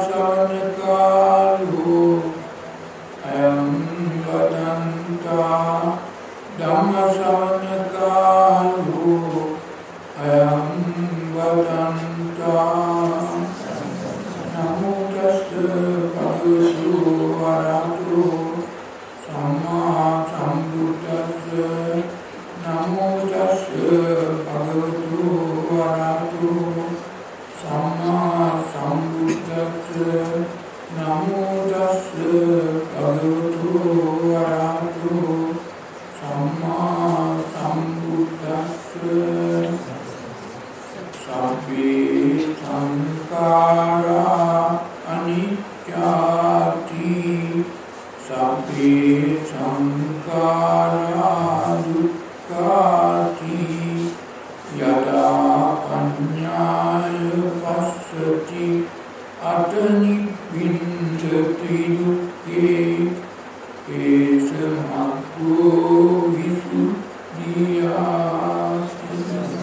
ධම්මසවනකාලෝ අයං වදන්තා ධම්මසවනකාලෝ අයං වදන්තා නමෝ තස්ස භගවතු වරහතෝ සම්මා සම්බුද්දස්ස නමෝ තස්ස භගවතු වරහතෝ සම්මා සම්බුද්දස්ස නමෝ තස්ස භගවතු වරහතෝ සම්මා සම්බුද්දස්ස සබ්බේ සංඛාරා අනිච්චාති සබ්බේ සංඛාරා දුක්ඛාති යදා පඤ්ඤාය පස්සති අතනිබ්බින්දති දුක්ඛේ ඒසමග්ගෝ විසුද්ධියාති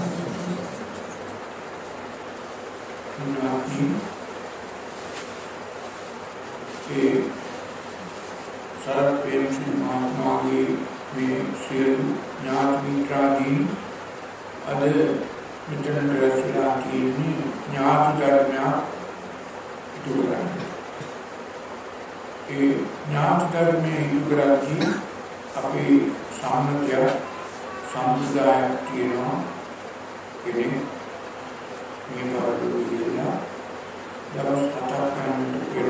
නාති ඒ සරත් පෙරේසි මහත්මයාගේ මේ සියලු ඥාති මිත්‍රාදීන් අද මෙතන රැස්ලා තියෙන්නේ ඥාති ධර්මයක් ඉටු කරන්න. ඒ ඥාති ධර්මයේ ඉටු කරද්දී අපේ සම්මුතිය සම්මුදායක් තියෙනවා. කෙනෙක් මේ වගේ කියලා දවස් 7ක් ගන්නට පෙර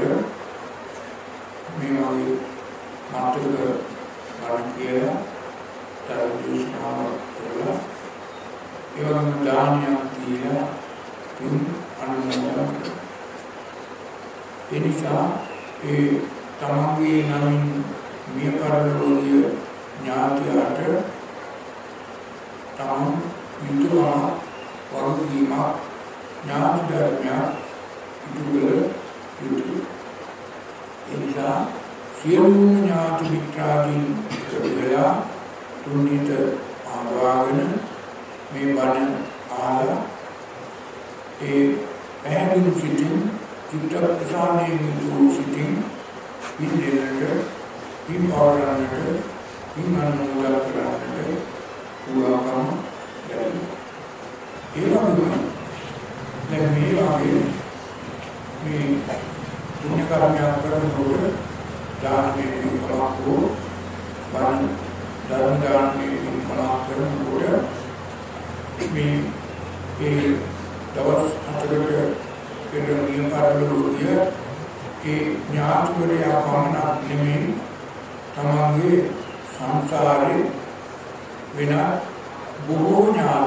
මේ වගේ මාතෘක වань කියලා ධර්මදේශනාවක් කරලා ඒ වගේම දානයක් දීලා තුන් අනුමෝදන් කරනවා. ඒ නිසා ඒ තමන්ගේ නමින් මිය පරලෝකීය ඥාතියට තමන් යුතුයම වගකීමක් ඥාති ධර්මයක් ඉටු කළ යුතුයි. ඒ නිසා සියලුම ඥාති මිත්‍රාදීන් එකතු වෙලා තුන්හිත ආවාගෙන මේ බණ ආලා ඒ පැහැදිලි සිටින් චිත්ත ප්‍රසාරණයේ යුතු සිටින් පිළිදෙලට පින්වරන්නට පින්වන්නෝදා කරන්නට පුරාකම ලැබෙනවා. ඒ වගේම දැන් මේ වගේ මේ පුණ්‍ය කර්මයක් කරනකොට දානමය පින්කමක් හෝ බණ ධර්ම දානමය පින්කමක් කරනකොට මේ ඒ දවස් 4කට පෙර නියම පරිලෝකීය ඒ ඥාතිවරයා පමණක් නෙමෙයි තමන්ගේ සංසාරේ වෙන බොහෝ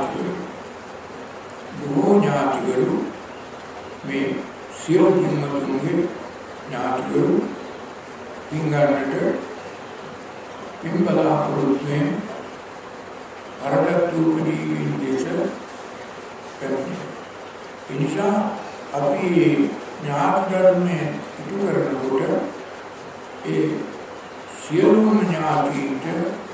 ඥාතිවරු මේ සියලු ජීවතුන්ගේ ඥාතිවරු පින්ගන්නට පින්බලාපුරුත්නේ අරගත්තු උපදීවින් දේශ පැමිණේ. ඒ නිසා අපි ඥාති ධර්මයේ ඉටු කරනකොට ඒ සියලුම ඥාතින්ට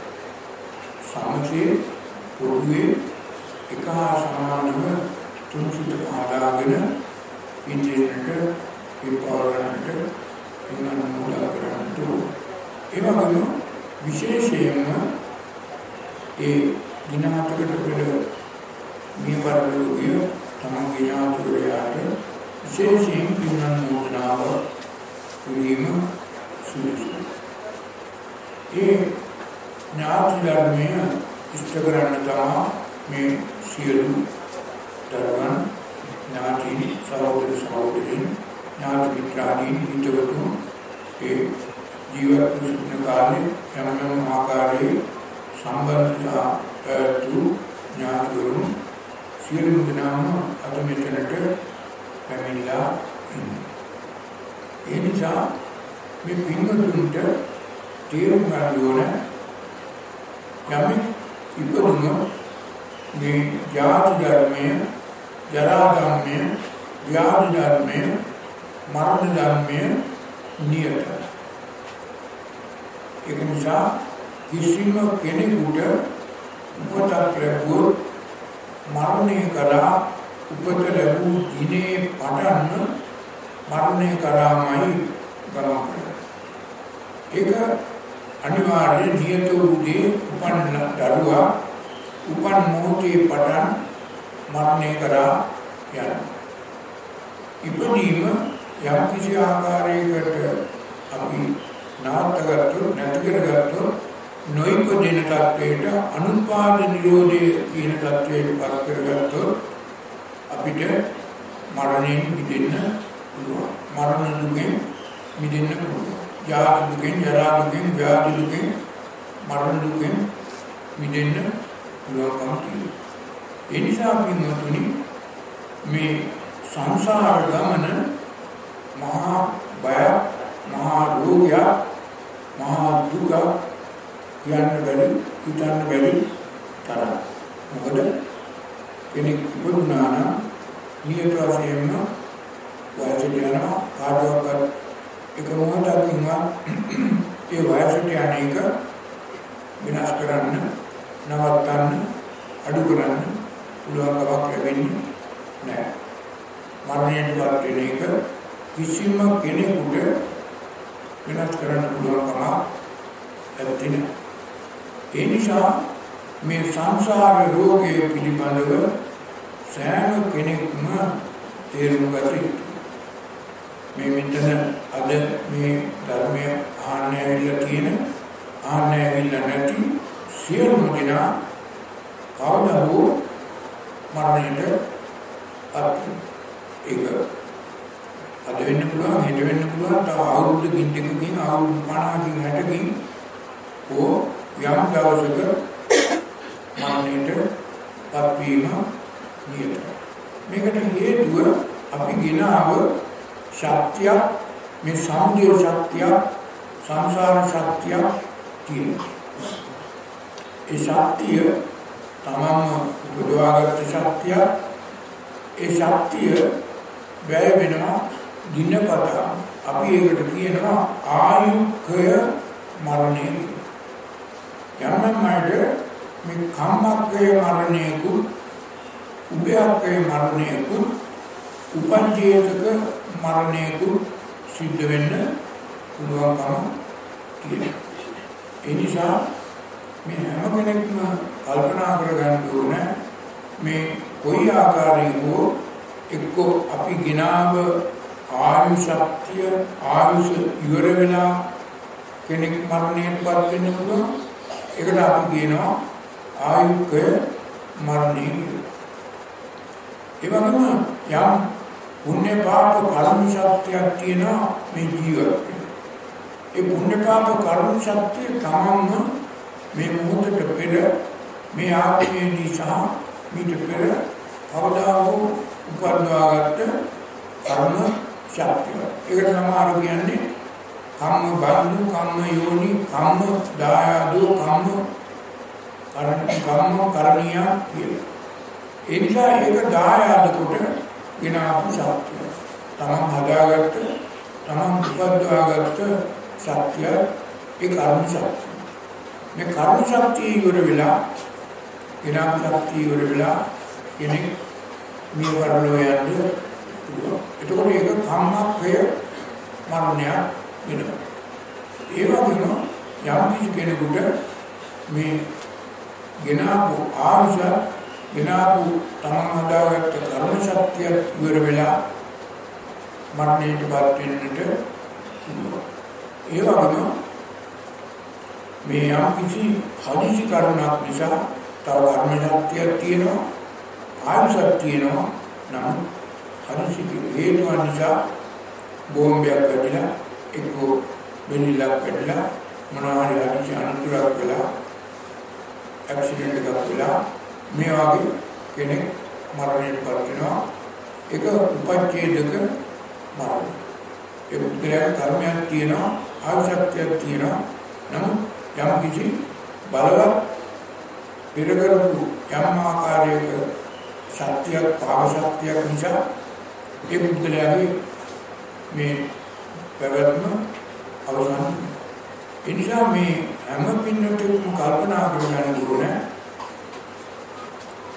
සමසේ පොදුවේ එක හා සමානව තුන්සිත පාදාගෙන ඉන්ද්‍රියන්ට විපවරන්නට ඉන්නනුලා කරන්නට ඒ වගේම විශේෂයෙන්ම ඒ දිනහතකට පෙර මේ පරිලෝකීය තමන්ගේ ඥාතිවරයාට විශේෂයෙන් පින්නෝදනාව කිරීම සුදුසුයි. ඒ ඥාති ධර්මය ඉෂ්ට කරන්න තමයි මේ සියලු ධර්මයන් ඥාති සහෝදර සහෝදරීන් ඥාති මිත්‍රාදීන් හිතවතුන් ඒ ජීවත් වන කාලේ යම් ආකාරයේ සම්බන්ධතා තු ඥාතිවරුන් සියලු දෙනාම අද මෙතනට පැමිණලා ඉන්නේ. ඒ නිසා මේ පින්වතුන්ට තේරුම් ගන්න ඕන යමෙක් ඉපදුණොත් මේ ජාති ධර්මය, ජරා ධර්මය, ව්‍යාධි ධර්මය, මරණ ධර්මය නියතයි. ඒක නිසා කිසිම කෙනෙකුට උපත ලැබුවොත් මරණය කරා උපත ලැබූ දිනේ පටන් මරණය කරාමයි ගමන් කරන්නේ. ඒක අනිවාර්ය නියත වූ දේ උපන්න දරුවා උපන් මොහොතේ පටන් මරණය කරා යනවා. ඉපදීම යම් කිසි ආකාරයකට අපි නාටකගත්තොත් නැති කරගත්තොත් නොයිපදින තත්වයට අනුපාද නිරෝධය කියන තත්වයට පත් කරගත්තොත් අපිට මරණයෙන් මිදෙන්න පුළුවන්. මරණ දුකෙන් මිදෙන්න පුළුවන්. ජාති දුකෙන්, ජරා දුකෙන්, ව්‍යාධි දුකෙන්, මරණ දුකෙන් මිදෙන්න පුළුවන්කම තියෙනවා. ඒ නිසා පින්වතුනි මේ සංසාර ගමන මහා බය, මහා රෝගය, මහා දුක කියන්න බැරි, හිතන්න බැරි තරම්. මොකද කෙනෙක් ඉපදුනා නම් නියත වශයෙන්ම වයසට යනවා. කාටවත් එක මොහොතකින්වත් ඒ වයසට යන එක විනාශ කරන්න, නවත්තන්න, අඩු කරන්න පුළුවන් කමක් ලැබෙන්නේ නැහැ. මරණයටපත් වෙන එක කිසිම කෙනෙකුට වෙනස් කරන්න පුළුවන් කමක් නැති. ඒ නිසා මේ සංසාර රෝගය පිළිබඳව සෑම කෙනෙක්ම තේරුම් ගත යුතුයි. මේ මෙතන අද මේ ධර්මය ආහන්න ඇවිල්ලා තියෙන ආහන්න ඇවිල්ලා නැති සියලුම දෙනා කවදා හෝ මරණයට පත් ඒක අද වෙන්න පුළුවන්, හෙට වෙන්න පුළුවන්, තව අවුරුද්දකින් දෙකකින්, අවුරුදු 50කින් 60කින් ඕ යම් දවසක මරණයට පත්වීම නියතයි. මේකට හේතුව අපි ගෙනාව ශක්තිය, මේ සමුදය ශක්තිය, සංසාර ශක්තිය තියෙනවා. ඒ ශක්තිය තමම උපදවාගත්ත ශක්තිය. ඒ ශක්තිය වැය වෙනවා දිනපතා. අපි ඒකට කියනවා ආයුක්කය මරණය. යම්නම් අයට මේ කම්මක්කය මරණයකුත්, උභයක්කය මරණයකුත්, උපජ්ජේතක මරණයකුත් සිද්ධ වෙන්න පුළුවන්කම තියෙනවා. ඒ නිසා මේ හැම කෙනෙක්ම කල්පනා කරගන්න ඕනේ මේ කොයි ආකාරයෙන් හෝ එක්කෝ අපි ගිනාව ආයු ශක්තිය, ආයුෂ ඉවර වෙලා කෙනෙක් මරණයටපත් වෙන්න පුළුවන්. ඒකට අපි කියනවා ආයුක්කය මරණය කියලා. ඒ වගේම යම් පුණ්‍ය පාප කර්ම ශක්තියක් තියෙනවා මේ ජීවිතේ. ඒ පුණ්‍ය පාප කර්ම ශක්තිය තමන්ම මේ මොහොතට පෙර මේ ආත්මයේදී සහ මීට පෙර කවදා හෝ උපද්දවාගත්ත කර්ම ශක්තිය. ඒකට සමහර කියන්නේ කම්ම බන්දු, කම්ම යෝනි, කම්ම දායාදෝ, කම්ම කරණීය කියලා. ඒ නිසා ඒක දායාද කොට ගෙන ආපු ශක්තිය. තමන් හදාගත්ත, තමන් උපද්දවාගත්ත ශක්තිය ඒ කර්ම ශක්තිය. මේ කර්ම ශක්තිය ඉවර වෙලා, ගෙන ආපු ශක්තිය ඉවර වෙලා කෙනෙක් මිය පරලෝ යන්න පුළුවන්. එතකොට ඒක කම්මක්ඛය මරණය වෙනවා. ඒ වගේම යම් කිසි කෙනෙකුට මේ ගෙන ආපු ආශ, ගෙන ආපු තමන් හදාගත්ත කර්ම ශක්තිය ඉවර වෙලා මරණයටපත් වෙන්නට පුළුවන්. ඒ වගේම මේ යම් කිසි හදිසි කරුණක් නිසා තව කර්ම ශක්තියක් තියෙනවා, ආයුෂක් තියෙනවා. නමුත් හදිසි හේතුන් නිසා බෝම්බයක් වැටිලා, එක්කෝ වෙනිලක් වැටිලා, මොනවා හරි හදිසි අනතුරක් වෙලා, ඇක්සිඩන්ට් එකක් වෙලා මේ වගේ කෙනෙක් මරණයටපත් වෙනවා. ඒක උපච්ඡේදක මරණය. ඒ පුද්ගලයාගේ කර්මයක් තියෙනවා, ආශක්තියක් තියෙනවා. නමුත් යම් කිසි බලවත් පෙර කරපු යම් ආකාරයක ශක්තියක්, පාව ශක්තියක් නිසා ඒ පුද්ගලයාගේ මේ පැවැත්ම අවසන් වෙනවා. ඒ නිසා මේ හැම පින්නකම කල්පනා කරගන්න ඕනේ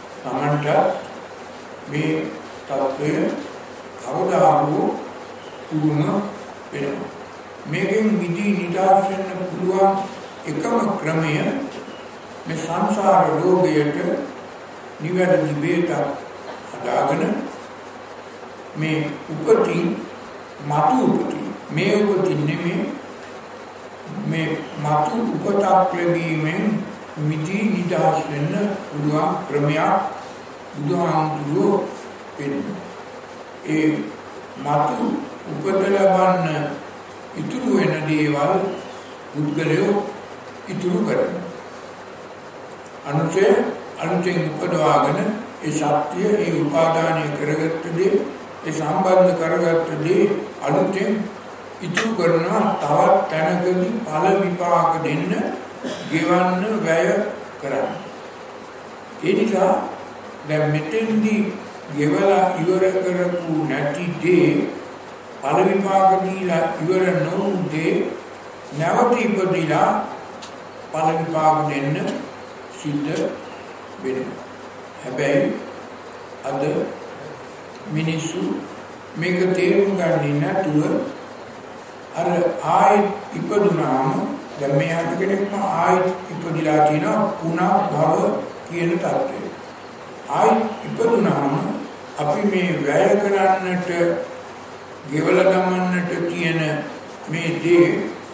තමන්ට මේ තත්ත්වය කවදා හෝ උරුම වෙනවා. මේකෙන් මිදී නිදහස් වෙන්න පුළුවන් එකම ක්‍රමය මේ සංසාර රෝගයට නිවැරදි බේතක් හදාගෙන මේ උපතින් මතු උපතින් මේ උපතින් නෙමෙයි මේ මතු උපතක් ලැබීමෙන් මිදී නිදහස් වෙන්න පුළුවන් ක්‍රමයක් බුදුහාමුදුරුවෝ පෙන්නනවා. ඒ මතු උපත ලබන්න ඉතුරු වෙන දේවල් පුද්ගලයෝ ඉතුරු කරනවා. අනුතෙන් උපදවාගෙන ඒ ශක්තිය ඒ උපාදානය කරගත්ත දේ ඒ සම්බන්ධ කරගත්ත දේ අනුතෙන් ඉතුරු කරනවා තවත් තැනකදී ඵල විපාක දෙන්න ගෙවන්න වැය කරන්න. ඒ නිසා දැන් මෙතෙන්දී ගෙවලා ඉවර කරපු නැති දේ ඵල විපාක දීලා ඉවර නොවු දේ නැවත ඉපදිලා ඵල විපාක දෙන්න සිද්ධ වෙනවා. හැබැයි අද මිනිස්සු මේක තේරුම් ගන්නේ නැතුව අර ආයෙත් ඉපදුනාම දැන් මේ අද කෙනෙක්ම ආයෙත් ඉපදිලා තියෙනවා පුනා භව කියන තත්ත්වය. ආයෙත් ඉපදුනාම අපි මේ වැය කරන්නට ගෙවලා ගමන්නට තියෙන මේ දේ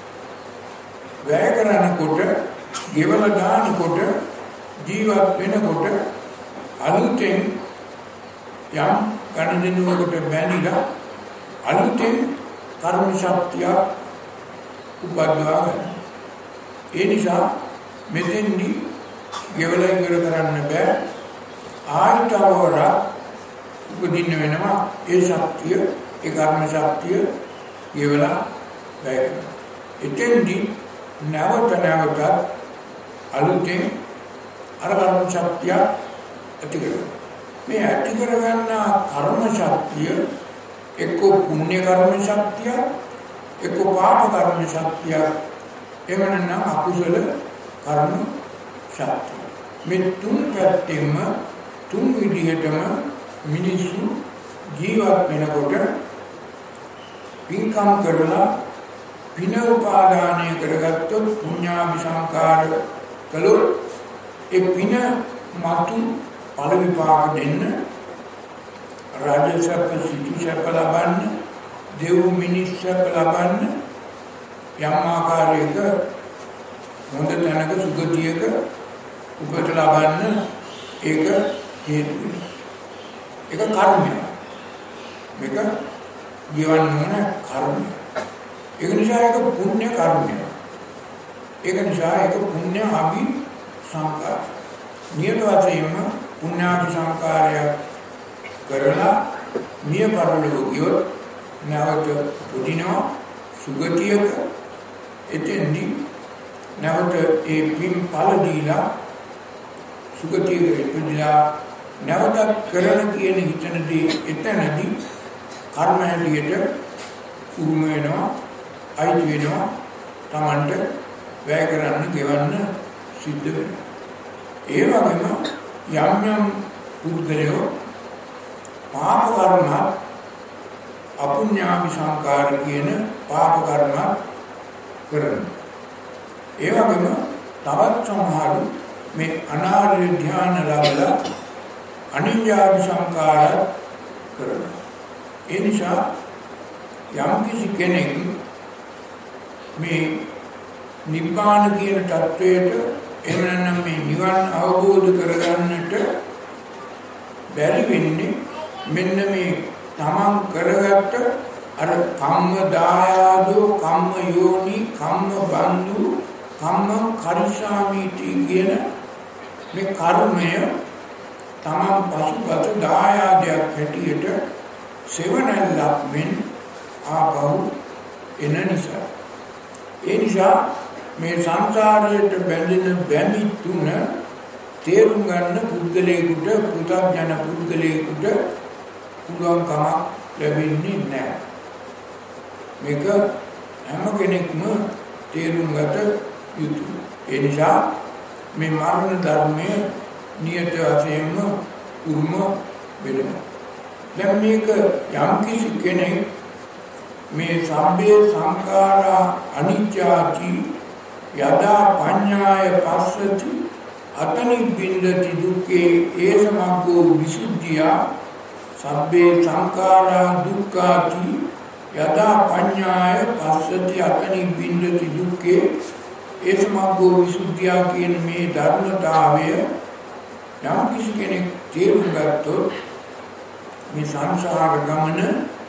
වැය කරනකොට ගෙවලා දානකොට ජීවත් වෙනකොට අලුතෙන් යම් ගණදිනුවකට බැඳිලා අලුතෙන් කර්ම ශක්තිය උපදවා ගන්න. ඒ නිසා මෙතෙන්දී ගෙවලා ඉවර කරන්න බෑ. ආයතවර උපදින්න වෙනවා ඒ ශක්තිය ඒ කර්ම ශක්තිය ගෙවලා වැය කරනවා. එතෙන්දී නැවත අලුතෙන් අර කර්ම ශක්තිය ඇති කරගන්නවා. මේ ඇති කරගන්න කර්ම ශක්තිය එක්ක පුණ්‍ය කර්ම ශක්තිය එක්ක පාප කර්ම ශක්තිය එහෙම නැත්නම් අකුසල කර්ම ශක්තිය. මේ තුන් පැත්තෙම තුන් විදිහටම මිනිස්සු ජීවත් වෙනකොට පින්කම් කරලා පින උපාදානය කරගත්තොත් පුණ්‍යාභි සංකාර කළොත් ඒ පින මතු ඵල විපාක දෙන්න රාජසප්ප සිටිසප්ප ලබන්න දෙව් මිනිස්සප්ප ලබන්න යම් ආකාරයක හොඳ තැනක සුගතියක උපත ලබන්න ඒක හේතු වෙනවා. ඒක කර්මය. මේක ජීවන්න ඕන කර්මය. ඒක නිසා ඒක පුණ්‍ය කර්මය. ඒක නිසා ඒක පුණ්‍ය අභි සංකාර. නියත වශයෙන්ම පුණ්‍යාභි සංකාරය කරලා මිය පරලෝක ගියොත් නැවත පුදිනවා සුගතියක. එතෙන්දී නැවත ඒ පින් ඵල දීලා සුගතියක ඉපදිලා නැවත කරන කියන හිතනදී එතනදී කර්ම හැටියට උරුම වෙනවා අයිති වෙනවා Tamanට වැය කරන්න ගෙවන්න සිද්ධ වෙනවා. ඒ වගේම යම් පුද්ගලයෝ පාප කර්ම අපුඤ්ඤාභි සංකාර කියන පාප කර්ම කරනවා. ඒ වගේම තවත් සමහරු මේ අනාර්ය ධ්‍යාන ලැබලා අනිඤ්ඤාභි සංකාර කරනවා. ඒ නිසා යම් කිසි කෙනෙක් මේ නිබ්බාන කියන தത്വයට එහෙම නැත්නම් මේ නිවන් අවබෝධ කරගන්නට බැරි වෙන්නේ මෙන්න මේ තමන් කරගත්ත අර කම්ම දායාදෝ කම්ම යෝනි කම්ම බන්දු කම්ම කරිෂාමීති කියන මේ කර්මය තමන් පසුබට දායාදයක් හැටියට සෙවණැල්ලක් මෙන් ආපහු එන නිසා ඒ නිසා මේ සංසාරයට බැඳෙන බැමි තුන තේරුම් ගන්න පුද්ගලයෙකුට පුතග්ජන පුද්ගලයෙකුට පුළුවන්කමක් ලැබෙන්නේ නැහැ. මේක හැම කෙනෙක්ම තේරුම් ගත යුතුයි. ඒ නිසා මේ මරණ ධර්මයේ නියත වශයෙන්ම උරුම වෙනවා. දැන් මේක යම් කිසි කෙනෙක් මේ සම්බේ සංඛාරා අනිච්චාති යදා පඤ්ඤාය පස්සති අතනිබ්බින්දති දුක්ඛේ ඒසමග්ගෝ විසුද්ධිය සම්බේ සංඛාරා දුක්ඛාති යදා පඤ්ඤාය පස්සති අතනිබ්බින්දති දුක්ඛේ ඒසමග්ගෝ විසුද්ධිය කියන මේ ධර්මතාවය යම් කිසි කෙනෙක් තේරුම් ගත්තොත් මේ සංසාර ගමන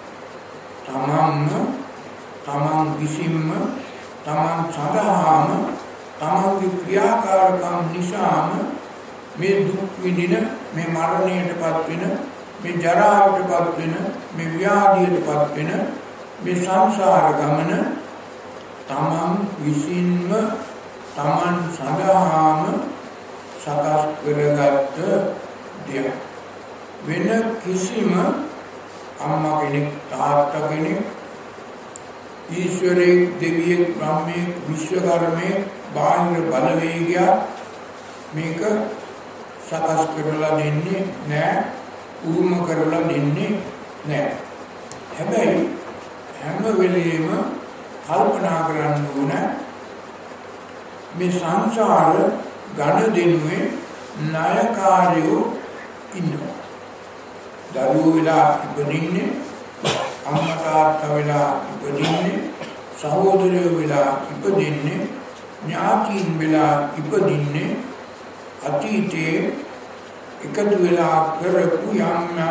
තමන් විසින්ම තමන් සඳහාම තමන්ගේ ක්‍රියාකාරකම් නිසාම මේ දුක් විඳින මේ මරණයටපත් වෙන මේ ජරාවටපත් වෙන මේ ව්‍යාධියටපත් වෙන මේ සංසාර ගමන තමන් විසින්ම තමන් සඳහාම සකස් කරගත්ත දෙයක්. වෙන කිසිම අම්මා කෙනෙක් තාත්තා කෙනෙක් ඊශ්වරයෙක් දෙවියෙක් බ්‍රහ්මයෙක් විශ්වකර්මයෙක් බාහිර බලවේගයක් මේක සකස් කරලා දෙන්නේ නැහැ, උරුම කරලා දෙන්නේ නැහැ. හැබැයි හැම වෙලෙම කල්පනා කරන්න ඕන මේ සංසාර ඝන දෙනුවේ ණයකාරයෝ ඉන්නවා. දරුවෝ වෙලා ඉපදින්නේ, අම්මා තාත්තා වෙලා ඉපදින්නේ, සහෝදරයෝ වෙලා ඉපදින්නේ, ඥාතීන් වෙලා ඉපදින්නේ අතීතයේ එකතු වෙලා කරපු යම්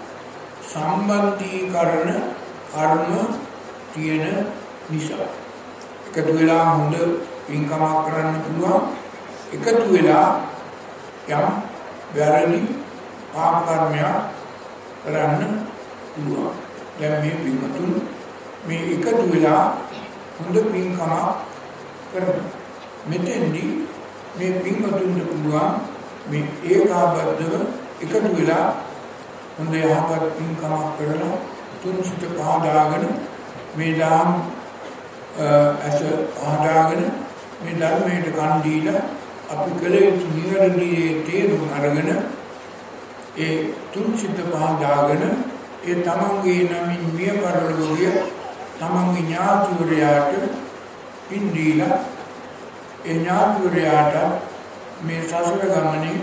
සම්බන්ධීකරණ කර්ම තියෙන නිසා. එකතු වෙලා හොඳ පින්කමක් කරන්න පුළුවන්, එකතු වෙලා යම් වැරදි පාප කර්මයක් කරන්න පුළුවන්. දැන් මේ පින්තුන් මේ එකතු වෙලා හොඳ පින්කමක් කරනවා. මෙතෙන්දී මේ පින්තුන්ට පුළුවන් මේ ඒකාබද්ධව එකතු වෙලා හොඳ යහපත් පින්කමක් කරලා තුන් සිත පහදාගෙන මේ දාම් ඇස පහදාගෙන මේ ධර්මයට කන් දීලා අපි කළ යුතු නිවැරදි තේරුම් අරගෙන ඒ තුන් සිත පහදාගෙන ඒ තමන්ගේ නමින් මිය පරලෝකීය තමන්ගේ ඥාතිවරයාට පින් දීලා ඒ ඥාතිවරයාට මේ සසර ගමනේ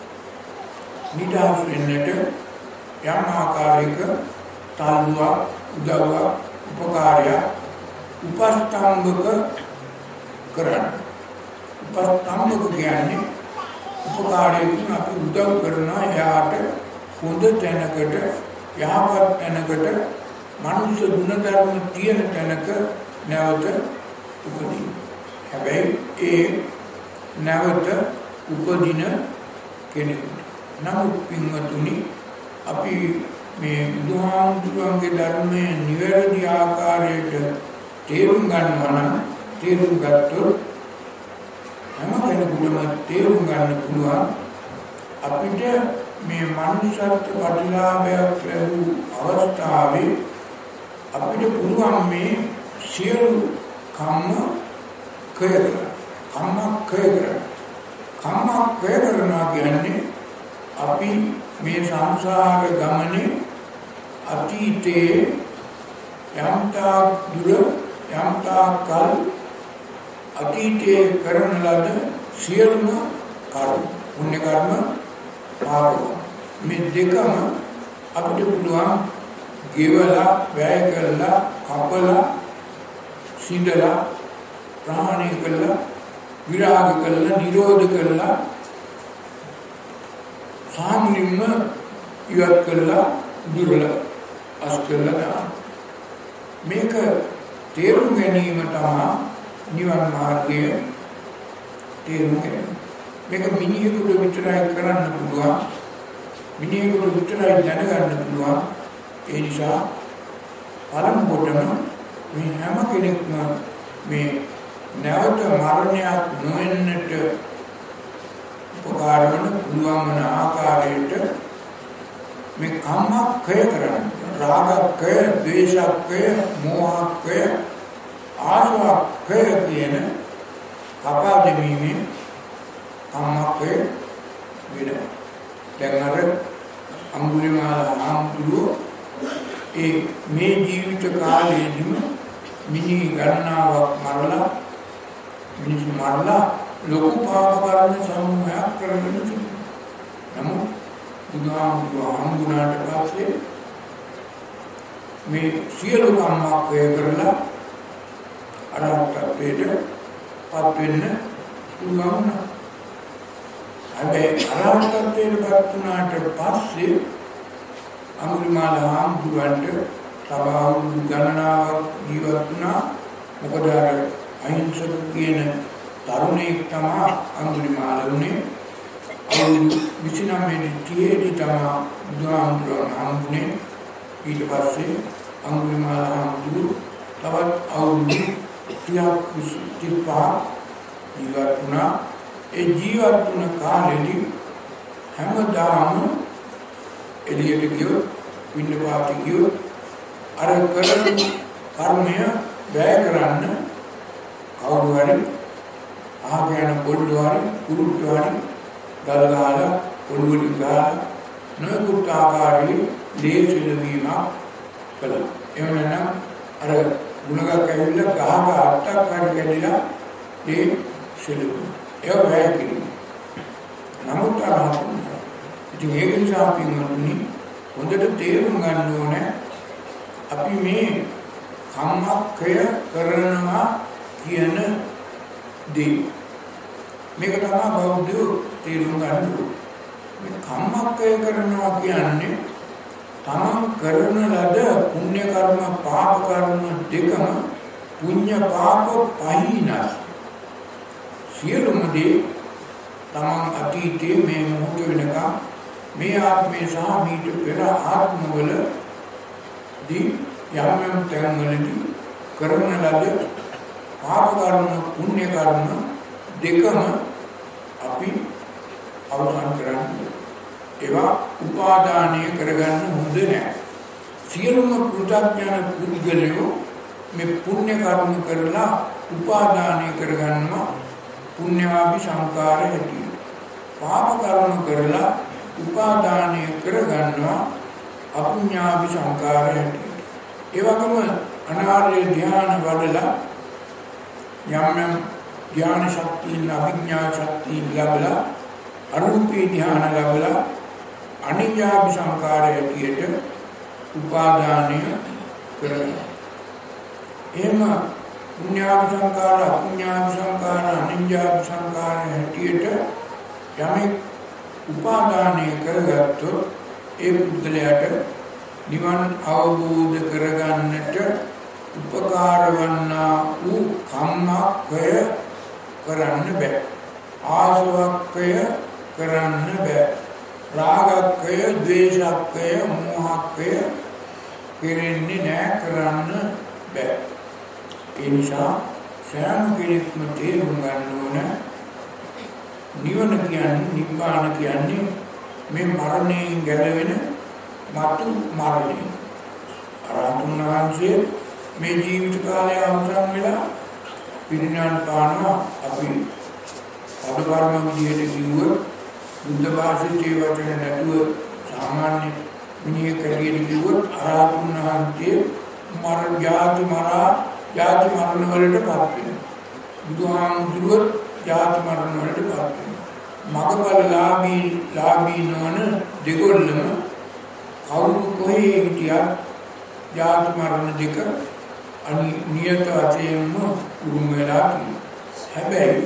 නිදහස් වෙන්නට යම් ආකාරයක තාලුවක් උදව්වක් උපකාරයක් උපස්තම්භක කරන්න. උපස්තම්භක කියන්නේ උපකාරයකින් අපි උදව් කරනවා එයාට හොඳ තැනකට යහපත් තැනකට මනුෂ්‍ය ගුණධර්ම තියෙන තැනක නැවත උපදින. හැබැයි ඒ නැවත උපදින කෙනෙකුට. නමුත් පින්වතුනි අපි මේ බුදුහාමුදුරන්ගේ ධර්මයේ නිවැරදි ආකාරයට තේරුම් ගන්නවා නම් තේරුම් ගත්තොත් හැම කෙනෙකුටම තේරුම් ගන්න පුළුවන් අපිට මේ මනුෂ්‍යත්ව ප්‍රතිලාභයක් ලැබූ අවස්ථාවේ අපිට පුළුවන් මේ සියලු කම්ම කය කරනවා කියන්නේ අපි මේ සංසාර ගමනේ අතීතයේ යම්තා දුර යම්තා කල් අතීතයේ කරන ලද සියලුම කර්ම පුණ්‍ය කර්ම පාප මේ දෙකම අපිට පුළුවන් ගෙවලා වැය කරලා කපලා සිඳලා ප්‍රහාණය කරලා විරාග කරලා නිරෝධ කරලා සාමුනින්ම ඉවත් කරලා දුරලා අස්කරලා මේක තේරුම් ගැනීම තමයි නිවන් මාර්ගය තේරුම් ගැනීම. මේක මිනිහෙකුට විතරයි කරන්න පුළුවන්, මිනිහෙකුට විතරයි දැනගන්න පුළුවන්. ඒ නිසා පරමකොටම මේ හැම කෙනෙක්ම මේ නැවත මරණයක් නොවෙන්නට උපකාර වන පුළුවන් වන ආකාරයට මේ කම්මක්ඛය කරන්න. රාගක්ඛය, ද්වේෂක්ඛය, මෝහක්ඛය, ආශාක්ඛය කියන කපා දෙමීමේ කම්මක්ඛය වෙනවා. දැන් අර අඟුලිමාල හාමුදුරුවෝ මේ ජීවිත කාලයේදීම මිනි ගණනාවක් මරලා මිනිස්සු මරලා ලොකු පාප කර්ම සමූහයක් කරගෙන තිබුණා. නමුත් බුදුහාමුදුරුවෝ හම්බුනාට පස්සේ මේ සියලු කම්මක් වේ කරලා අරහත්ත්වයට පත් වෙන්න පුළුවන් වුණා. හැබැයි අරහත්ත්වයට පත් වුණාට පස්සේ අඟුලිමාල හාමුදුරුවන්ට සබාවුරු ගණනාවක් ජීවත් වුණා. මොකද අර අහිංසක කියන තරුණයෙක් තමයි අඟුලිමාල වුණේ. අවුරුදු 29 30 තමයි බුදුහාමුදුරුවෝ හම්බුනේ. ඊට පස්සේ අඟුලිමාල හාමුදුරුවෝ තවත් අවුරුදු 35 ජීවත් වුණා. ඒ ජීවත් වුණ කාලෙදී හැමදාම එළියට ගියොත් පින්නපාත ගියොත් අර කරන කර්මය වැය කරන්න කවුරු හරි ආගයන පොල්ලු හරි කුරුට්ටු හරි ගල් ගහලා පොළු වලින් ගහලා නොයෙකුත් ආකාරයේ දේශන වීමක් කළා. එහෙම නැත්නම් අර ගුණගක් ඇවිල්ලා ගහක අට්ටක් හරි කැඩිලා ඒ සෙලුවා. ඒ වැය කිරීම. නමුත් අරහතුන් ඉතින් ඒක නිසා අපි හොඳට තේරුම් ගන්න ඕනේ අපි මේ කම්මක්ඛය කරනවා කියන දේ. මේක තමයි බෞද්ධයෝ තේරුම් ගන්න ඕනේ. මේ කම්මක්ඛය කරනවා කියන්නේ තමන් කරන ලද පුණ්‍ය කර්ම පාප කර්ම දෙකම පුණ්‍ය පාප පහිනස් සියලුම දේ තමන් අතීතයේ මේ මොහොත වෙනකම් මේ ආත්මේ සහ මීට පෙර ආත්මවල දී යම් තැන්වලදී කරන ලද පාප කර්ම පුණ්‍ය කර්ම දෙකම අපි අවසන් කරන්නේ. ඒවා උපාදානය කරගන්න හොඳ නැහැ. සියලුම පෘථග්ජන පුද්ගලයෝ මේ පුණ්‍ය කර්ම කරලා උපාදානය කරගන්නවා පුණ්‍යාභි සංකාර හැටියට. පාප කර්ම කරලා උපාදානය කරගන්නවා අපුඤ්ඤාභි සංකාර හැටියට. ඒ වගේම අනාර්ය ධ්‍යාන වඩලා යම් ධ්‍යාන ශක්තිය අභිඥා ශක්තිය ලැබලා අරූපී ධ්‍යාන ලැබලා අනිඤ්ඤාභි සංකාර හැටියට උපාදානය කරනවා. එහෙම පුඤ්ඤාභි සංකාර අපුඤ්ඤාභි සංකාර අනිඤ්ඤාභි සංකාර හැටියට යමෙක් උපාදානය කරගත්තොත් ඒ පුද්ගලයාට නිවන් අවබෝධ කරගන්නට උපකාර වන්නා වූ කම්මක්ඛය කරන්න බෑ. ආසවක්ඛය කරන්න බෑ. රාගක්ඛය, ද්වේෂක්ඛය, මෝහක්ඛය කෙරෙන්නේ නෑ, කරන්න බෑ. ඒ නිසා සෑම කෙනෙක්ම තේරුම් ගන්න ඕන නිවන කියන්නේ නිබ්බාන කියන්නේ මේ මරණයෙන් ගැලවෙන මතු මරණය. අරහතුන් වහන්සේ මේ ජීවිත කාලය අවසන් වෙලා පිරිනිවන් පානවා. අපි අනුකර්ම විදියට කිව්වොත් බුද්ධ භාෂිතේ වචන නැතුව සාමාන්‍ය මිනිහෙක් කඩියට කිව්වොත් අරහතුන් වහන්සේ ජාති මරණ වලට පත් වෙනවා. බුදුහාමුදුරුවෝ ජාති මරණ වලට පත් වෙනවා. මගපලලාභී නොවන දෙගොල්ලම කවුරු කොහේ හිටියත් ජාති මරණ දෙක නියත වශයෙන්ම උරුම වෙලා තියෙනවා. හැබැයි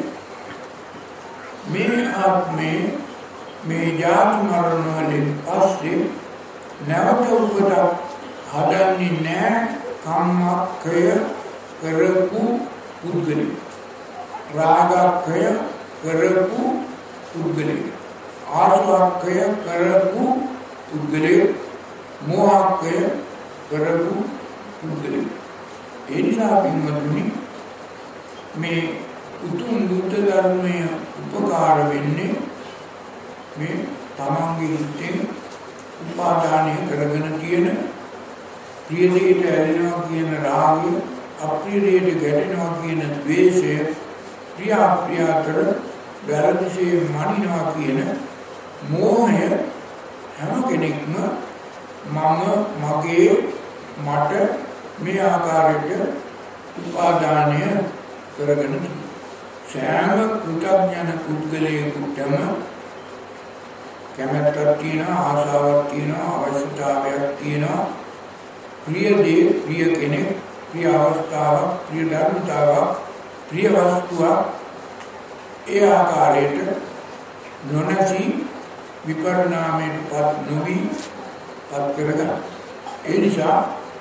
මේ ආත්මේ මේ ජාති මරණ වලින් පස්සේ නැවත උපත හදන්නේ නැහැ. කම්මක්ඛය කරපු පුද්ගලෙක්, රාගක්ඛය කරපු පුද්ගලෙක්, ආසවක්ඛය කරපු පුද්ගලෙක්, මෝහක්ඛය කරපු පුද්ගලෙක්. ඒ නිසා පින්වත්නි මේ උතුම් බුද්ධ ධර්මයේ උපකාර වෙන්නේ මේ තමන්ගේ හිතේ උපාදානය කරගෙන තියෙන ප්‍රිය දෙයට ඇලෙනවා කියන රාගය, අප්‍රිය දෙයට ගැටෙනවා කියන ද්වේෂය, ප්‍රිය අප්‍රිය අතර වැරදිසේ මනිනවා කියන මෝහය හැම කෙනෙක්ම මම, මගේ, මට මේ ආකාරයට උපාදානය කරගෙන සෑම කෘතඥ පුද්ගලයෙකුටම කැමැත්තක් තියෙනවා, ආශාවක් තියෙනවා, අවශ්‍යතාවයක් තියෙනවා. ප්‍රිය දේ, ප්‍රිය කෙනෙක්, ප්‍රිය අවස්ථාවක්, ප්‍රිය ධර්මතාවක්, ප්‍රිය වස්තුවක් ඒ ආකාරයට නොනැසි විපරිණාමයට පත් නොවි පත් කරගන්න. ඒ නිසා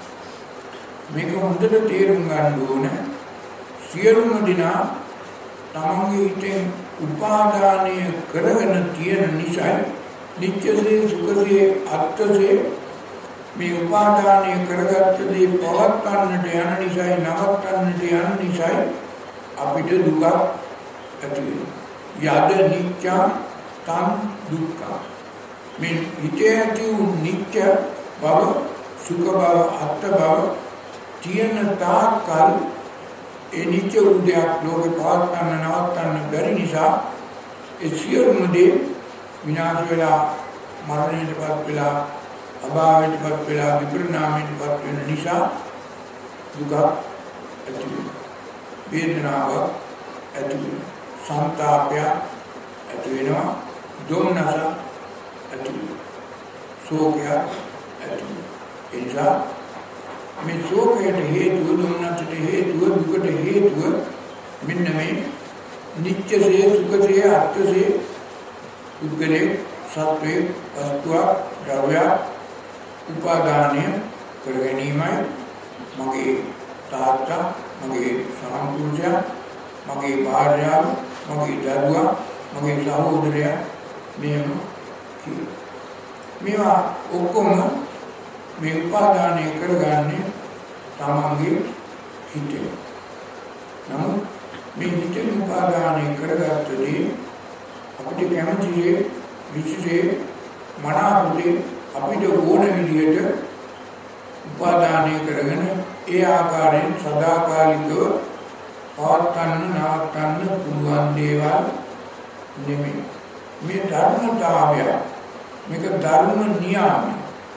මේක හොඳට තේරුම් ගන්න ඕන. සියලුම දිනා තමන්ගේ හිතෙන් උපාදානය කරගෙන තියෙන නිසා නිත්‍යසේ සුඛසේ අත්‍යසේ මේ උපාදානය කරගත්ත දේ පවත්වන්නට යන නිසා නවත්තන්නට යන නිසා අපිට දුක ඇති වෙනවා. යද නිත්‍යං තං දුක්ඛ. මේ හිතේ ඇති වූ නිත්‍ය බව, සුඛ බව, අත්ත බව තියෙන තාක්කල් ඒ නිත්‍ය උදයක් ලෝකේ පවත්වන්න නවත්තන්න බැරි නිසා ඒ සියලුම දේ විනාශ වෙලා මරණයටපත් වෙලා අභාවයටපත් වෙලා විපරිණාමයටපත් වෙන නිසා දුක ඇති වෙනවා. වේදනාව ඇති වෙනවා. සංතාපය ඇති වෙනවා. දුම්නස ඇති වෙනවා. ශෝකය ඇති වෙනවා. ඒ නිසා මේ ශෝකයට හේතුව, දුම්නසට හේතුව, දුකට හේතුව මෙන්න මේ නිත්‍යසේ, සුඛසේ, අත්‍යසේ පුද්ගලයේ සත්වයේ වස්තුවක්, ද්‍රව්‍යයක් උපාදානය කර ගැනීමයි. මගේ තාත්තා, මගේ සහෝදරයා, මගේ භාර්යාව, මගේ දරුවා, මගේ සහෝදරයා මෙහෙම කියනවා. මේවා ඔක්කොම මේ උපාදානය කරගන්නේ තමන්ගේ හිතේ. නමුත් මේ හිතේ උපාදානය කරගත්තදී අපිට කැමතියේ විශේෂයේ මනාපුතේ අපිට ඕන විදිහට උපාදානය කරගෙන ඒ ආකාරයෙන් සදාකාලිකව පවත්වන්න නවත්තන්න පුළුවන් දේවල් නෙමෙයි. මේ ධර්මතාවය, මේක ධර්ම නියාමය.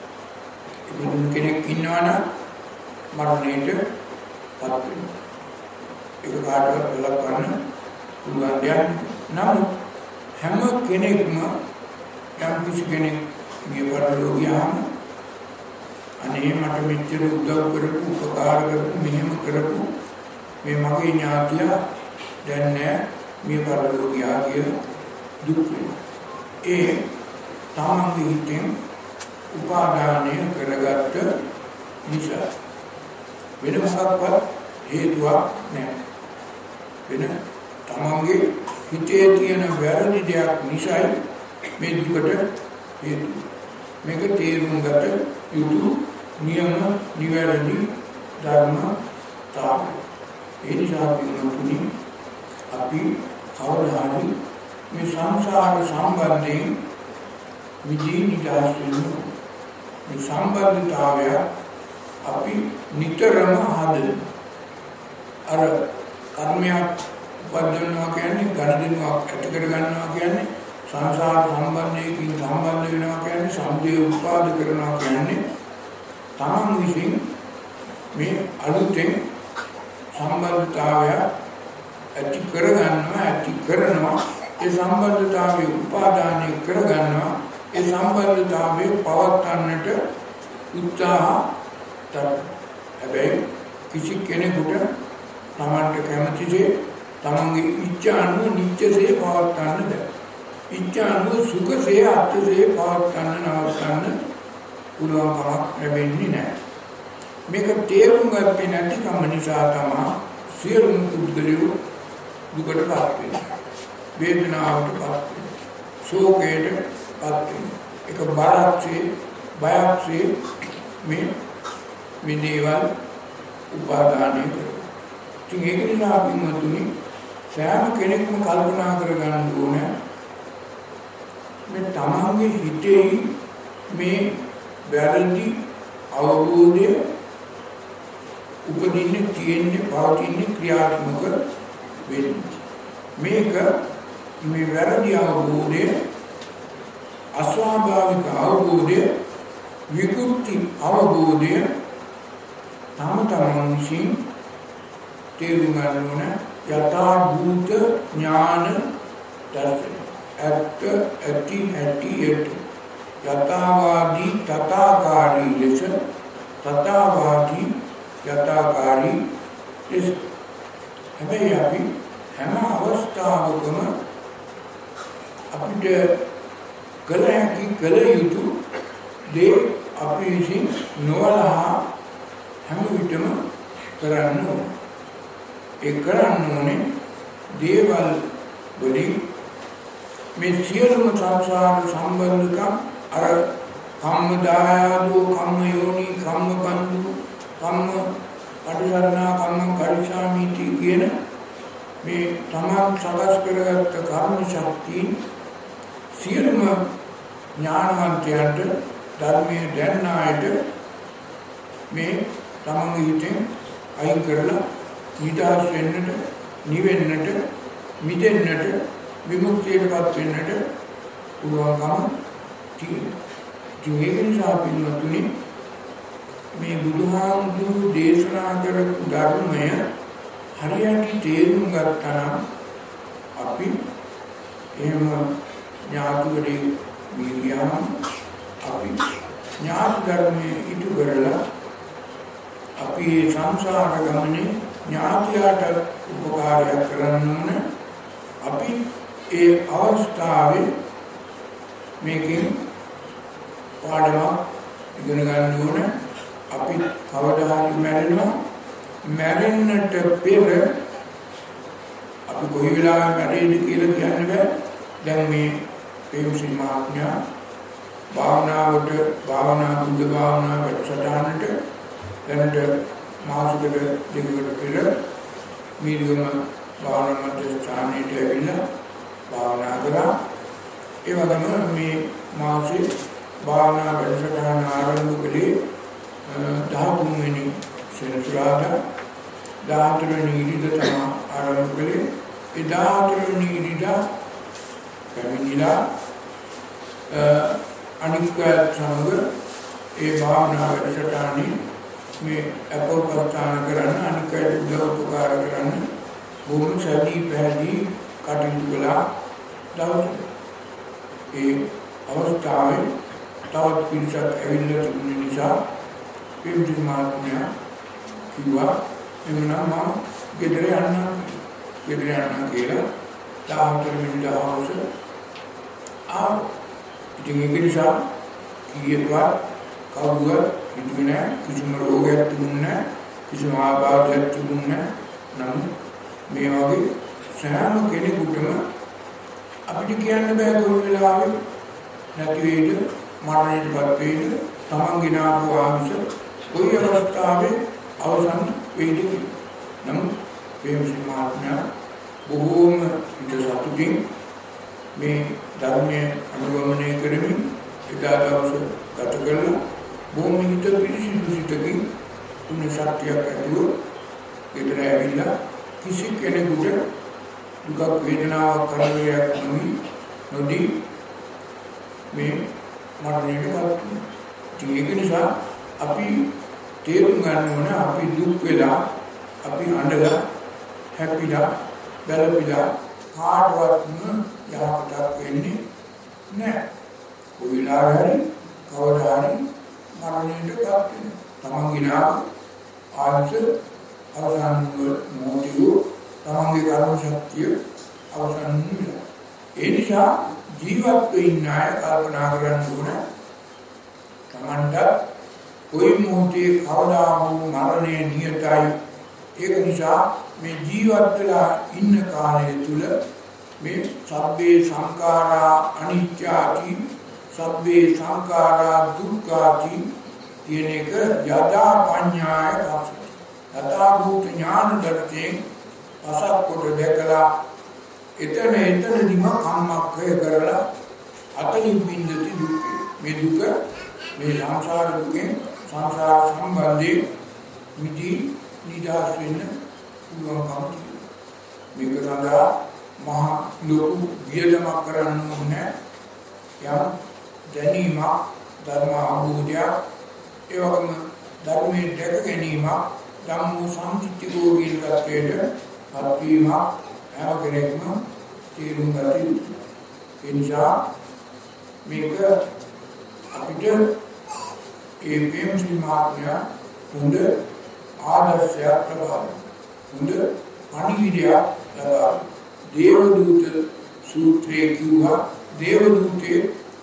කෙනෙක් ඉන්නවනම් මරණයට පත් වෙනවා. ඒක කාටවත් බලපන්න පුළුවන් දෙයක් නෙමෙයි. හැම කෙනෙක්ම යම් කිසි කෙනෙක් මේ පරලෝකියාම අනේ මට මෙච්චර උදව් කරපු, උපකාර කරපු, මෙහෙම කරපු මේ මගේ ඥාතියා දැන් නෑ මේ පරලෝකියා කියලා දුක් වෙනවා. ඒ තමන්ගේ හිතෙන් උපාදානය කරගත්ත නිසා වෙන මොකක්වත් හේතුවක් නැහැ. වෙන තමන්ගේ හිතේ තියෙන වැරදි දෙයක් නිසායි මේ දුකට හේතුව. මේක තේරුම් ගත යුතු නියම නිවැරදි ධර්මතාවය. ඒ නිසා අපි කවදා හරි මේ සංසාර සම්බන්ධයෙන් විජී නිදහස් වෙනවා. මේ සම්බන්ධතාවය අපි නිතරම හදන්න. අර කර්මයක් උපදිනවා කියන්නේ, ගණදිනුවක් ඇති කර ගන්නවා කියන්නේ, සංසාර සම්බන්ධයකින් සම්බන්ධ වෙනවා කියන්නේ, සම්දේ උත්පාද කරනවා කියන්නේ තමන් විසින් මේ අලුතෙන් සම්බන්ධතාවය ඇති කරගන්නවා, ඇති කරනවා. ඒ සම්බන්ධතාවය උපාදානය කරගන්නවා. ඒ සම්බන්ධතාවය පවත්වන්නට උත්සාහ කරනවා. හැබැයි කිසි කෙනෙකුට තමන්ට කැමතිසේ තමන්ගේ ඉච්ඡා අනුව නිත්‍යසේ පවත්වන්න බැහැ. ඉච්ඡා අනුව සුඛසේ, අත්‍යසේ පවත්වන්න නවත්තන්න පුළුවන් කමක් ලැබෙන්නේ නැහැ. මේක තේරුම් ගත්තේ නැතිකම නිසා තමයි සියලුම පුද්ගලයෝ දුකටපත් වෙන්නේ. වේදනාවටපත් වෙන්නේ. ශෝකයටපත් වෙන්නේ. ඒක බයක්සේ මේ දේවල් උපාදානය කරනවා. ඉතින් ඒක නිසා අපි මුතුනි සෑම කෙනෙක්ම කල්පනා කරගන්න ඕනේ මේ තමන්ගේ හිතේ මේ වැරදි අවබෝධය උපදින්නේ, තියෙන්නේ, පවතින්නේ, ක්‍රියාත්මක වෙන්නේ. මේක මේ වැරදි අවබෝධය, අස්වාභාවික අවබෝධය, විකෘති අවබෝධය තමන් විසින් තේරුම් ගන්න ඕන යථා භූත ඥාන දර්ශනය. ඇත්ත ඇති ඇති ඇති යථාවාදී තථාකාරී ලෙස තථාවාදී යථාකාරී ලෙස. හැබැයි අපි හැම අවස්ථාවකම අපිට කළ හැකි කළ යුතු දේ අපි විසින් නොවලහා හැම විටම කරන්න ඕනේ. ඒ කරන්න ඕනේ දේවල් වලින් මේ සියලුම සංසාර සම්බන්ධකම් අර කම්ම දායාදෝ කම්ම යෝනි කම්ම බන්දු කම්ම පටිසරණා කම්ම පරිසාමීති කියන මේ තමන් සකස් කරගත්ත කර්ම ශක්තිය සියලුම ඥානවන්තයන්ට ධර්මයේ දැනන අයට මේ තමන්ගේ හිතෙන් අයින් කරලා නිදහස් වෙන්නට, නිවෙන්නට, මිදෙන්නට, විමුක්තියටපත් වෙන්නට පුළුවන්කම තියෙනවා. ඒක නිසා පින්වත්නි මේ බුදුහාමුදුරු දේශනා කරපු ධර්මය හරියට තේරුම් ගත්තා නම් අපි එහෙම ඥාතිවරේ විද්‍යාව අපි ඥාති ධර්මයේ ඉටු කරලා අපි මේ සංසාර ගමනේ ඥාතියට උපකාරයක් කරන්න ඕන. අපි ඒ අවස්ථාවේ මේකෙන් පාඩමක් ඉගෙන ගන්න ඕන. අපි කවදා හරි මැරෙනවා. මැරෙන්නට පෙර අපි කොයි වෙලාවෙ මැරෙයිද කියලා කියන්න බෑ. දැන් මේ පේමසිංහ මහත්මයා භාවනාවට බුද්ධ භාවනා වැඩසටහනට දැනට මාසෙකට දෙකකට පෙර මීඩියම භාවනා මධ්‍යස්ථානයට ඇවිල්ලා භාවනා කරා. ඒ වගේම මේ මාසේ භාවනා වැඩසටහන ආරම්භ කළේ 13 වෙනි සෙනසුරාදා 14 වෙනි ඉරිදා තමයි ආරම්භ කළේ. ඒ 14 වෙනි ඉරිදා පැමිණිලා අනික් සමග ඒ භාවනා වැඩසටහනේ මේ අපෝපස්ථාන කරන්න අනික් අයට උපකාර කරන්න බොහොම සැදී පැහැදී කටයුතු කළා. දවසේ ඒ අවස්ථාවේ තවත් පිරිසක් ඇවිල්ලා තිබුණ නිසා පේමසිංහ මහත්මයා කිව්වා එමුනම් මම ගෙදර යන්න කියලා 14 වෙනි දවස ඉතින් ඒක නිසා කීයටවත් කවුරුවත් හිතුවේ නැහැ. කිසිම රෝගයක් තිබුණේ නැහැ. කිසිම ආබාධයක් තිබුණේ නැහැ. නමුත් මේ වගේ සෑම කෙනෙකුටම අපිට කියන්න බෑ කොයි වෙලාවෙ නැති වෙයිද මරණයටපත් වෙයිද තමන්ගේ නාපු ආංශ කොයි අවස්ථාවේ අවසන් වෙයිද. නමුත් පේමසිංහ මහත්මයා බොහෝම සතුටින් මේ ධර්මයේ අනුගමනය කරමින් එදා දවස ගත කළා. බොහොම හිත පිළිසිදු සිතකින් තුන් ශක්තියක් ඇතුව ගෙදර ඇවිල්ලා කිසි කෙනෙකුට දුක් වේදනාවක් කරදරයක් නොදී මේ මරණයටපත් වුණා. ඒක නිසා අපි තේරුම් ගන්න ඕන අපි දුක් වෙලා අපි අඬලා හැපිලා බැලපිලා කාටවත්ම යහපතක් වෙන්නේ නැහැ. කොයිලා හරි කවදා හරි මරණයටපත් වෙනවා. තමන්ගේ නාම ආංශ අවසන් මොහොතේ තමන්ගේ කර්ම ශක්තිය අවසන් වෙනවා. ඒ නිසා ජීවත් වෙන්න අය කල්පනා කරන්න ඕන තමන්ට කොයි මොහොතේ කවදා වූ මරණය නියතයි. ඒක නිසා මේ ජීවත් වෙලා ඉන්න කාලය තුල මේ සබ්බේ සංඛාරා අනිත්‍යාති සබ්බේ සංඛාරා දුක්ඛාති කියන එක යදා පඤ්ඤාය වාසති. යථා භූත ඥාන දර්ශයෙන් පසක් කොට දැකලා එතනදිම කම්මක්ඛය කරලා අතලින් බින්දති දුක්ඛ. මේ දුක මේ සංසාර දුකෙන් සංසාර සම්බන්ධයෙන් මිදී නිදහස් වෙන්න පුළුවන්කම තියෙනවා. මේක සඳහා මහා ලොකු වියදමක් කරන්න ඕනේ. යම් දැනීමක් ධර්ම අවබෝධයක් ඒ වගේම ධර්මයේ දැක ගැනීම ධම්මෝ සම්පිච්චකෝ කියන කප්පේට පත්වීම හැම කෙනෙක්ම තේරුම් ගත යුතුයි. ඒ නිසා මේක අපිට ඒ ප්‍රේමසිංහ මහත්මයා හොඳ ආදර්ශයක් ලබා හොඳ පණිවිඩයක් ලබා දේවදූත සූත්‍රයේ කිව්වා දේවදූතේ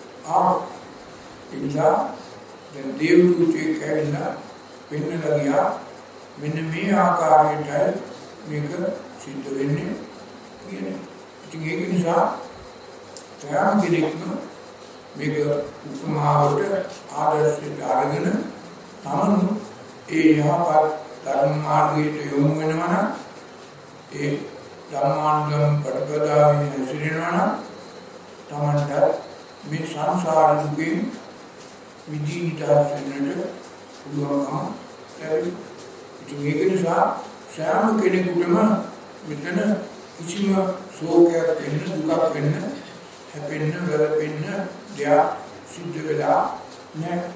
එනිසා දැන් දේවදූතේ කැවිලා වෙන්නලා ගියා මෙන්න මේ ආකාරයට මේක සිද්ධ වෙන්නේ කියන්නේ. ඉතින් ඒක නිසා සෑම කෙනෙක්ම මේක උපමාවට ආදර්ශයට අරගෙන තමන් ඒ යහපත් ධර්ම මාර්ගයට යොමු වෙනවා නම් ඒ ධර්මානුගම ප්‍රතිපදාවෙන් හැසිරෙනවා නම් තමන්ට මේ සංසාර දුකෙන් මිදී නිදහස් වෙන්නට පුළුවන්කම ලැබෙනවා. ඉතින් ඒක නිසා සෑම කෙනෙකුටම මෙතන කිසිම ශෝකයක් වෙන්න දුකක් වෙන්න හැපෙන්න වැළපෙන්න දෙයක් සිද්ධ වෙලා නැහැ.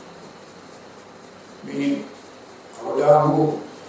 මේ කවදා හෝ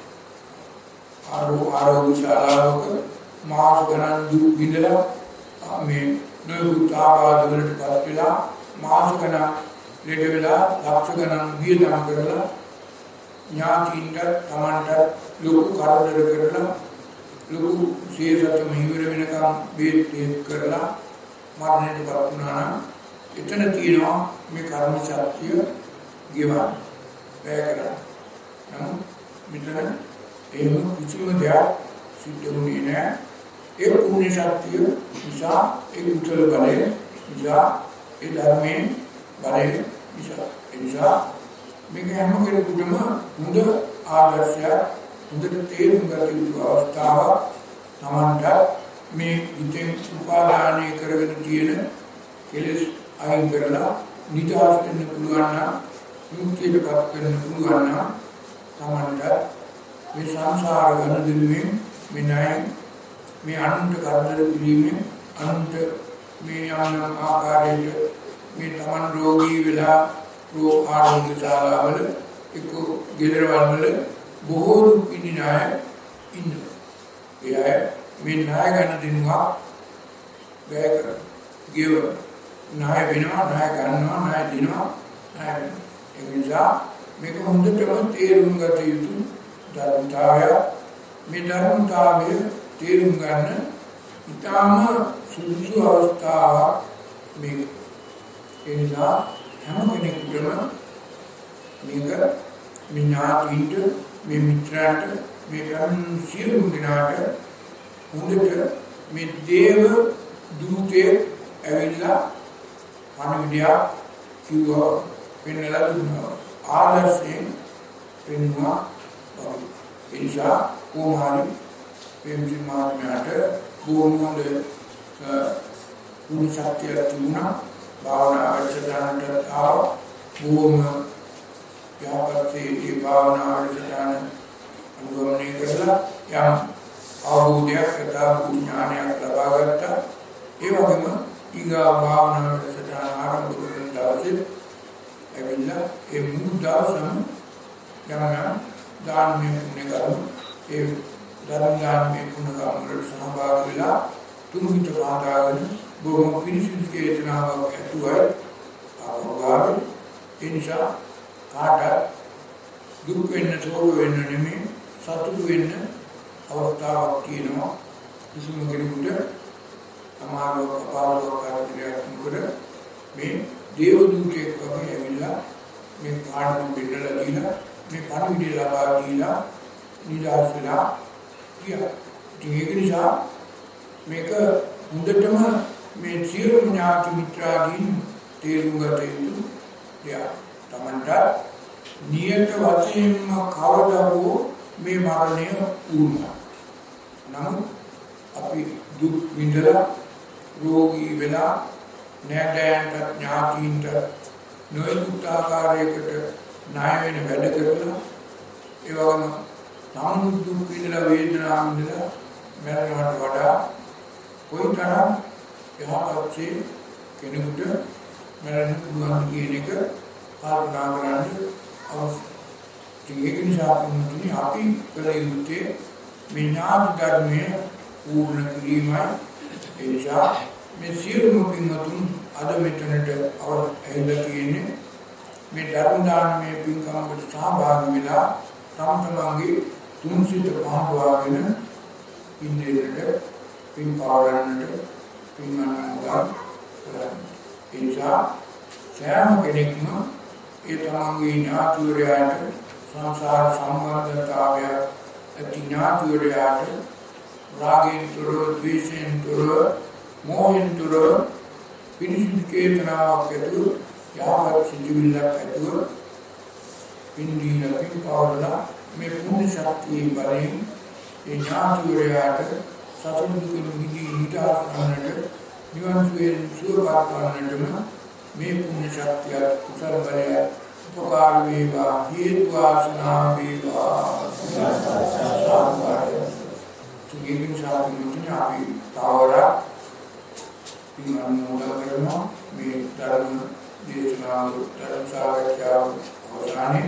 ආරෝග්‍ය ශාලාවක මාස ගණන් දුක් විඳලා මේ නොයෙකුත් ආබාධ වලට පත් වෙලා මාස ගණන් ලෙඩ වෙලා ලක්ෂ ගණන් වියදම් කරලා ඥාතින්ට තමන්ට ලොකු කරදර කරලා ලොකු සියසතම හිවර වෙනකම් බේත් කරලා මරණයට පත් වුණා නම් එතන තියෙනවා මේ කර්ම ශක්තිය ගෙවන්න බෑ කරා. නමුත් මෙතන එහෙම කිසිම දෙයක් සිද්ධ වුණේ නැහැ. ඒ පුණ්‍ය ශක්තිය නිසා ඒ උත්තර බලය නිසා ඒ ධර්මයේ බලය නිසා මේක හැම කෙනෙකුටම හොඳ ආදර්ශයක් හොඳට තේරුම් ගත යුතු අවස්ථාවක්. තමන්ට මේ ඉතින් උපාදානය කරගෙන තියෙන කෙලෙස් අයින් කරලා නිදහස් වෙන්න පුළුවන් නම් මුක්තියටපත් වෙන්න පුළුවන් නම් තමන්ට මේ සංසාර ගණදිනුවෙන් මේ ණය මේ අනුන්ට කරදර කිරීමෙන් අනුන්ට මේ යම් ආකාරයට මේ තමන් රෝගී වෙලා ආරෝග්‍ය ශාලාවල එක්ක ගෙදරවල වල බොහෝ දුක් විඳින අය ඉන්නවා. ඒ අය මේ ණය ගණදිනුවා වැය කරනවා. ගෙව ණය වෙනවා ණය ගන්නවා ණය දෙනවා ණය වෙනවා. ඒ නිසා මේක හොඳටම තේරුම් ගත යුතු ධර්මතාවය. මේ ධර්මතාවය තේරුම් ගන්න ඉතාම සුදුසු අවස්ථාවක් මේක. ඒ නිසා හැම කෙනෙකුටම මේක මේ ඥාතින්ට මේ මිත්‍රාට මේ ගම් සියලු දෙනාට හොඳට මේ දේව දූතේ ඇවිල්ලා පණිවිඩය කිව්වා පෙන්නලා දුන්නා. ආදර්ශයෙන් පෙන්වුවා. ඒ නිසා කොහොමද ප්‍රේමසිංහ මහත්මයාට බොහොම හොඳ පුණ්‍ය ශක්තිය තිබුණා. භාවනා වැඩසටහනට ආව බොහොම යහපත්සේ ඒ භාවනා වැඩසටහන අනුගමනය කරලා යම් අවබෝධයක් ඥානයක් ලබා ගත්තා. ඒ වගේම ඊගා භාවනා වැඩසටහන ආරම්භ කරන දවසේ ඇවිල්ලා ඒ මුළු දවසම යම් දානමය පුණ්‍ය කර්ම ඒ ධර්ම දානමය පුණ්‍ය කර්ම වලට සහභාගී වෙලා තුන්හිත පාදාගෙන බොහොම පිරිසිදු චේතනාවක් ඇතුවයි ආවෝගාවේ. ඒ නිසා කාට දුක් වෙන්න සෝක වෙන්න නෙමෙයි සතුටු වෙන්න අවස්ථාවක් තියෙනවා. කිසිම කෙනෙකුට අමාරුවක් අපාරුවක් කාර්යයක් නොකර මේ දේව දූතයෙක් වගේ ඇවිල්ලා මේ කාණ්ඩු බෙදලා දීලා මේ පණිවිඩය ලබා දීලා නිදහස් වෙලා ගියා. ඒක නිසා මේක හොඳටම මේ සියලු ඥාති මිත්‍රාදීන් තේරුම් ගත යුතු දෙයක්. තමන්ට නියත වශයෙන්ම කවදා හෝ මේ මරණය වුණා. නමුත් අපි දුක් විඳලා රෝගී වෙලා නැදයන්ට ඥාතින්ට නොයෙකුත් ආකාරයකට ණය වෙන වැඩ කරලා ඒ වගේම තමන් දුක් විඳලා වේදනාව විඳලා මරණයට වඩා කොයිතරම් යහපත්සේ කෙනෙකුට මරණ පුළුවන් කියන එක කල්පනා කරන්න අවශ්‍යයි. ඒක නිසා අපි කල යුත්තේ මේ ඥාන ධර්මයේ පූර්ණ කිරීමයි. ඒ නිසා මේ සියලුම පින්වතුන් අද මෙතනට ඇවිල්ලා තියෙන්නේ මේ ධර්ම දානමය පින්කමකට සහභාගී වෙලා තම තමන්ගේ තුන් සිත පහදවාගෙන ඉන්ද්‍රියට පින් පාවරන්නට පින් අනුමෝදන් කරන්න. ඒ නිසා සෑම කෙනෙක්ම ඒ තමන්ගේ ඥාතිවරයාට සංසාර සම්බන්ධතාවය ඇති ඥාතිවරයාට රාගයෙන් තොරව, ද්වේෂයෙන් තොරව, මෝහයෙන් තොරව පිරිසිදු චේතනාවක් ඇතුව යහපත් සිතිවිල්ලක් ඇතුව පින්දීන පින් පාවරලා මේ පුණ්‍ය ශක්තිය බලයෙන් ඒ ඥාතිවරයාට සසර දුකින් නිදහස් කරන්නට නිවන් සුවයෙන් සුවපත් වන්නටම මේ පුණ්‍ය ශක්තිය කුසල බලය උපකාර වේවා හේතු වාසනා වේවා. තුන්වෙනි ශාස්ත්‍රඥ අපි තවරා පින් අනුමෝදන් කරනවා. මේ ධර්ම දේශනාව ධර්ම සාකච්ඡාව අවසානයේ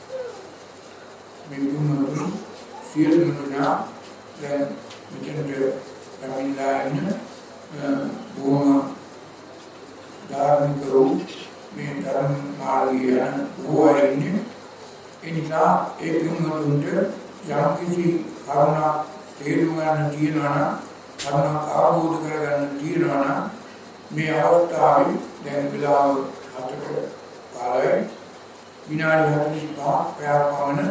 මේ මුතුන් සියලුම දෙනා දැන් මෙතනට පැමිණලා ඉන්න බොහොම ධාර්මිකව මේ ධර්ම මාර්ගය යන බොහෝ අය ඉන්නේ. ඒ නිසා ඒ පින්වතුන්ට යම් කිසි කරුණක් තේරුම් ගන්න තියෙනවා නම් කරුණක් අවබෝධ කරගන්න තියෙනවා නම් මේ අවස්ථාවේ දැන් වෙලාව 7ට කාලයි විනාඩි 45ක් පැයක් පමණ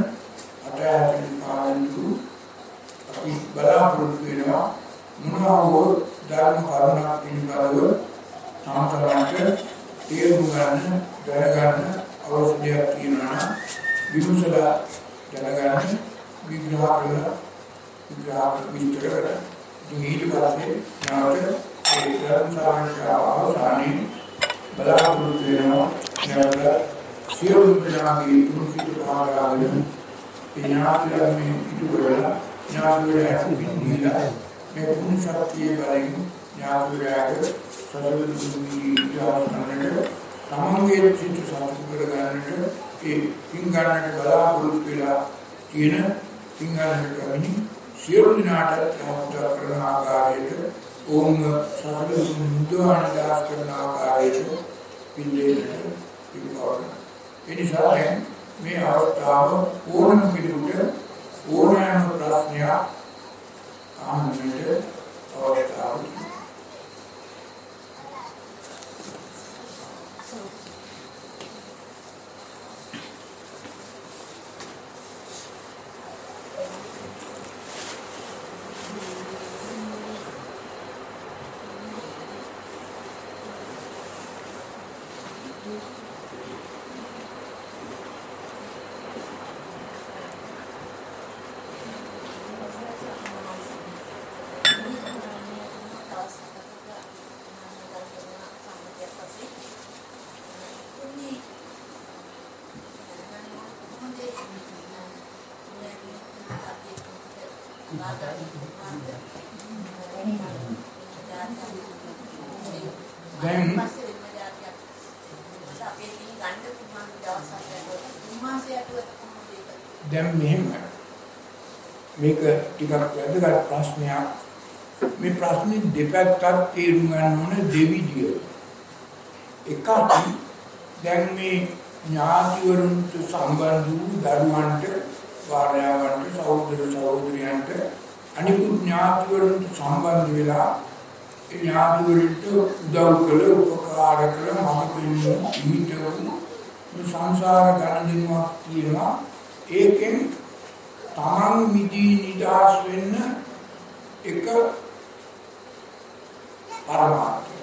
8:45 අපි බලාපොරොත්තු වෙනවා මොනවා හෝ ධර්ම කරුණක් පිළිබඳව සමතලන්ට තේරුම් ගන්න දැනගන්න අවශ්‍යයක් තියෙනවා නම් විමසලා දැනගන්න විග්‍රහ කරලා විස්තර කරලා ඊට පස්සේ නැවත ඒ ධර්ම සාකච්ඡාව අවසානයේ බලාපොරොත්තු වෙනවා නැවත සියලු දෙනාගේ තුන්සිත භාගාගෙන ඥාතියන්ගේ ඉටු කරලා ඥාතිවරයාට පිළිගලා මේ පුණ්‍ය ශක්තිය බලයෙන් ඥාතිවරයාට සසල දුකී යාමනට තමන්ගේ සිත සතුට කරගන්නට ඒ පින් ගන්නට බලාපොරොත්තු වෙලා කියන පින් ගන්නට කමිනි සියලු දිනාට යහපත කරන ආකාරයට ඕම් සසල මුදවන දාස් කරන ආකාරයට පිළිදෙන්නට පිළිපවන. ඒ නිසා දැන් මේ අවස්ථාව ඕනම කෙනෙකුට ඕනෑම ප්‍රශ්නයක් අහන්නට අවස්ථාවක්. දැන් මෙහෙම මේක ටිකක් වැදගත් ප්‍රශ්නයක්. මේ ප්‍රශ්නේ දෙපැත්තක් තේරුම් ගන්න ඕන දෙවිදිය. එකක් දැන් මේ ඥාතිවරුන්ට සම්බන්ධ වූ දරුවන්ට, භාර්යාවන්ට, සහෝදර සහෝදරියන්ට අනිකුත් ඥාතිවරුන්ට සම්බන්ධ වෙලා ඒ ඥාතිවරුන්ට උදව් කළ, උපකාර කළ, මඟ පෙන්වන ඊටු මේ සංසාර ගණනින්වත් තියෙනවා. ඒකෙන් තමන් මිදී නිදහස් වෙන්න එක පරමාර්ථය.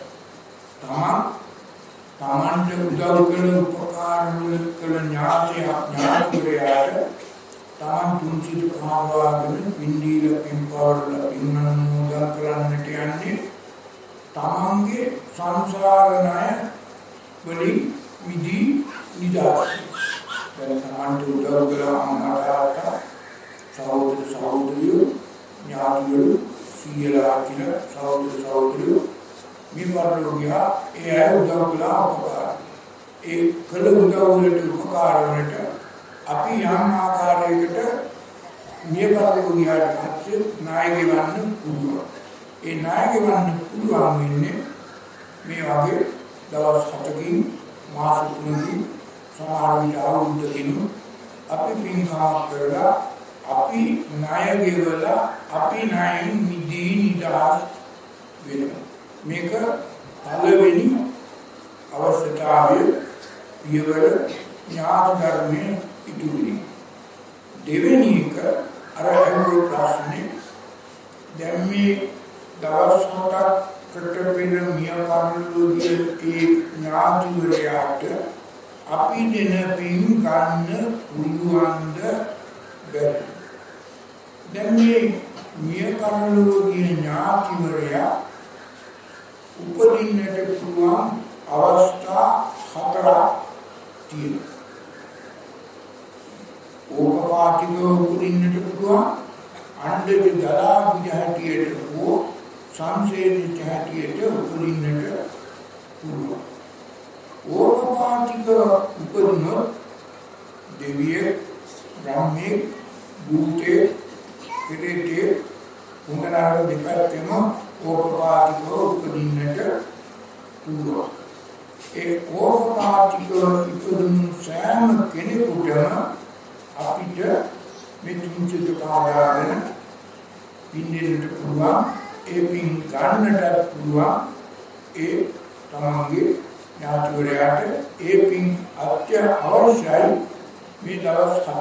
තමන්ට උදව් කළ, උපකාර කළ ඥාතිවරයාට තමන් තුන්සිත පහදවාගෙන පින්දීල පින්පාවරලා පින්නනුමෝදන් කරන්නට යන්නේ තමන්ගේ සංසාර ණය වලින් මිදී නිදහස්. දැන් තමන්ට උදව් කළ අම්මා තාත්තා, සහෝදර සහෝදරියෝ, ඥාතිවරු, සීයලා කියලා සහෝදර සහෝදරියෝ මේ වර්ගෝගියා ඒ අය උදව් කළා උපකාර. ඒ කළ උදව් වලට උපකාර වලට අපි යම් ආකාරයකට නියපරලෝ ගියාට පස්සේ ණය ගෙවන්න පුළුවන්. ඒ ණය ගෙවන්න පුළුවන් වෙන්නේ මේ වගේ දවස් 7කින් මාස 3කින් සමහර විට අවුරුද්දකින් අපි පින්කම් කරලා අපි ණය ගෙවලා අපි ණයෙන් මිදී නිදහස් වෙනවා. මේක පළවෙනි අවශ්‍යතාවය පියවර ඥාන ධර්මයේ ඉදිරි. දෙවෙනි එක අර අහුරු ප්‍රශ්නේ දැන් මේ දවස් 7කට වෙන මියපරලෝකයේ ඒ ඥාතිවරයාට අපි දෙන පින් ගන්න පුළුවන්ද බැරි. දැන් මේ මියපරලෝකයේ ඥාතිවරයා උපදින්නට පුළුවන් අවස්ථා 4ක් තියෙනවා. ඕපපාතිකව උපදින්නට පුළුවන් අණ්ඩක දලා විජාතියට හෝ සංසේනිත හැටියට උපදින්නට පුළුවන්. ඕපපාතිකව උපදිනොත් දෙවියෙක්, බ්‍රහ්මෙක්, භූතයෙක්, පිරිතෙක් උන්දනාර දෙපැත්තෙම ඕපපාතිකව උපදින්නට පුළුවන්. ඒ ඕපපාතිකව ඉපදුණු සෑම කෙනෙකුටම අපිට මේ තුන්සිත කාර්යයන් පින්නෙන්නට පුළුවන්. ඒ පින් ගන්නට පුළුවන්. ඒ තමන්ගේ ඥාතිවරයාට ඒ පින් අවශ්‍යයි. මේ දවස් 7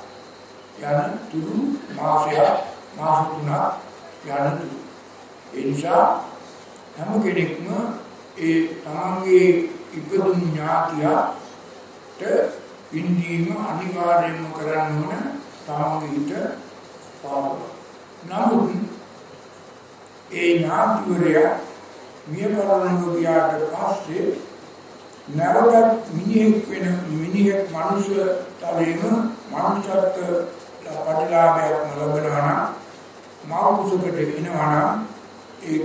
යන තුරු මාස 3ක් යන තුරු. ඒ නිසා හැම කෙනෙක්ම ඒ තමන්ගේ ඉපදුණු ඥාතියට පින්දීම අනිවාර්යයෙන්ම කරන්න ඕන. තමන්ගේ හිත පාවන. නමුත් ඒ ඥාතිවරයා මිය පරලොව ගියාට පස්සේ නැවත මිනිහෙක් මනුෂ්‍ය තලෙම මනුෂ්‍යත්ව ප්‍රතිලාභයක් ලැබෙනවා නම් මව කුසකට එනවා නම් ඒක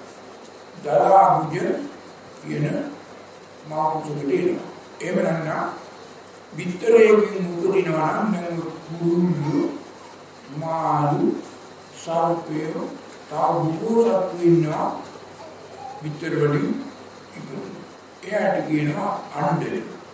දලා බුජ කියන මව කුසකට එනවා. එහෙම නැත්නම් විතරයෙන් උපදිනවා නම් දැන් කුරුළු මාළු සර්පය තාවුසත් ඉන්නවා විතර වලින් ඉපදුන. එයාට කියනවා අණ්ඩය.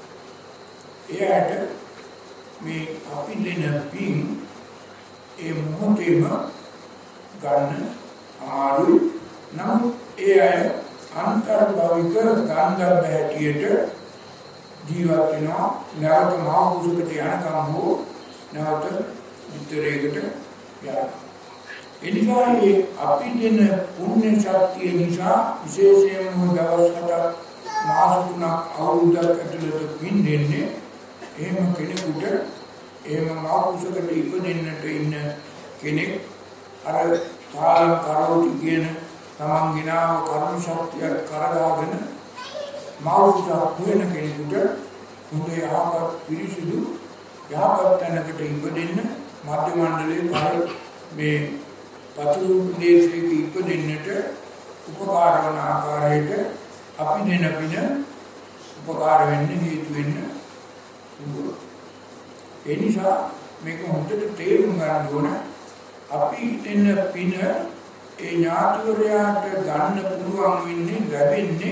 එයාට මේ අපි දෙන පින් ඒ මොහොතේම ගන්න අමාරුයි. නමුත් ඒ අය අන්තර්භවික ගන්ධබ්බ හැටියට ජීවත් වෙනවා. නැවත මහකුසකට යනකම් හෝ නැවත විතරයකට යනවා. එනිසා අපි දෙන පුණ්‍ය ශක්තිය නිසා විශේෂයෙන්ම දවස් 7ක් මාස 3ක් අවුරුද්දක් ඇතුළත පින් දෙන්නේ එහෙම කෙනෙකුට එහෙම මහකුසකට ඉපදෙන්නට ඉන්න කෙනෙක් අර කාල කරෝටි කියන තමන් ගිනාව කර්ම ශක්තිය කරදාගෙන මෞර්ජ වෙන කෙනෙකුට හොඳේ ආපත් පිරිසිදු යහපත් තැනකට ඉපදෙන්න මධ්‍ය මණ්ඩලයේ පර මේ පතුරු දේශයක ඉපදෙන්නට උපකාර වන ආකාරයට අපි දෙන පින උපකාර වෙන්න හේතු වෙන්න පුළුවන්. ඒ නිසා මේක හොඳට තේරුම් ගන්න ඕන. අපි දෙන පින ඒ ඥාතිවරයාට ගන්න පුළුවන් වෙන්නේ ලැබෙන්නේ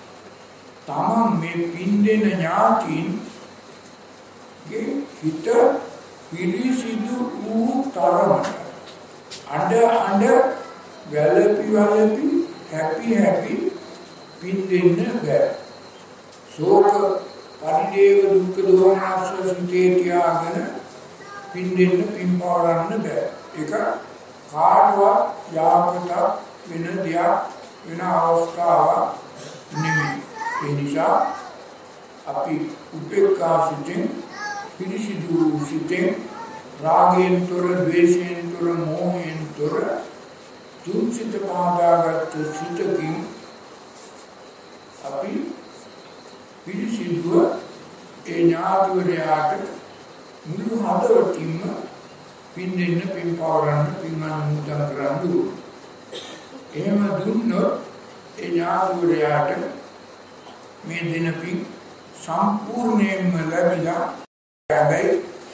තමන් මේ පින් දෙන ඥාතීන්ගේ හිත පිරිසිදු වූ තරමට අඬ වැළපි හැපි පින් දෙන්න බෑ. ශෝක පරිදේව දුක්ඛ දෝමනස්ස සිතේ තියාගෙන පින් දෙන්න පින් පාරන්න බෑ. ඒක කාටවත් යාපත වෙන දෙයක් වෙන අවස්ථාවක් නෙමෙයි. ඒ නිසා අපි උපේක්ඛා සිතෙන් පිරිසිදු සිතෙන් රාගයෙන් තොර, ද්වේෂයෙන් තොර, මෝහයෙන් තොර තුන්සිත පාදාගත් සිතකින් අපි පිරිසිදුව ඒ ඥාතිවරයාට මුළු හදවතින්ම පින් දෙන්න, පින් පවරන්න, පින් අනුමෝදන් කරන්න ඕන. එහෙම දුන්නොත් ඒ ඥාතිවරයාට මේ දෙන පින් සම්පූර්ණයෙන්ම ලැබිලා හැබැයි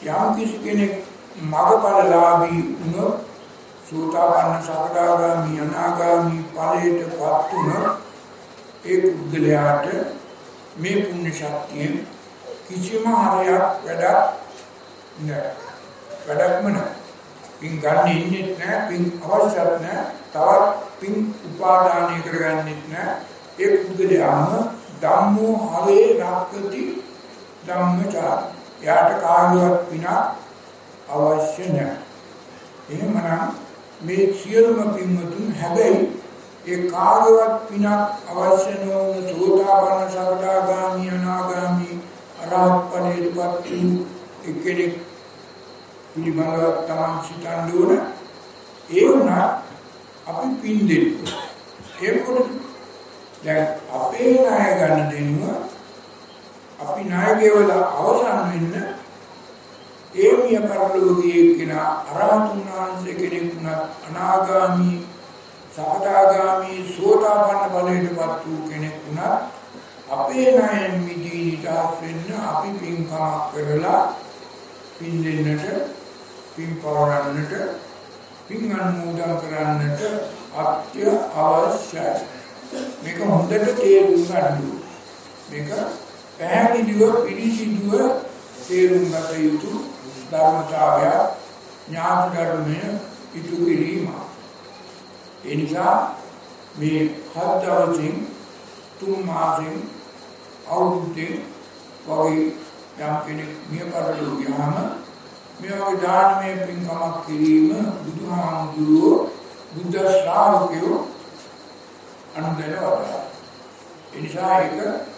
යම් කිසි කෙනෙක් මගපලලාභී වුණොත් සෝතාපන්න සකදාගාමි අනාගාමි ඵලයටපත් වුණොත් ඒ පුද්ගලයාට මේ පුණ්‍ය ශක්තියෙන් කිසිම හරයක් වැඩක් නැහැ. පින් ගන්න ඉන්නේ නැහැ, පින් අවශ්‍යත් නැහැ, තවත් පින් උපාදානය කරගන්නෙත් නැහැ. ඒ පුද්ගලයාම ධම්මෝ හරේ රක්කති ධම්මචාර. යාට කාර්යවත් පිනක් අවශ්‍ය නැහැ. එහෙමනම් මේ සියලුම පින්වතුන් හැබැයි ඒ කාර්යවත් පිනක් අවශ්‍ය නොවන සෝතාපන්න සකදාගාමි අනාගාමි අරහත් ඵලයටපත් වූ එක්කෙනෙක් පිළිබඳව තමන් සිතන්න ඕන. ඒ වුණා අපි පින් දෙන්න. ඒකත් දැන් අපේ ණය ගන්න දෙන්නුව අපි ණය ගෙවල අවසන් වෙන්න ඒ මිය පරලෝකයේ කෙනා අරහතුන් වහන්සේ කෙනෙක් වුණත් අනාගාමි සකදාගාමි සෝතාපන්න ඵලයටපත් වූ කෙනෙක් වුණත් අපේ ණයෙන් මිදී නිදහස් වෙන්න අපි පින්කමක් කරලා පින් දෙන්නට පින් පවරන්නට පින් අනුමෝදන් කරන්නට අත්‍යවශ්‍යයි. මේක හොඳට තේරුම් ගන්න. මේක පැහැදිලිව පිළිසිදුව තේරුම් ගත යුතු ධර්මතාවය ඥාන ධර්මය ඉටු කිරීම. ඒ නිසා මේ හත් දවසින් තුන් මාසෙන් අවුරුද්දෙන් වගේ යම් කෙනෙක් මිය පරලෝ ගියාම මේ වගේ දානමය පින්කමක් කිරීම බුදුහාමුදුරුවෝ බුද්ධ ශ්‍රාවකයෝ අනුදැනවලා. ඒ නිසා ඒක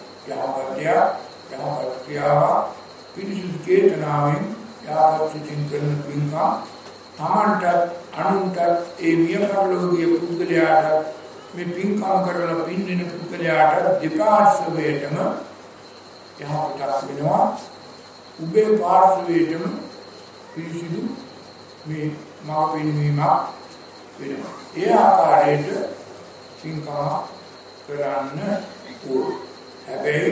යහපත් ක්‍රියාවක් පිරිසිදු චේතනාවෙන් යහපත් සිතින් කරන පින්කම් තමන්ට අනුන්ට ඒ මිය පරලෝකීය පුද්ගලයාට මේ පින්කම් කරලා පින් දෙන පුද්ගලයාට දෙපාර්ශ්වයටම යහපතක් වෙනවා. උභය පාර්ශ්වයටම පිරිසිදු මේ මා පෙන්වීමක් වෙනවා. ඒ ආකාරයට පින්කම කරන්න ඕන. හැබැයි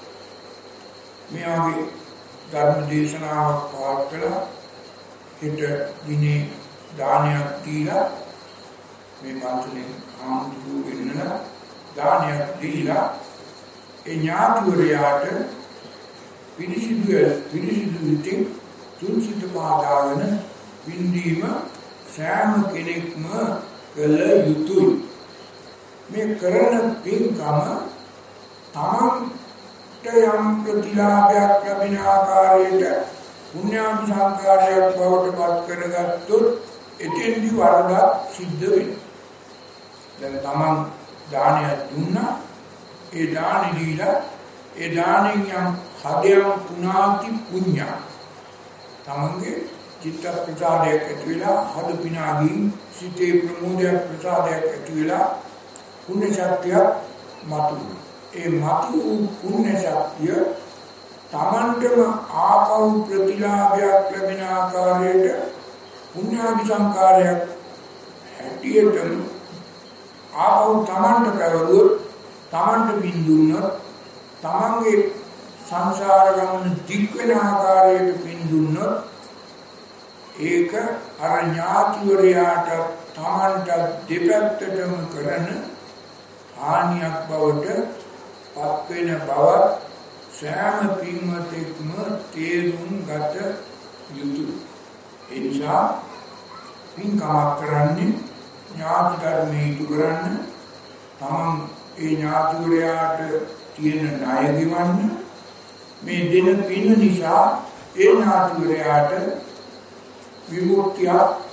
මේ වගේ ධර්ම දේශනාවක් පවත්වලා හිත දිනේ දානයක් දීලා මේ පන්සලෙන් ආමුතු වෙන්න දානයක් දීලා ඒ ඥාතිවරයාට පිරිසිදු විදිහින් තුන්සිත පාදාගෙන විඳීම සෑම කෙනෙක්ම කළ යුතුයි. මේ කරන පින්කම තමන්ට යම් ප්‍රතිලාභයක් ලැබෙන ආකාරයට පුණ්‍යාභි සංකාරයක් බවට පත් කරගත්තොත් එතෙන්දි වරදක් සිද්ධ වෙනවා. දැන් තමන් දානයක් දුන්නා, ඒ දානෙ දීලා ඒ දානෙන් යම් හදයන් පුණාති පුඤ්ඤ තමන්ගේ චිත්ත ප්‍රසාදයක් ඇති වෙලා හද පිනාගින් සිතේ ප්‍රමෝදයක් ප්‍රසාදයක් ඇති වෙලා පුණ්‍ය ශක්තිය මතුවෙනවා. ඒ මතු පුණ්‍ය ශක්තිය තමන්ටම ආපහු ප්‍රතිලාභයක් ලැබෙන ආකාරයට පුණ්‍යාභි සංකාරයක් හැටියටම ආපහු තමන්ට පැවරුවොත් තමන්ට බින්දුනොත් තමන්ගේ සංසාර ගමන දික් වෙන ආකාරයට බින්දුනොත් ඒක අර ඥාතිවරයාට තමන්ට දෙපැත්තටම කරන හානියක් බවට පත් වෙන බව සෑම පින්වතෙක්ම තේරුම් ගත යුතුයි. ඒ නිසා පින්කමක් කරන්නේ ඥාති ධර්මයේ ඉටු කරන්න, තමන් ඒ ඥාතිවරයාට තියෙන ණය ගෙවන්න, මේ දෙන පින නිසා ඒ ඥාතිවරයාට විමුක්තිය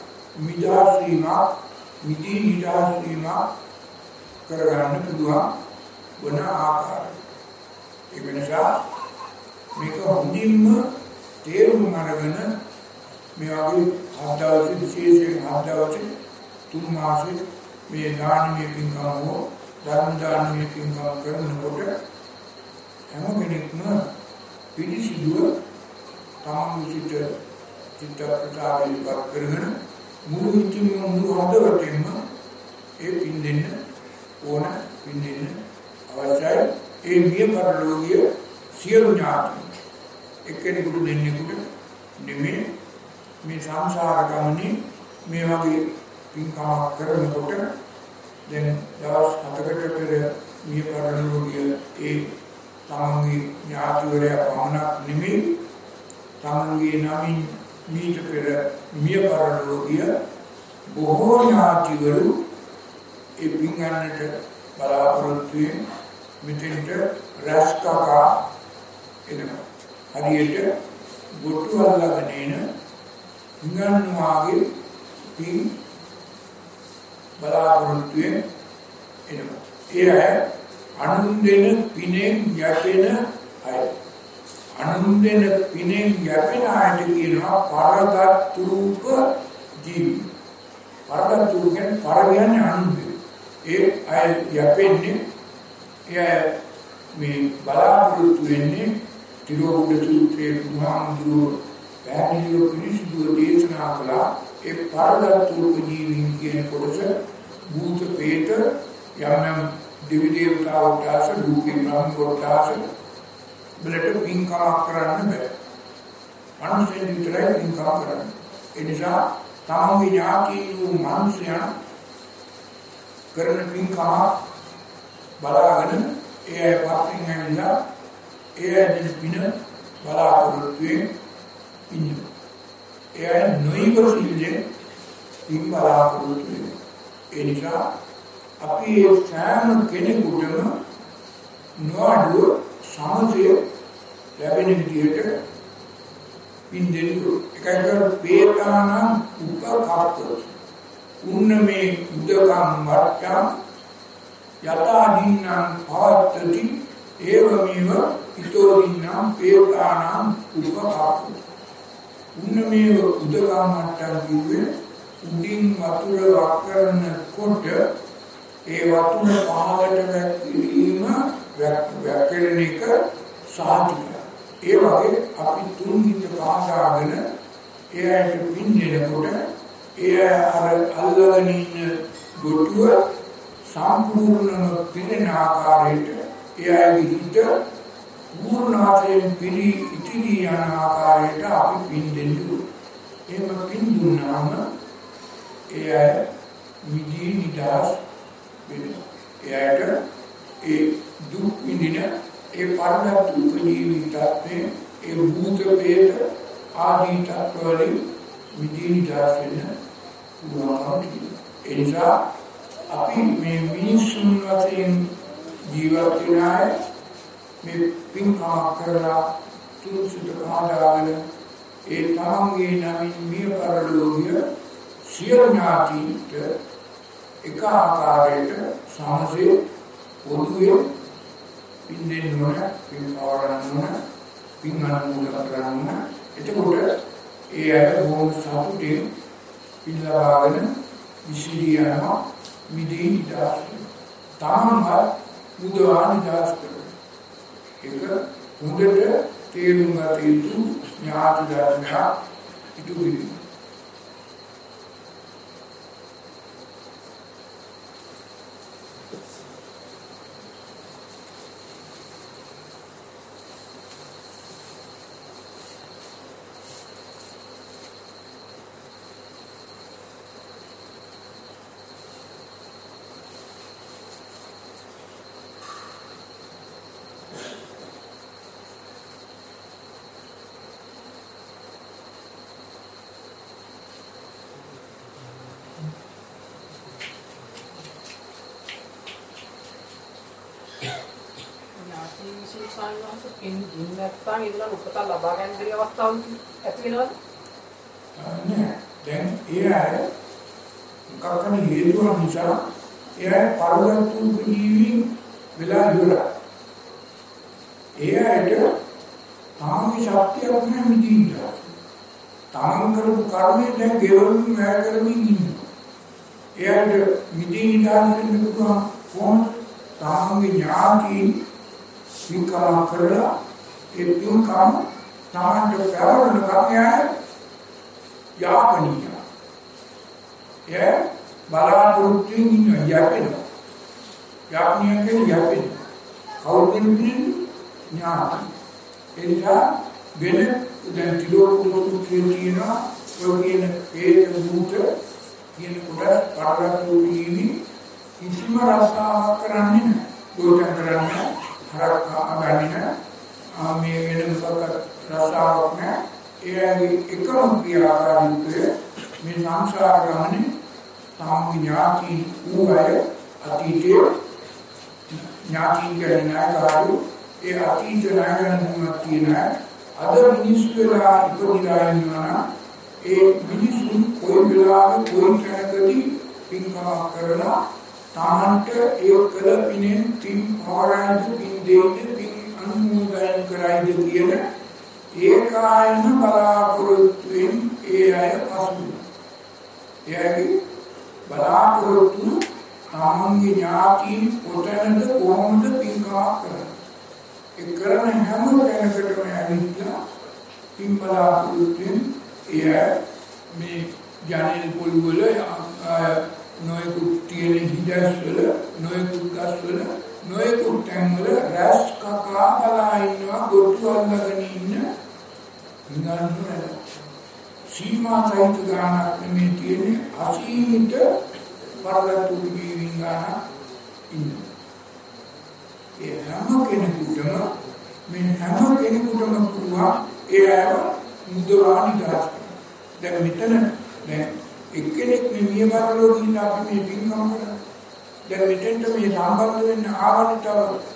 නිදහස් වීමක් කරගන්න පුළුවන් වන ආකාරය. ඒ නිසා මේක හොඳින්ම තේරුම් අරගෙන මේ වගේ හත්දවසේ විශේෂයෙන් හත්දවසේ තුන් මාසෙ මේ දානමය පින්කම හෝ ධර්ම දානමය පින්කම කරනකොට හැම කෙනෙක්ම පිළිසිදුව තමන්ගේ චිත්ත ප්‍රසාදයට කරගෙන මුළු හිතින්ම මුළු හදවතින්ම ඒ පින් දෙන්න ඕන, පින් දෙන්න අවශ්‍යයි. ඒ මිය පරලෝකීය සියලු ඥාති එක්කෙනෙකුට දෙන්නෙකුට නෙමෙයි මේ සංසාර ගමනේ මේ වගේ පින්කමක් කරනකොට දැන් දවස් 7කට පෙර මිය පරලෝකීය ඒ තමන්ගේ ඥාතිවරයා පමණක් නෙමෙයි තමන්ගේ නමින් මීට පෙර මිය පරලෝකීය බොහෝ ඥාතිවරු ඒ පින්ගන්නට බලාපොරොත්තු වෙන මෙතෙන්ට රැස්කකා එනවා. හරියට ගොට්ටු අල්ලගෙන එන පින්ගන්නාගේ පින් බලාපොරොත්තු එනවා. ඒ අනුන් දෙන පිනෙන් යැපෙන අය. අනුන් දෙන පිනෙන් යැපෙන අයට කියනවා පරදත්තුක ජීවි. පරදත්තුක කියන්නේ පර කියන්නේ අනුන්. ඒ අය යැපෙන්නේ ඒ මේ බලාපොරොත්තු වෙන්නේ තිරෝගුඩ සූත්‍රයේ බුදුහාමුදුරුවෝ පැහැදිලිව පිළිසිදුව දේශනා කළා. ඒ පරදත්තුක ජීවීන් කියන කොටස භූත ප්‍රේත යම් දෙවි දේවතාවුන්ට ආස දුකේ බ්‍රහ්මවරුන්ට ආස බලට පින්කමක් කරන්න බෑ. මනුෂ්‍යයන් විතරයි පින්කම කරන්නේ. ඒ නිසා තමන්ගේ ඥාති වූ මනුෂ්‍යයන් කරන පින්කම බලාගෙන ඒ පස්සින් ඇවිල්ලා ඒ දින බලාපොරොත්තු ඉන්නවා. ඒ නොයිවසිල්ලෙන් පින් බලාපොරොත්තු වෙනවා. ඒ නිසා අපි සෑම කෙනෙකුටම නොඅඩුව සමසේ ලැබෙන විදිහට පින් දෙන්න එකකට වේතානම් උපකාරක උන්නමේ උදකම් වර්තම් යතාදීනම් පවත්තති ඒවමෙව ඊතෝදීනම් වේතානම් උපකාරක උන්නමේ උදකම් වර්තම් කිව්වේ උඩින් වතුර වක් කරනකොට ඒ වතුර පහළට වැක්කීම වැක්කෙන එක සාධිකයි. ඒ වගේ අපි තුන් හිත පාදාගෙන එයාට පින්නේනකොට එය අර අල්ලගෙන ඉන්න ගොටුව සම්පූර්ණම පිරෙන ආකාරයට එයාගේ හිත පූර්ණාතයෙන් පිරි ඉතිරි යන ආකාරයට අපි පින් දෙන්න ඕනේ. එහෙම පින් දුන්නාම එය විදි නිදාස් වෙනවා. එයාට ඒ දුක් විඳින ඒ පරණත් උපජීවිතත්වයේ ඒ භූත වේද ආදී තත්වවලින් විදි නිදාස් වෙන පුළුවන්කම. ඒ නිසා අපි මේ මිනිසුන් වශයෙන් ජීවත් වෙන අය මේ පින්කම් කරලා තුන්සිත පාදාගෙන ඒ තමන්ගේ නමින් මිය පරලෝකීය සියලු ඥාතීන්ට එක ආකාරයට සමසේ පොදුවේ පින් දෙන්න ඕන, පින් පවරන්න ඕන, පින් අනුමෝදන් කරන්න ඕන. එතකොට ඒ අය බොහොම සතුටින් පින් ලබාගෙන විශ්ිරියනවා මිදී නිදාස් තමන්ව බුදුආ නිදාස් කරනවා. ඒක හොඳට තේරුම් ගත යුතු ඥාති ධර්මයක් ඉදිරියට. නැත්නම් ඉඳලා උපත ලබා ගන්න බැරි අවස්ථාවක් ඇති වෙනවද? නෑ. දැන් ඒ අය මොකක්ද හේතුව නිසා ඒ අය පරලෝක ජීවීන් වෙලා ඉවරයි. ඒ අයට තාමි ශක්තියක් නැහැ මිදින්න. තාම කරපු කර්මය දැන් ගෙවමින් වැය කරමින් ඉන්නවා. ඒ අයට මිදින්න දාන්න පුළුවන් කොහොම තාමගේ ඥාති පින්කම් කරලා ඒ පින්කම් තමන්ට පැවරන කර්මයයි යාපනීය. ඒ බලාපොරොත්තු ඉන්න යැපෙනවා. යාපනීය කියන්නේ යැපෙනවා. කවුරුන් කියන්නේ ඥාති. ඒ නිසා වෙන දැන් තිලෝකුරු කියනවා ඔය කියන හේත භූත කියන කොට පරලතු වීමි කිසිම රසාවක් කරන්නේ නැහැ. දුක කරන්නේ හරක් ගන්නේ මේ වෙන මොකක් රසාවක් නැහැ. ඒගේ එකම ක්‍රියාකාරීත්වය මේ සංසාර ගමනේ තමන්ගේ ඥාති වූ අය අතීතයේ ඥාති කියන නායකරු ඒ අතීත නායකයන්ට තියෙන අද මිනිස්සු වෙලා ඉපදිලා ඉන්නවා ඒ මිනිසුන් කොයි වෙලාවෙ කොයි තැනකදී පින්කමක් කරලා තමන්ට ඒ කළ පිනෙන් පින් හොරායිද පින් දෙයිද පින් අනුමෝදන් කරයිද කියන ඒකායන බලාපොරොත්තුෙන් ඒ අය පසු එයාගේ බලාපොරොත්තු තමන්ගේ ඥාතීන් කොතැනද කොහොමද පින්කමක් කරන්නේ ඒ කරන හැම තැනකටම ඇවිල්ලා පින් බලාපොරොත්තුෙන් එයා මේ ජනේල් පොල් වල නොයෙකුත් තියෙන හිදස් වල නොයෙකුත් ගස් වල නොයෙකුත් තැන් වල රැස් කකා බලා ඉන්නවා ගොට්ටු අල්ලගෙන ඉන්න ඉංගන්නවල සීමා සහිත ගානක් මේ තියෙන්නේ අසීමිත පරලතු ජීවින් ගානක් ඉන්නවා ඒ හැම කෙනෙකුටම මේ හැම කෙනෙකුටම පුළුවන් ඒ මුදවානි දාස් දැන් මෙතන දැන් එක්කෙනෙක් මේ මියවරලෝ ගිහිල්ලා අපි මේ පින්කම් කරා දැන් මෙතෙන්ට මේ සම්බන්ධ වෙන්න ආවනිට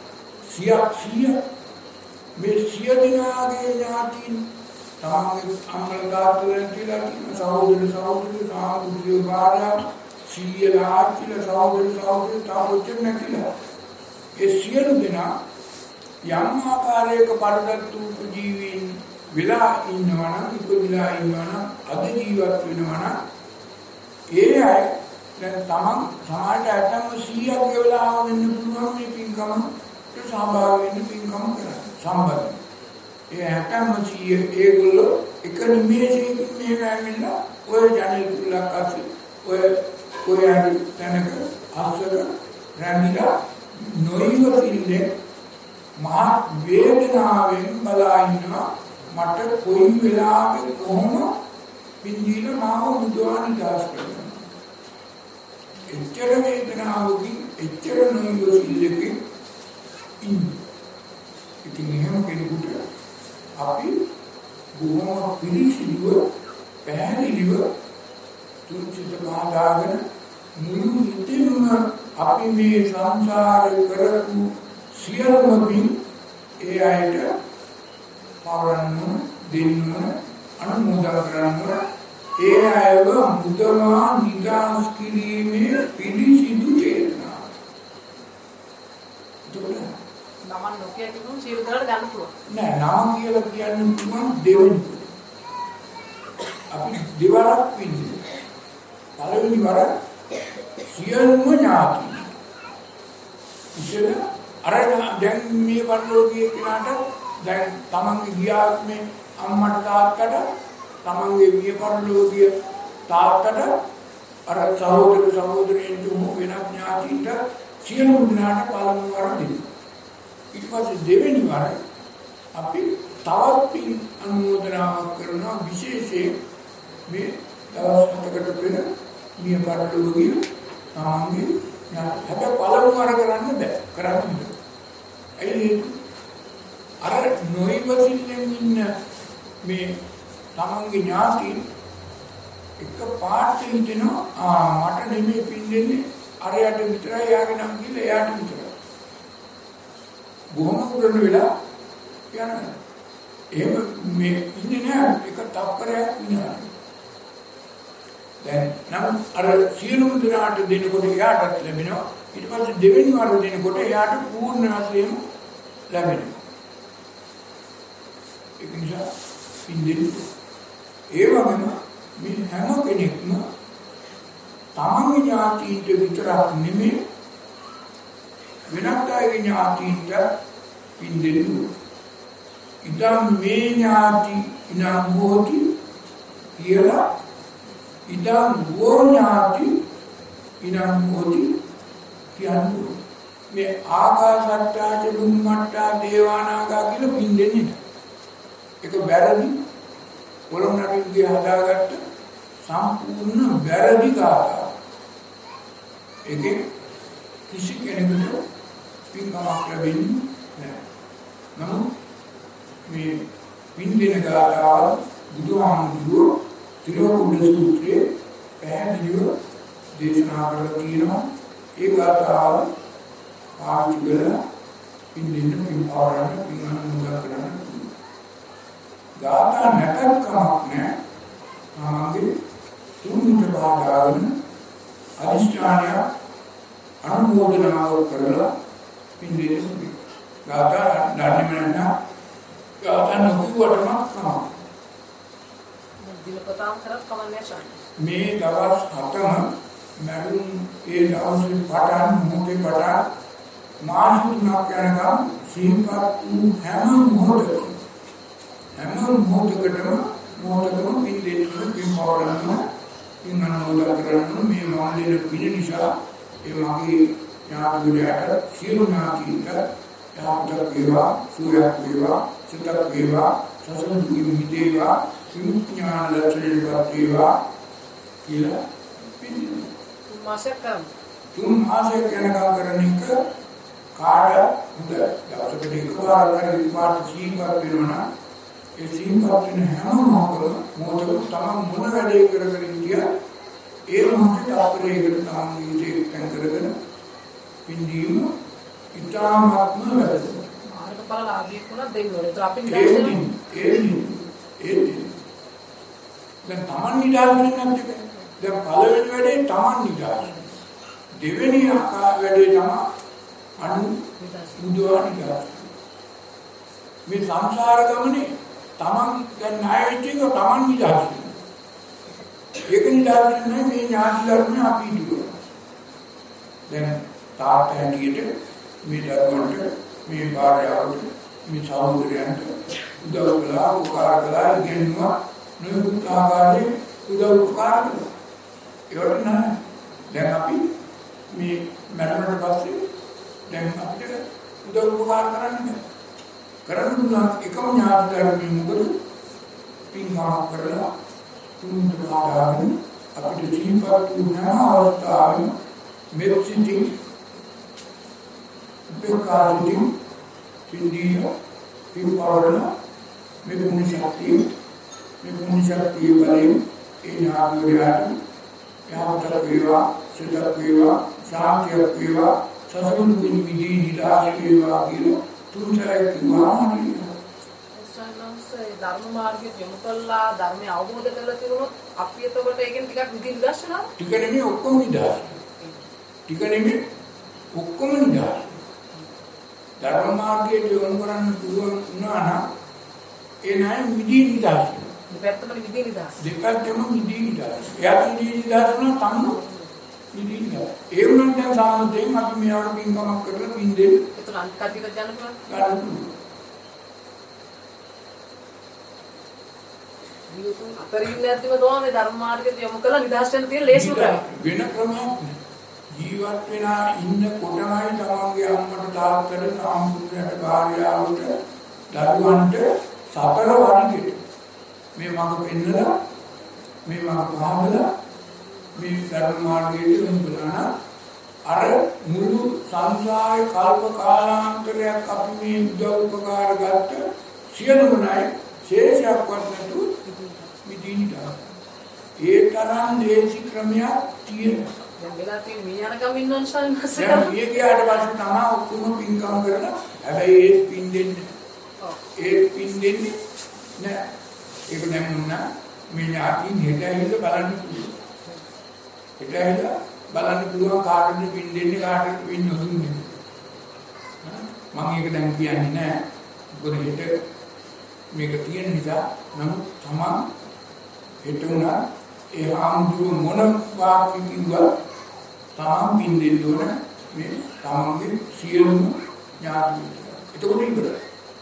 100 මේ 100 දිනාගේ ඥාතින් තමන්ගේ අම්මලා තාත්තලා කියලා සහෝදර සහෝදරි සහෝදරියෝ බාරා සීයලා කියලා සහෝදර සහෝදරි තාපොච්චන් නැතිලා ඒ 100 දෙනා යම් ආකාරයක පරදත්තු ජීවීන් විලා ඉන්නවා නම් ඉපදිලා ඉන්නවා නම් අද ජීවත් වෙනවා නම් ඒ අය දැන් තමන් සමාජයට ඇතම 100ක් ගෙවලා වෙන්න පුළුවන් මේ පින්කමට සහභාගී වෙන්න පින්කම කරා සම්බන්ධ. ඒ ඇතම 100 ඒගොල්ලෝ එක නිමේෂයකින් මේක ඇවිල්ලා ඔය ජනේල් කුලක් අස්සේ ඔය හරි තැනක අස්සක රැඳිලා නොයිවතින්නේ මහා වේදනාවෙන් බලා ඉන්නවා මට කොයි වෙලාවෙ කොහොම පින්දීන මාව මුදවානි දාස් කරනවා එච්චර වේදනාවකින් එච්චර නොයොසිල්ලකින් ඉතින් එහෙම කෙනෙකුට අපි බොහොම පිළිසිදුව පැහැදිලිව තුන්සිත පාදාගෙන මුළු හිතින්ම අපි මේ සංසාරේ කරපු සියලුම පින් ඒ අයට පවරන්න දෙන්න අනුමෝදන් කරන්න ඒ අයව මුදවා නිදාස් කිරීමේ පිළිසිදු චේතනාව. නමන් නොකිය කිව්වොත් සියලු දෙනාට ගන්න පුළුවන්. නෑ නම කියලා කියන්න පුළුවන් දෙවෙනි. අපි දෙවරක් පිළිදෙන. පළවෙනි වර සියලුම ඥාති. ඉතින් අර දැන් මේ වර්ණෝගියේ කෙනාට දැන් තමන්ගේ ගියාත්මේ අම්මට තාත්තට තමන්ගේ විය පරලෝකීය තාත්තට අර සහෝදර සහෝදරයන්ට වෙනත් ඥාතින්ට සියලු දෙනාට පළමු වර දෙනවා. ඊට පස්සේ දෙවෙනි වර අපි තවත් පින් අනුමෝදනාවක් කරනවා විශේෂයෙන් මේ දවස් 7කට පෙර විය පරලෝකීය තමන්ගේ හැබැයි පළමු වර කරන්න බෑ කරන්න බෑ. ඒ අර නොයිවසිල්ලෙන් ඉන්න මේ තමන්ගේ ඥාති එක පාට හිතෙනවා මට නෙමෙයි පින් දෙන්නේ අරයට විතරයි යාගෙන නම් කියලා එයාට විතරයි බොහොම උඩට වෙලා යනවා එහෙම මේ ඉන්නේ නෑ එක තප්පරයක් ඉන්නවා දැන් නම් අර සියලුම දෙනාට දෙනකොට එයාටත් ලැබෙනවා ඊට පස්සේ දෙවෙනි වර දෙනකොට එයාට පූර්ණ වශයෙන් ලැබෙනවා ඒක නිසා පින්දෙන්නේ ඒ වගේම මේ හැම කෙනෙක්ම තමන්ගේ ඥාතියින්ට විතරක් නෙමෙයි වෙනත් අයගේ ඥාතියින්ට පින්දෙන්නේ ඉදම් මේ ඥාති ඉනම් හෝති කියලා ඉදම් වෝ ඥාති ඉනම් හෝති කියන්නේ මේ ආකාශට්ටා චුම්මට්ටා දේවානාගා කියලා පින්දෙන්නේ ඒක වැරදි පොළොන්නරුවේ හදාගත්ත සම්පූර්ණ වැරදි ගාථා. ඒකේ කිසි කෙනෙකුට පින්කමක් ලැබෙන්නේ නැහැ. නමුත් මේ පින්දෙන ගාථාව බුදුහාමුදුරුවෝ තිරෝකුඩ සූත්‍රයේ පැහැදිලිව දේශනා කරලා තියෙනවා. ඒ ගාථාව පාවිච්චි කරලා පින්දෙන්න පින්පාරන්න පින්වන්න කරන්න. ගාථා නැතත් කමක් නැහැ. ආගේ තුන්වෙනි භාගාවන අදිෂ්ඨානය අනුමෝදනාව කරලා පින්දෙන්න ගාථා ධර්මයන් ගාථා නොකියවටම කමක්. දිනපතාම කරත් කමන්නේ නැහැ. මේ දවස් 7ම මරුන් ඒ දවසේ පටන් මොහොතේ පටන් මාස 3ක් යනකම් සීපත් වූ හැම මොහොතකටම පින්දෙන්න පින්පාරන්න පින්මනෝදා කරන්න මේ මාළින පින නිසා ඒ මගේ ඥාතිවරයාට සියලු ඥාතින්ට යාමක වේවා සූර්යයක් වේවා සිතක් වේවා සසුන් දුකින් මිදේවා විමුක්ඥාන ලක්ෂණයට වේවා කියලා පිළිගන්න. තුන් මාසයක් යනකම් කරන එක කාඩ හොඳ දවසකට එකපාර කරගෙන පාට සීමක් වෙනවා. ඒ සීමක් වෙන හැම මොහොතකම තමන් මොන වැඩේ කරගෙන ඉඳියා ඒ මොහොතේ අපරේකට තමන් ඉඳී කරගෙන පින්දීම ඉතාමත්ම වැදගත්. මාර්ගඵල ආදී වුණා දෙන්නෝනේ. તો අපි දැන් තමන් නිදාගෙන නැත්නම් දැන් පළවෙනි වැඩේ තමන් නිදාගෙන. දෙවෙනි වැඩේ තමයි බුදුආ නිදාගෙන. මේ සංසාර ගමනේ තමන් දැන් ණය වෙච්ච එක තමන් නිදාගෙන. ඒක නිදාගෙන නැහැ මේ ඥාති ධර්ම අපි ඉදුවා. දැන් තාත්තා හැටියට මේ දරුවන්ට මේ භාර්යාවට මේ සහෝදරයන්ට උදව් කළා උපකාර කළා ඉගෙනුවා නොයෙකුත් ආකාරයේ උදව් උපකාර කළා. ඒවට නෑ දැන් අපි මේ මරණයට පස්සේ දැන් අපිට උදව් උපකාර කරන්න පුළුවන් එකම ඥාති ධර්මයේ මොකද පින්කම් කරලා තුන්ට ආදාගෙන අපිට ජීවිතය තුනම අවස්ථාවෙම මෙත්සිටි උපකාරිතින් පින්දීය පින්පාරණ මේ පුණ්‍ය ශක්තිය බලයෙන් ඒ ඥාතිවරයාට යාමතර වේවා සිතක් වේවා ශාන්තියක් වේවා සසුන් විදී නිදාස් වේවා කියලා තුන්තරයි කිව්වාමයි. ධර්ම මාර්ගයේ යොමු කළා ධර්මය අවබෝධ කරලා තිබුණොත් අපි එතකොට ඒකෙන් ටිකක් විදි නිදර්ශනා ටික නෙමෙයි ඔක්කොම නිදාස්. ධර්ම මාර්ගයේ යොමු කරන්න පුළුවන් වුණා නම් ඒ නයි විදි නිදාස්. දෙපැත්තම විදි නිදාස්. එයා විදි නිදාස් නම් තමු විදි නිදාස්. ඒ වුණත් දැන් සාමාන්‍යයෙන් අපි මෙයාට පින්කමක් කරලා පින් දෙන්න. ඒතර අන්තිකට යන්න පුළුවන්. අතරින් නැතිව තමයි ධර්ම මාර්ගයේ යොමු කළා නිදහස් වෙන්න තියෙන ලේසි ක්‍රමයක්. වෙන ක්‍රමයක් නෑ. ජීවත් වෙනා ඉන්න කොටමයි තමන්ගේ අම්මට තාත්තට සාමුද්‍රයට භාර්යාවට දරුවන්ට සතර වර්ගයේ මේ මඟ පෙන්නලා මේ මඟ පහදලා මේ ධර්ම මාර්ගයේ යොමු කළා අර මුළු සංසාරේ කල්ප කාලාන්තරයක් අපි මේ උදව් උපකාර ගත්ත සියලුම ණය ශේෂයක්වත් නැතුව විදිනිටා. ඒ තරම් දේශි ක්‍රමයක් තියෙනවා. දැන් වෙලා තියෙන මියානකම් ඉන්නවන් සල්නස. දැන් මේ ගියාට පස්සේ තමයි ඔක්කොම පින්කම් කරලා හැබැයි ඒ පින් දෙන්නේ. නෑ. ඒක දැන් මුන්නා මේ ඥාති හෙට ඇවිල්ලා බලන්න පුළුවන්. හෙට ඇවිල්ලා බලන්න පුළුවන් කාටද පින් දෙන්නේ කාටද පින් නොදුන්නේ. මම ඒක දැන් කියන්නේ නෑ. මොකද හෙට මේක තියෙන නිසා නමුත් තමා හෙට උනා ඒ ආම්දුර මොන වාක්‍ය කිව්වා තමා පින් දෙන්න ඕන මේ තමන්ගේ සියලුම ඥාති. එතකොට ඉවරයි.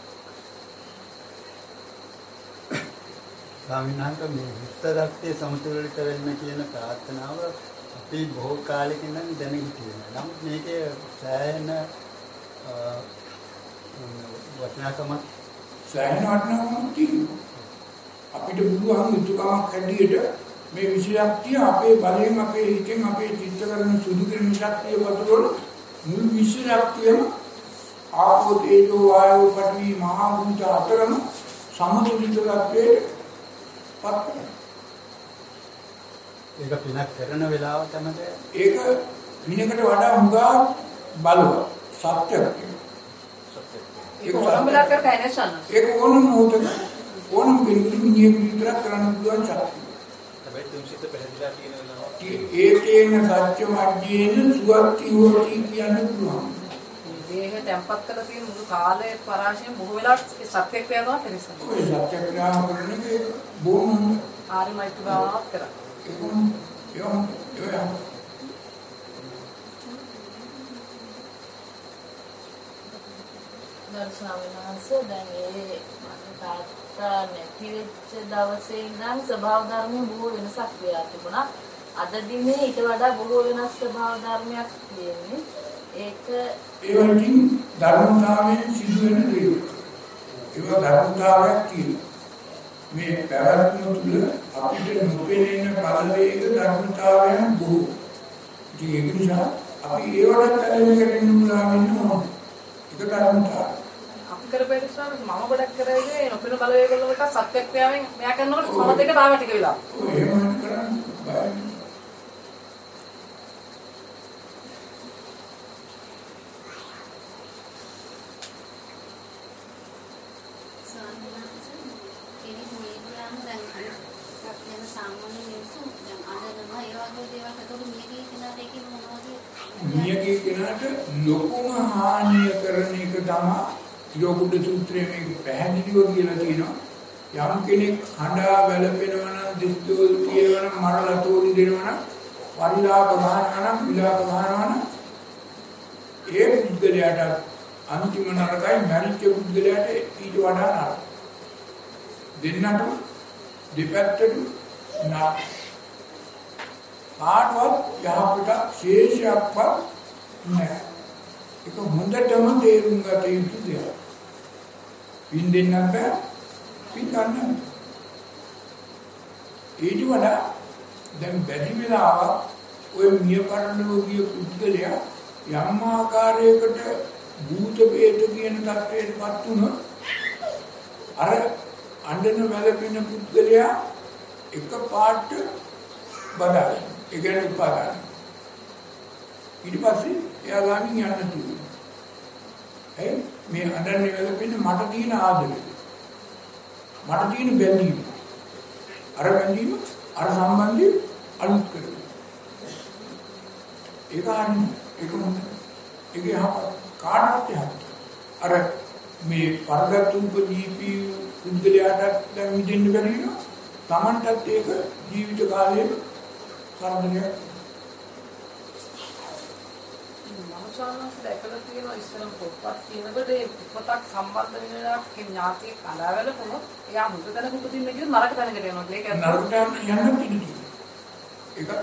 ස්වාමීන් වහන්සේ මේ විස්තරක්තිය සමතුලිත වෙන්න කියන ප්‍රාර්ථනාව අපි බොහෝ කාලෙක ඉඳන් දැනගෙන තියෙනවා. නමුත් මේකේ සෑහෙන වටිනාකමක් සෑහෙන වටිනාකමක් තියෙනවා. අපිට පුළුවන් යුතුයකමක් හැටියට මේ විශ්ලක්තිය අපේ බලයෙන් අපේ හිතෙන් අපේ චිත්තකරණ සුදු කිරීම ශක්තිය වතුරවල මුළු විශ්ලක්තියම ආපෝ තේජෝ වායෝ පඨවි මහා භූත අතරම සමතුලිත තත්ත්වයට පත් කරනවා. ඒක පිනක් කරන වෙලාව තමයි ඒක විනකට වඩා හුඟා බලවත් සත්‍යයක්. ඒක ඕනම්ලා කරකයි නැසන්න. ඒක ඕනම මොහොතක ඕනම කෙනෙකුට මිනිහෙක් විතරක් කරන්න පුළුවන් ශක්තිය. හැබැයි තුන්සිත පැහැදිලා තියෙන වෙලාව. ඒකේන සත්‍ය මැජ්ජේන සුවත්ති හෝති කියන්න පුළුවන්. දේහ තැම්පත් කරලා තියෙන මුළු කාලයේ පරාශයෙන් බොහෝ වෙලාවට සත්‍ය ක්‍රියාවක් කරනවා. ඔය සත්‍ය ක්‍රියාව කරන එක බොහොම ආරි මෛත්‍රී භාවනාවක් කරා. දර්ශනවනස දැන් ඒ තාත්තා නැති වෙච්ච දවසේ ඉඳන් ස්වභාව ධර්මයේ බොහෝ වෙනසක් වෙලා තිබුණා. අද දිනේ ඊට වඩා බොහෝ වෙනස් ස්වභාව ධර්මයක් තියෙන්නේ. ඒක ඒ වගේම ධර්මතාවයෙන් සිදුවෙන දේ. ඒක ධර්මතාවයක් තියෙනවා. මේ පැවැත්ම තුළ අපිට නොපෙනෙන බලවේග ධර්මතාවයන් බොහෝ. ඒක නිසා අපි ඒවට ඇලෙන්නට ඉන්නවා වෙනවා. ඒක ධර්මතාවය. අපි කරපේට ස්වාමීන් මම ගොඩක් කරන්නේ නොපෙන බලවේග වලට සත්‍ය ක්‍රියාවෙන් මෙයා කරනකොට මම දෙක බාව ටික වෙලා. ඔය එහෙම කරන්නේ බෑ. මියගේ කෙනාට ලොකුම හානිය කරන එක තමයි යෝගුඩ සූත්‍රයේ මේක පැහැදිලිව කියලා තියෙනවා. යම් කෙනෙක් හඬා වැළපෙනවා නම් දිස්දෝල් කියනවා නම් මරලා තෝරි දෙනවා නම් පරිලාප ගන්නවා නම් විලාප ගන්නවා නම් ඒ පුද්ගලයාට අන්තිම නරකයි මරිච්ච පුද්ගලයාට ඊට වඩා නරකයි. දෙන්නට දෙපැත්තට නරක. කාටවත් යහපත ශේෂයක්වත් නැහැ. ඒක හොඳටම තේරුම් ගත යුතු දෙයක්. පින් දෙන්නත් බෑ, පින් ගන්න. ඊට වඩා දැන් බැරි වෙලාවක් ඔය මිය පරලෝ ගිය පුද්ගලයා යම් ආකාරයකට භූත වේද කියන තත්ත්වයටපත් වුණොත් අර අඬන වැළපෙන පුද්ගලයා එක පාට බදාගෙන ඒ කියන්නේ උපාදාන. ඊට පස්සේ එයා ගාමින් යන්න තියෙනවා. ඒ මේ අඬන්නේ වැළපෙන්නේ මට තියෙන ආදරය. මට තියෙන බැඳීම. අර බැඳීම අර සම්බන්ධය අලුත් කරගන්න. ඒක හරියි. ඒක මොකද? ඒක යහපත් කාටවත් යහපත්. අර මේ පරදත්තු උපදීපී පුද්ගලයාට දැන් මිදෙන්න බැරි වෙනවා. Tamanටත් ඒක ජීවිත කාලයේ කරදරයක්. මනුෂ්‍යයන්ට දැකලා තියෙන ඉස්සරම් පොත්පත් කියනකොට ඒ පොතක් සම්බන්ධ වෙන වෙලාවක ඥාතිය කලාවල වුණොත් එයා හුඟ තැනක උපදින්න කියන නරක තැනකට යනවා. ඒක නරකට යන්න පිළිදි. ඒකත්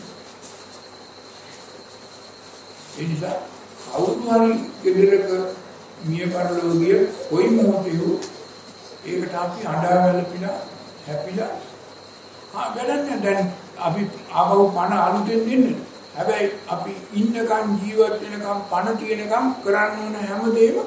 ඒ නිසා කවුරු හරි ගෙදරක මිය පරලෝකීය කොයි මොහොතේ හෝ ඒකට අපි අඬා වැළපිලා හැපිලා වැඩන්නේ දැන් අපි ආවව පණ අලුතෙන් දෙන්නේ. හැබැයි අපි ඉන්නකම් ජීවත් වෙනකම් පණ තියෙනකම් කරන්න ඕන හැමදේම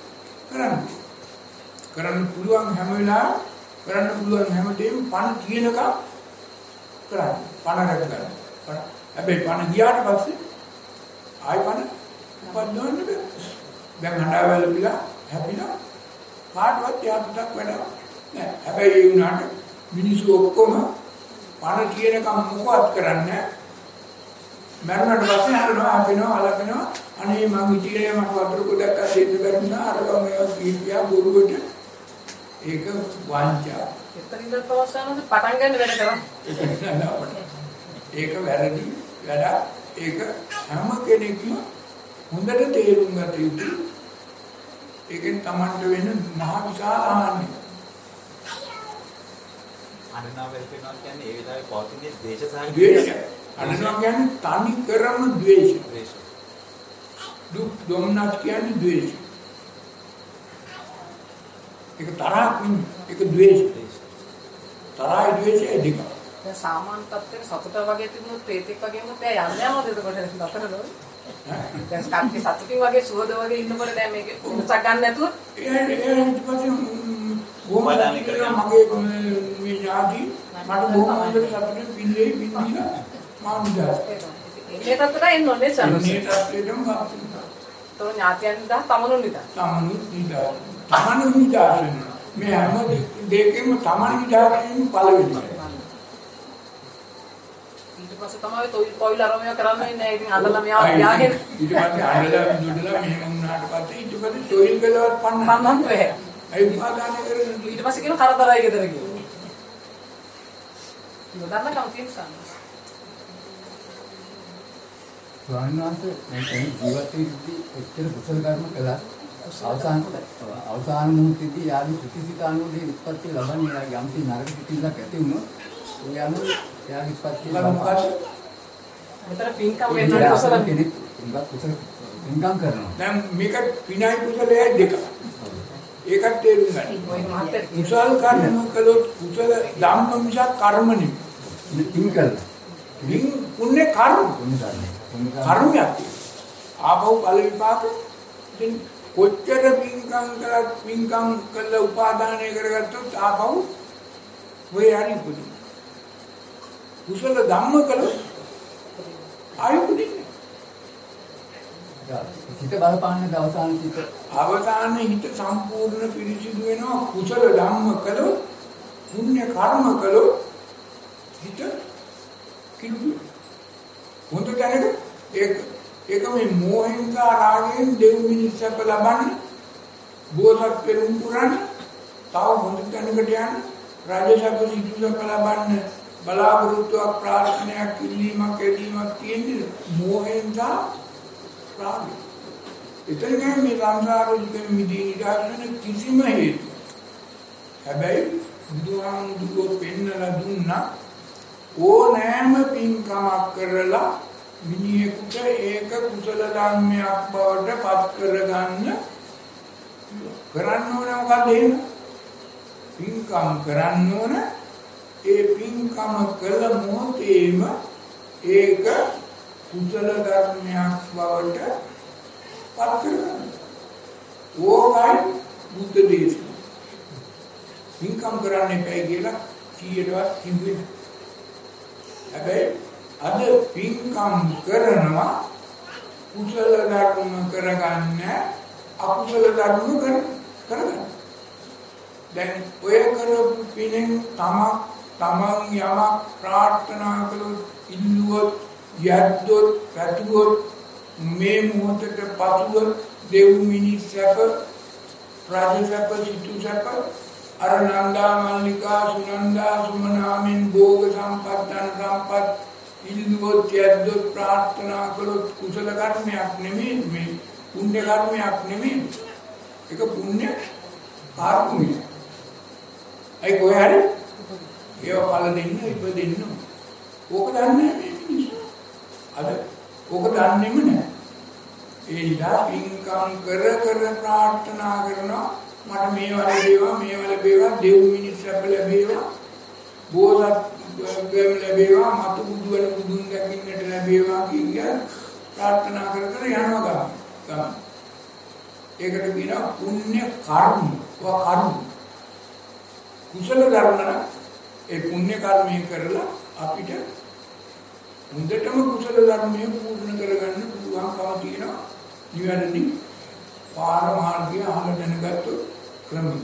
කරන්න පුළුවන් හැම වෙලාවෙම කරන්න පුළුවන් හැමදේම පණ තියෙනකම් කරන්න. පණ රැක ගන්න. හැබැයි පණ ගියාට පස්සේ ආයි පණ උපදින්න බෑ. දැන් හඬාවැල් පිලා හැපිලා කාටවත් යාපටක් වැඩ නැහැ. හැබැයි ඒ වුණාට මිනිස්සු ඔක්කොම පණ කියනකම් මොකවත් කරන්නේ මරණට පස්සේ හරනවා අපිනවා අලකිනවා අනේ මං ඉතිරේ මට වතුර පොඩක් අසෙන්න බැරිුණා අර මේවා කීපියා බොරුවට ඒක වංචා. එතනින්ද තවස්සනද පටන් ගන්න වැඩ කරා. ඒක වැරදි වැඩ. ඒක හැම කෙනෙක්ම හොඳට තේරුම් ගත යුතුයි. ඒකෙන් Tamanට වෙන මහ විශාල හානියක්. අනනා වෙල්පෙනවා කියන්නේ ඒ විදිහේ පෞද්ගලික දේශසහගත ද්වේෂය. අනනා කියන්නේ තනි කරම ද්වේෂය. දුක් දුම්නස් කියන්නේ ද්වේෂය. ඒක තරහක් නෙමෙයි. ඒක ද්වේෂය. තරහයි ද්වේෂයයි දෙක. දැන් සාමාන්‍ය තත්ත්වයක සතුට වගේ තිබුණොත් ප්‍රේතෙක් වගේ වුණොත් එයා යන්න යනවද එතකොට නතරද? දැන් ස්කන්ධේ සතුටින් වගේ සුවද වගේ ඉන්නකොට දැන් මේක උත්සාහ ගන්න නැතුව ඒ ඊට පස්සේ ගෝමදාන කරලා මගේ මේ ඥාති මට බොහොම හොඳට සතුටින් පිළිලේ පිළිලා මා නිදා. මේ තත්ත්වයට එන්න ඕනේ සම්මත. මේ තත්ත්වෙටම ගන්න. තෝ ඥාතියන් දා තමනුන් නිදා. තමනු නිදා. තමනු නිදා වෙනවා. මේ හැම දෙකෙම තමන් නිදා ගැනීම පළවෙනි. ඊට පස්සේ තමයි තොইল අරමයා කරන්නේ නැහැ. ඉතින් අඬලා මෙයා පියාගෙන ඊට පස්සේ අඬලා දුඩලා මෙහෙම වුණාට පස්සේ ඊට පස්සේ තොইল කළවත් පන්නන්න බෑ. ඒ උපාදාන කරගෙන ඊට පස්සේ කියන කරදරයි ගෙදර ගියා. නොදන්න කම තියෙන සම්මත. ස්වාමීන් වහන්සේ මේ ජීවිතයේදී එච්චර කුසල කර්ම කළා අවසාන මොහොතේදී යාගේ ප්‍රතිසිතානුදී උත්පත්ති ලබන්නේ යම්ති නරක පිටිලක් ඇති වුණොත් ඒ අනුව යාගේ උත්පත්ති ලබනවා. මෙතන පින්කම් වෙනවා කුසල කෙනෙක් කුසල පින්කම් කරනවා. දැන් මේක පිනයි කුසලයයි දෙක. ඒකත් තේරුම් ගන්න. ඔය මහත්තයා කුසල කර්ම කළොත් කුසල ධම්ම මිසක් කර්ම නෙමෙයි. පින් කළා. පින් පුණ්‍ය කර්ම. කර්මයක්. ආපහු ඵල විපාක දෙන්න. කොච්චර පින්කම් කළත් පින්කම් කළ උපාදානය කරගත්තොත් ආපහු ඔය හරි පුදුම. කුසල ධම්ම කළොත් ආයෙ පුදුන්නේ. සිත බලපාන්නේ දවසාන සිත අවසාන හිත සම්පූර්ණ පිරිසිදු වෙනවා කුසල ධම්ම කළොත් පුණ්‍ය කර්ම කළොත් හිත කිලු හොඳ දැනග ඒක මේ මෝහෙන් සහ රාගයෙන් දෙව් මිනිස්සුක ලබන්නේ බෝසත් පෙරම් පුරන්නේ තව හොඳ දැනකට යන රාජසක සිටුසක ලබන්නේ බලාපොරොත්තුවක් ප්‍රාර්ථනාවක් ඉල්ලීමක් එදීමක් තියෙන්නේ මෝහෙන් සහ රාගයෙන් එතන මේ සංසාරෝජික මිදී නිදාගෙන කිසිම හේතු. හැබැයි බුදුහාමුදුරුවෝ පෙන්නලා දුන්නා ඕනෑම පින්කමක් කරලා මිනිහෙකුට ඒක කුසල ධර්මයක් බවට පත් කරගන්න කරන්න ඕන මොකද එහෙම? පින්කම් කරන්න ඕන ඒ පින්කම කළ මොහොතේම ඒක කුසල ධර්මයක් බවට ඕකයි බුද්ධ දේශනාව. පින්කම් කරන්න එපයි කියලා 100ටවත් කිව්වේ. හැබැයි අද පින්කම් කරනවා කුසල ධර්ම කරගන්න අකුසල ධර්ම කරගන්න. දැන් ඔය කරපු පිනෙන් තමන් යමක් ප්‍රාර්ථනා කළොත් ඉල්ලුවොත් යද්දොත් පැතුවොත් මේ මොහොතට පසුව දෙව් මිනිස් සැප රාජ සැප සිටු සැප අර නන්දා මල්ලිකා සුනන්දා සුමනාමින් භෝග සම්පත් ධන සම්පත් ඉල්ලුවොත් යද්දොත් ප්‍රාර්ථනා කළොත් කුසල කර්මයක් නෙමෙයි මේ පුණ්‍ය කර්මයක් නෙමෙයි ඒක පුණ්‍ය කර්මයක් ඒ කොහේ හරි ඒව පළ දෙන්න ඉපදෙන්න ඕක දන්නේ නැහැ අද ඕක දන්නේම නැහැ. ඒ ඉඳලා පින්කම් කර ප්‍රාර්ථනා කරනවා මට මේවා ලැබේවා දෙව් මිනිස් සැප ලැබේවා බෝසත් ලැබේවා මතු බුදුන් දකින්නට ලැබේවා කියන ප්‍රාර්ථනා කර යනවා ගම. ඒකට කියනවා පුණ්‍ය කර්ම. කුසල ධර්ම ඒ පුණ්‍ය කර්මය කරලා අපිට හොඳටම කුසල ධර්මයේ පූර්ණ කරගන්න පුළුවන්කම තියෙනවා නිවැරදි පාරමාර්ගය අහලා දැනගත්තු ක්‍රමය.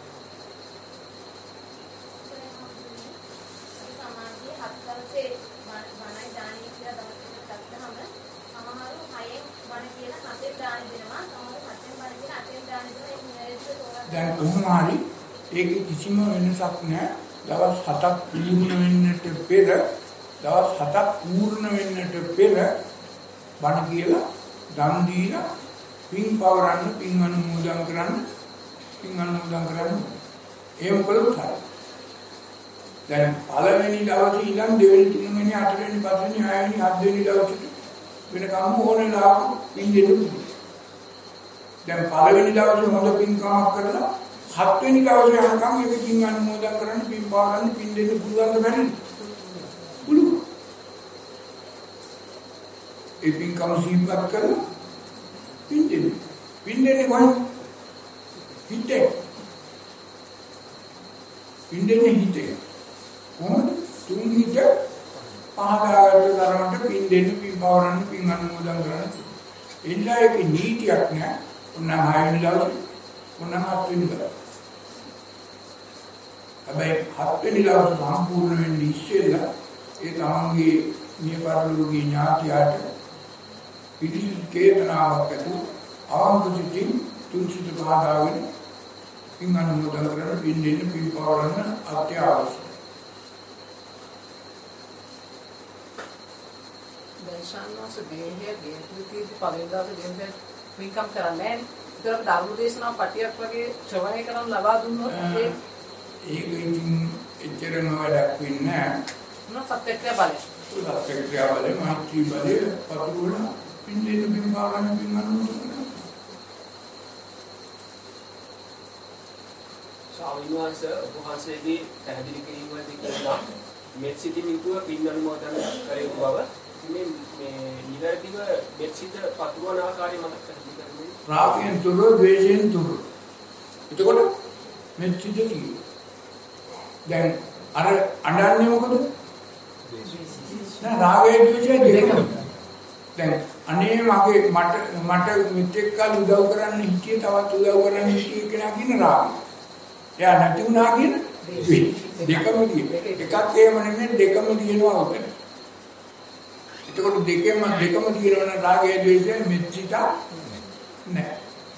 සමාධිය හත්කලසේ මනයි දානි කියලා දවසකට ගත්තහම සමහරව 6න් බණ කියලා 7න් දානි දෙනවා සමහරව 7න් බණ කියලා 8න් දානි දෙනවා ඒක නිවැරදිව තෝරා දැන් කොහොම හරි ඒකේ කිසිම වෙනසක් නැහැ. දවස් 7ක් පිළිමුණ වෙන්නට පෙර දවස් 7ක් පූර්ණ වෙන්නට පෙර බණ කියලා දන් දීලා පින් පවරන්න පින් අනුමෝදන් කරන්න එහෙම කළොත් හරි. දැන් පළවෙනි දවසේ ඉඳන් දෙවෙනි තුන්වෙනි හතරවෙනි පස්වෙනි හයවෙනි හත්වෙනි දවසට වෙනකම් ඕනෙලා පින් දෙන්න. දැන් පළවෙනි දවසේ හොඳ පින්කමක් කරලා හත්වෙනි දවසේ යනකම් ඒක පින් අනුමෝදන් කරන්න පින් පාරන්න පින් දෙන්න පුළුවන් බැරි. පුළුවන්. ඒ පින්කම සිහිපත් කරලා පින් දෙන්න. පින් දෙන්නේ කොහොමද? හිතේ. පින් දෙන්නේ හිතේ. කොහොමද? තුන් හිත පහදාගත්ත තරමට පින් දෙන්න පින් පාරන්න පින් අනුමෝදන් කරන්න. එilla ඒක නීතියක් නෑ. උන්නම් 6 වෙනි දවසේ උන්නම් 7 වෙනි දවසේ. හැබැයි 7 වෙනි දවසේ සම්පූර්ණ වෙන්නේ ඉස්සෙල්ලා ඒ තමන්ගේ මිය පරලෝකීය ඥාතියට පිළිසිදු චේතනාවක් ඇති අවංක සිතින් තුන්සිත පහදාගෙන පින් අනුමෝදන් කරන පින් දෙන්න පින් පාරන්න අත්‍යවශ්‍යයි. දැන්සන්වස දේහය දේහෘතිදී පරිදාස දෙන්නේ පින්කම් කරන්නේ නැහැ. ඒතර ධර්ම දේශනා පටියක් වගේ ශ්‍රවණය කරන් ලබා දුන්නොත් ඒක ඉතින් එච්චරම වැඩක් වෙන්නේ නැහැ. මොන සත්‍යක්‍රියා බලය. සත්‍යක්‍රියා බලය මාත්‍රි බලය පතුරුණ පින්දෙන පින් පාරන්න පින් අනුමෝදන්. ස්වාමීන් වහන්සේ උපවාසයේදී පැහැදිලි කිරීමේදී කියනවා මෙත් සිතින් යුතුව පින් අනුමෝදන් කර යුතු බව. මේ නිවැරදිව මෙත් සිත පතුරවන ආකාරය මතක් කරගන්න. රාගයෙන් තුර, ද්වේෂයෙන් තුර. එතකොට මෙත් සිත තියෙනවා. දැන් අර අඬන්නේ මොකද? නෑ රාගය ද්වේෂය දෙකම. දැන් අනේ මට මෙතෙක් කල උදව් කරන්න හිටියේ තවත් උදව් කරන්න හිටියේ කෙනා කියන රාගය. එයා නැති වුණා කියන දෙකම තියෙනවා. එකක් එහෙම නෙමෙයි දෙකම තියෙනවා ඔතන. එතකොට දෙකම තියෙනවන රාගය ද්වේෂය මෙච්චිත නෑ.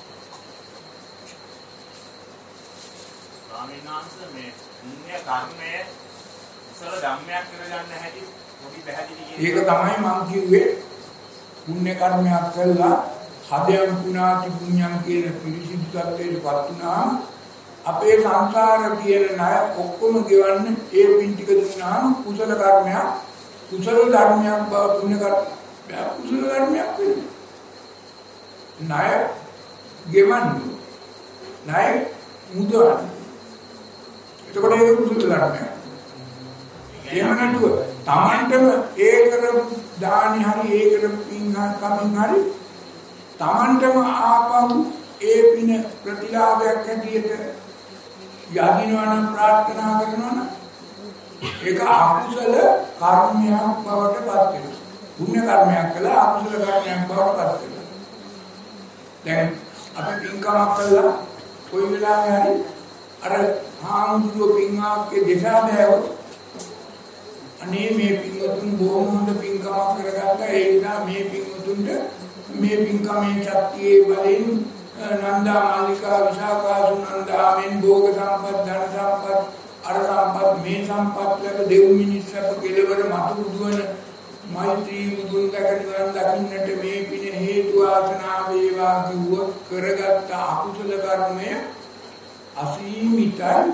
ස්වාමීන් වහන්සේ මේ පුණ්‍ය කර්මය කුසල ධම්මයක් කරගන්න හැටි මොකි පැහැදිලි ඒක තමයි මම කිව්වේ පුණ්‍ය කර්මයක් කළා හදයන් පුණාති පුණ්‍යම් කියන පිරිසිදු තත්ත්වයට පත් වුණාම අපේ සංසාර කියන ණය ඔක්කොම ගෙවන්න ඒ පින් ටික දුන්නාම කුසල කර්මයක් කුසල ධර්මයක් බව පුණ්‍ය කර්මයක් කුසල ධර්මයක් වෙනවා. ණය ගෙවන්නේ ණය මුදවන්නේ. එතකොට ඒක කුසල ධර්මයක්. එහෙම නැතුව තමන්ටම ඒ කරපු දානි හරි ඒ කරපු පින් කමින් හරි තමන්ටම ආපහු ඒ පින ප්‍රතිලාභයක් හැටියට යදිනවනම් ප්‍රාර්ථනා කරනවනම් ඒක අකුසල කර්මයක් බවට පත් වෙනවා. පුණ්‍ය කර්මයක් කළා අකුසල කර්මයක් බවට පත් වෙනවා. දැන් අපි පින්කමක් කළා කොයි වෙලාවෙ හරි අර හාමුදුරුවෝ පින්වාක්කේ දෙසා බෑවොත් අනේ මේ පින්වතුන් බොහොම හොඳ පින්කමක් කරගත්තා ඒ නිසා මේ පින්වතුන්ට මේ පින්කමේ ශක්තියේ බලෙන් නන්දා මාලිකා විශාඛා සුනන්දා මෙන් භෝග සම්පත් ධන සම්පත් අර සම්පත් මේ සම්පත් වල දෙව් මිනිස්සු කෙලවර මතු බුදුවන මෛත්‍රී මුදුන් දකින්න දකින්නට මේ පින හේතු ආසනා වේවා කිව්වොත් කරගත්ත අකුසල කර්මය අසීමිතයි.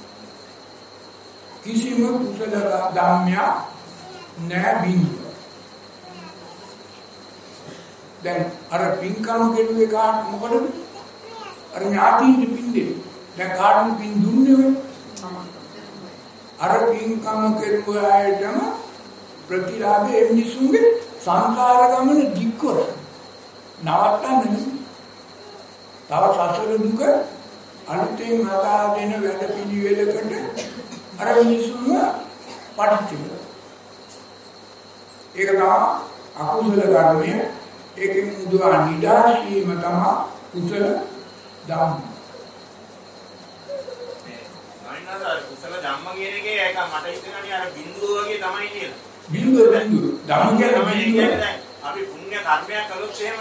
කිසිම කුසල ධම්මයක් නැහැ බින්දුව. දැන් අර පින්කම් කෙරුවේ කාට මොකටද? අර ඥාතියින් පින්දේ. දැන් කාටද පින් දුන්නේ ඔය? අර පින්කම් කෙරුවා අයටම ප්‍රතිලාභයේ මිනිසුන්ගේ සංසාර ගමන දික්කර නවත්තන්න නෙමෙයි. තව සසර දුක අලුතෙන් හදා දෙන වැඩ පිළිවෙලකට අර මිනිසුන්ව පටිච්ච. ඒක තමයි අකුසල කර්මය. ඒකෙන් මුදවා නිදාශීම තමයි කුසල ධම්ම. අනිවාර්ය කුසල ධම්ම කියන එකේ ඒක මට හිතෙනවා අර බිඳුව වගේ තමයි කියලා. බිඳුව ධම්ම කියන්නේ අපි පුණ්‍ය කර්මයක් කළොත් එහෙම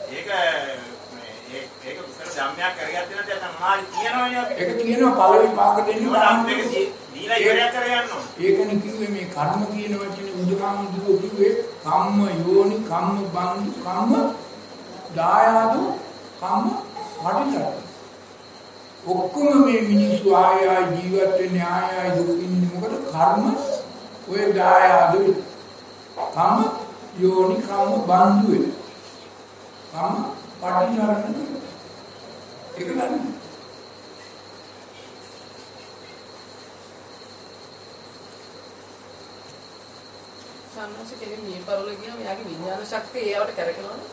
ඒක කුසල ධම්මයක් කරගත්තේ නැත්නම් අමාරු තියනවනේ අපි. ඒක කියනවා පළ විපාක දෙන්නේ ඒක දීලා ඉවරයක් කරගන්න ඕන. ඒකනේ කිව්වේ මේ කර්ම කියන වචනේ බුදුහාමුදුරුවෝ කිව්වේ කම්ම යෝනි කම්ම බන්දු කම්ම දායාද කම්ම වටිතර. ඔක්කොම මේ මිනිස්සු ආය ජීවත් වෙන්නේ ආය දුකින් මොකද කර්ම ඔය දායාද කම්ම යෝනි කම්ම බන්දු වෙන. කම්ම වටිතර ඒක නන්නේ. සාමාන්‍යයෙන් කෙනෙක් මේ පරලෝ කියන මෙයාගේ විඥාන ශක්තිය ඒවට කරකවනවා.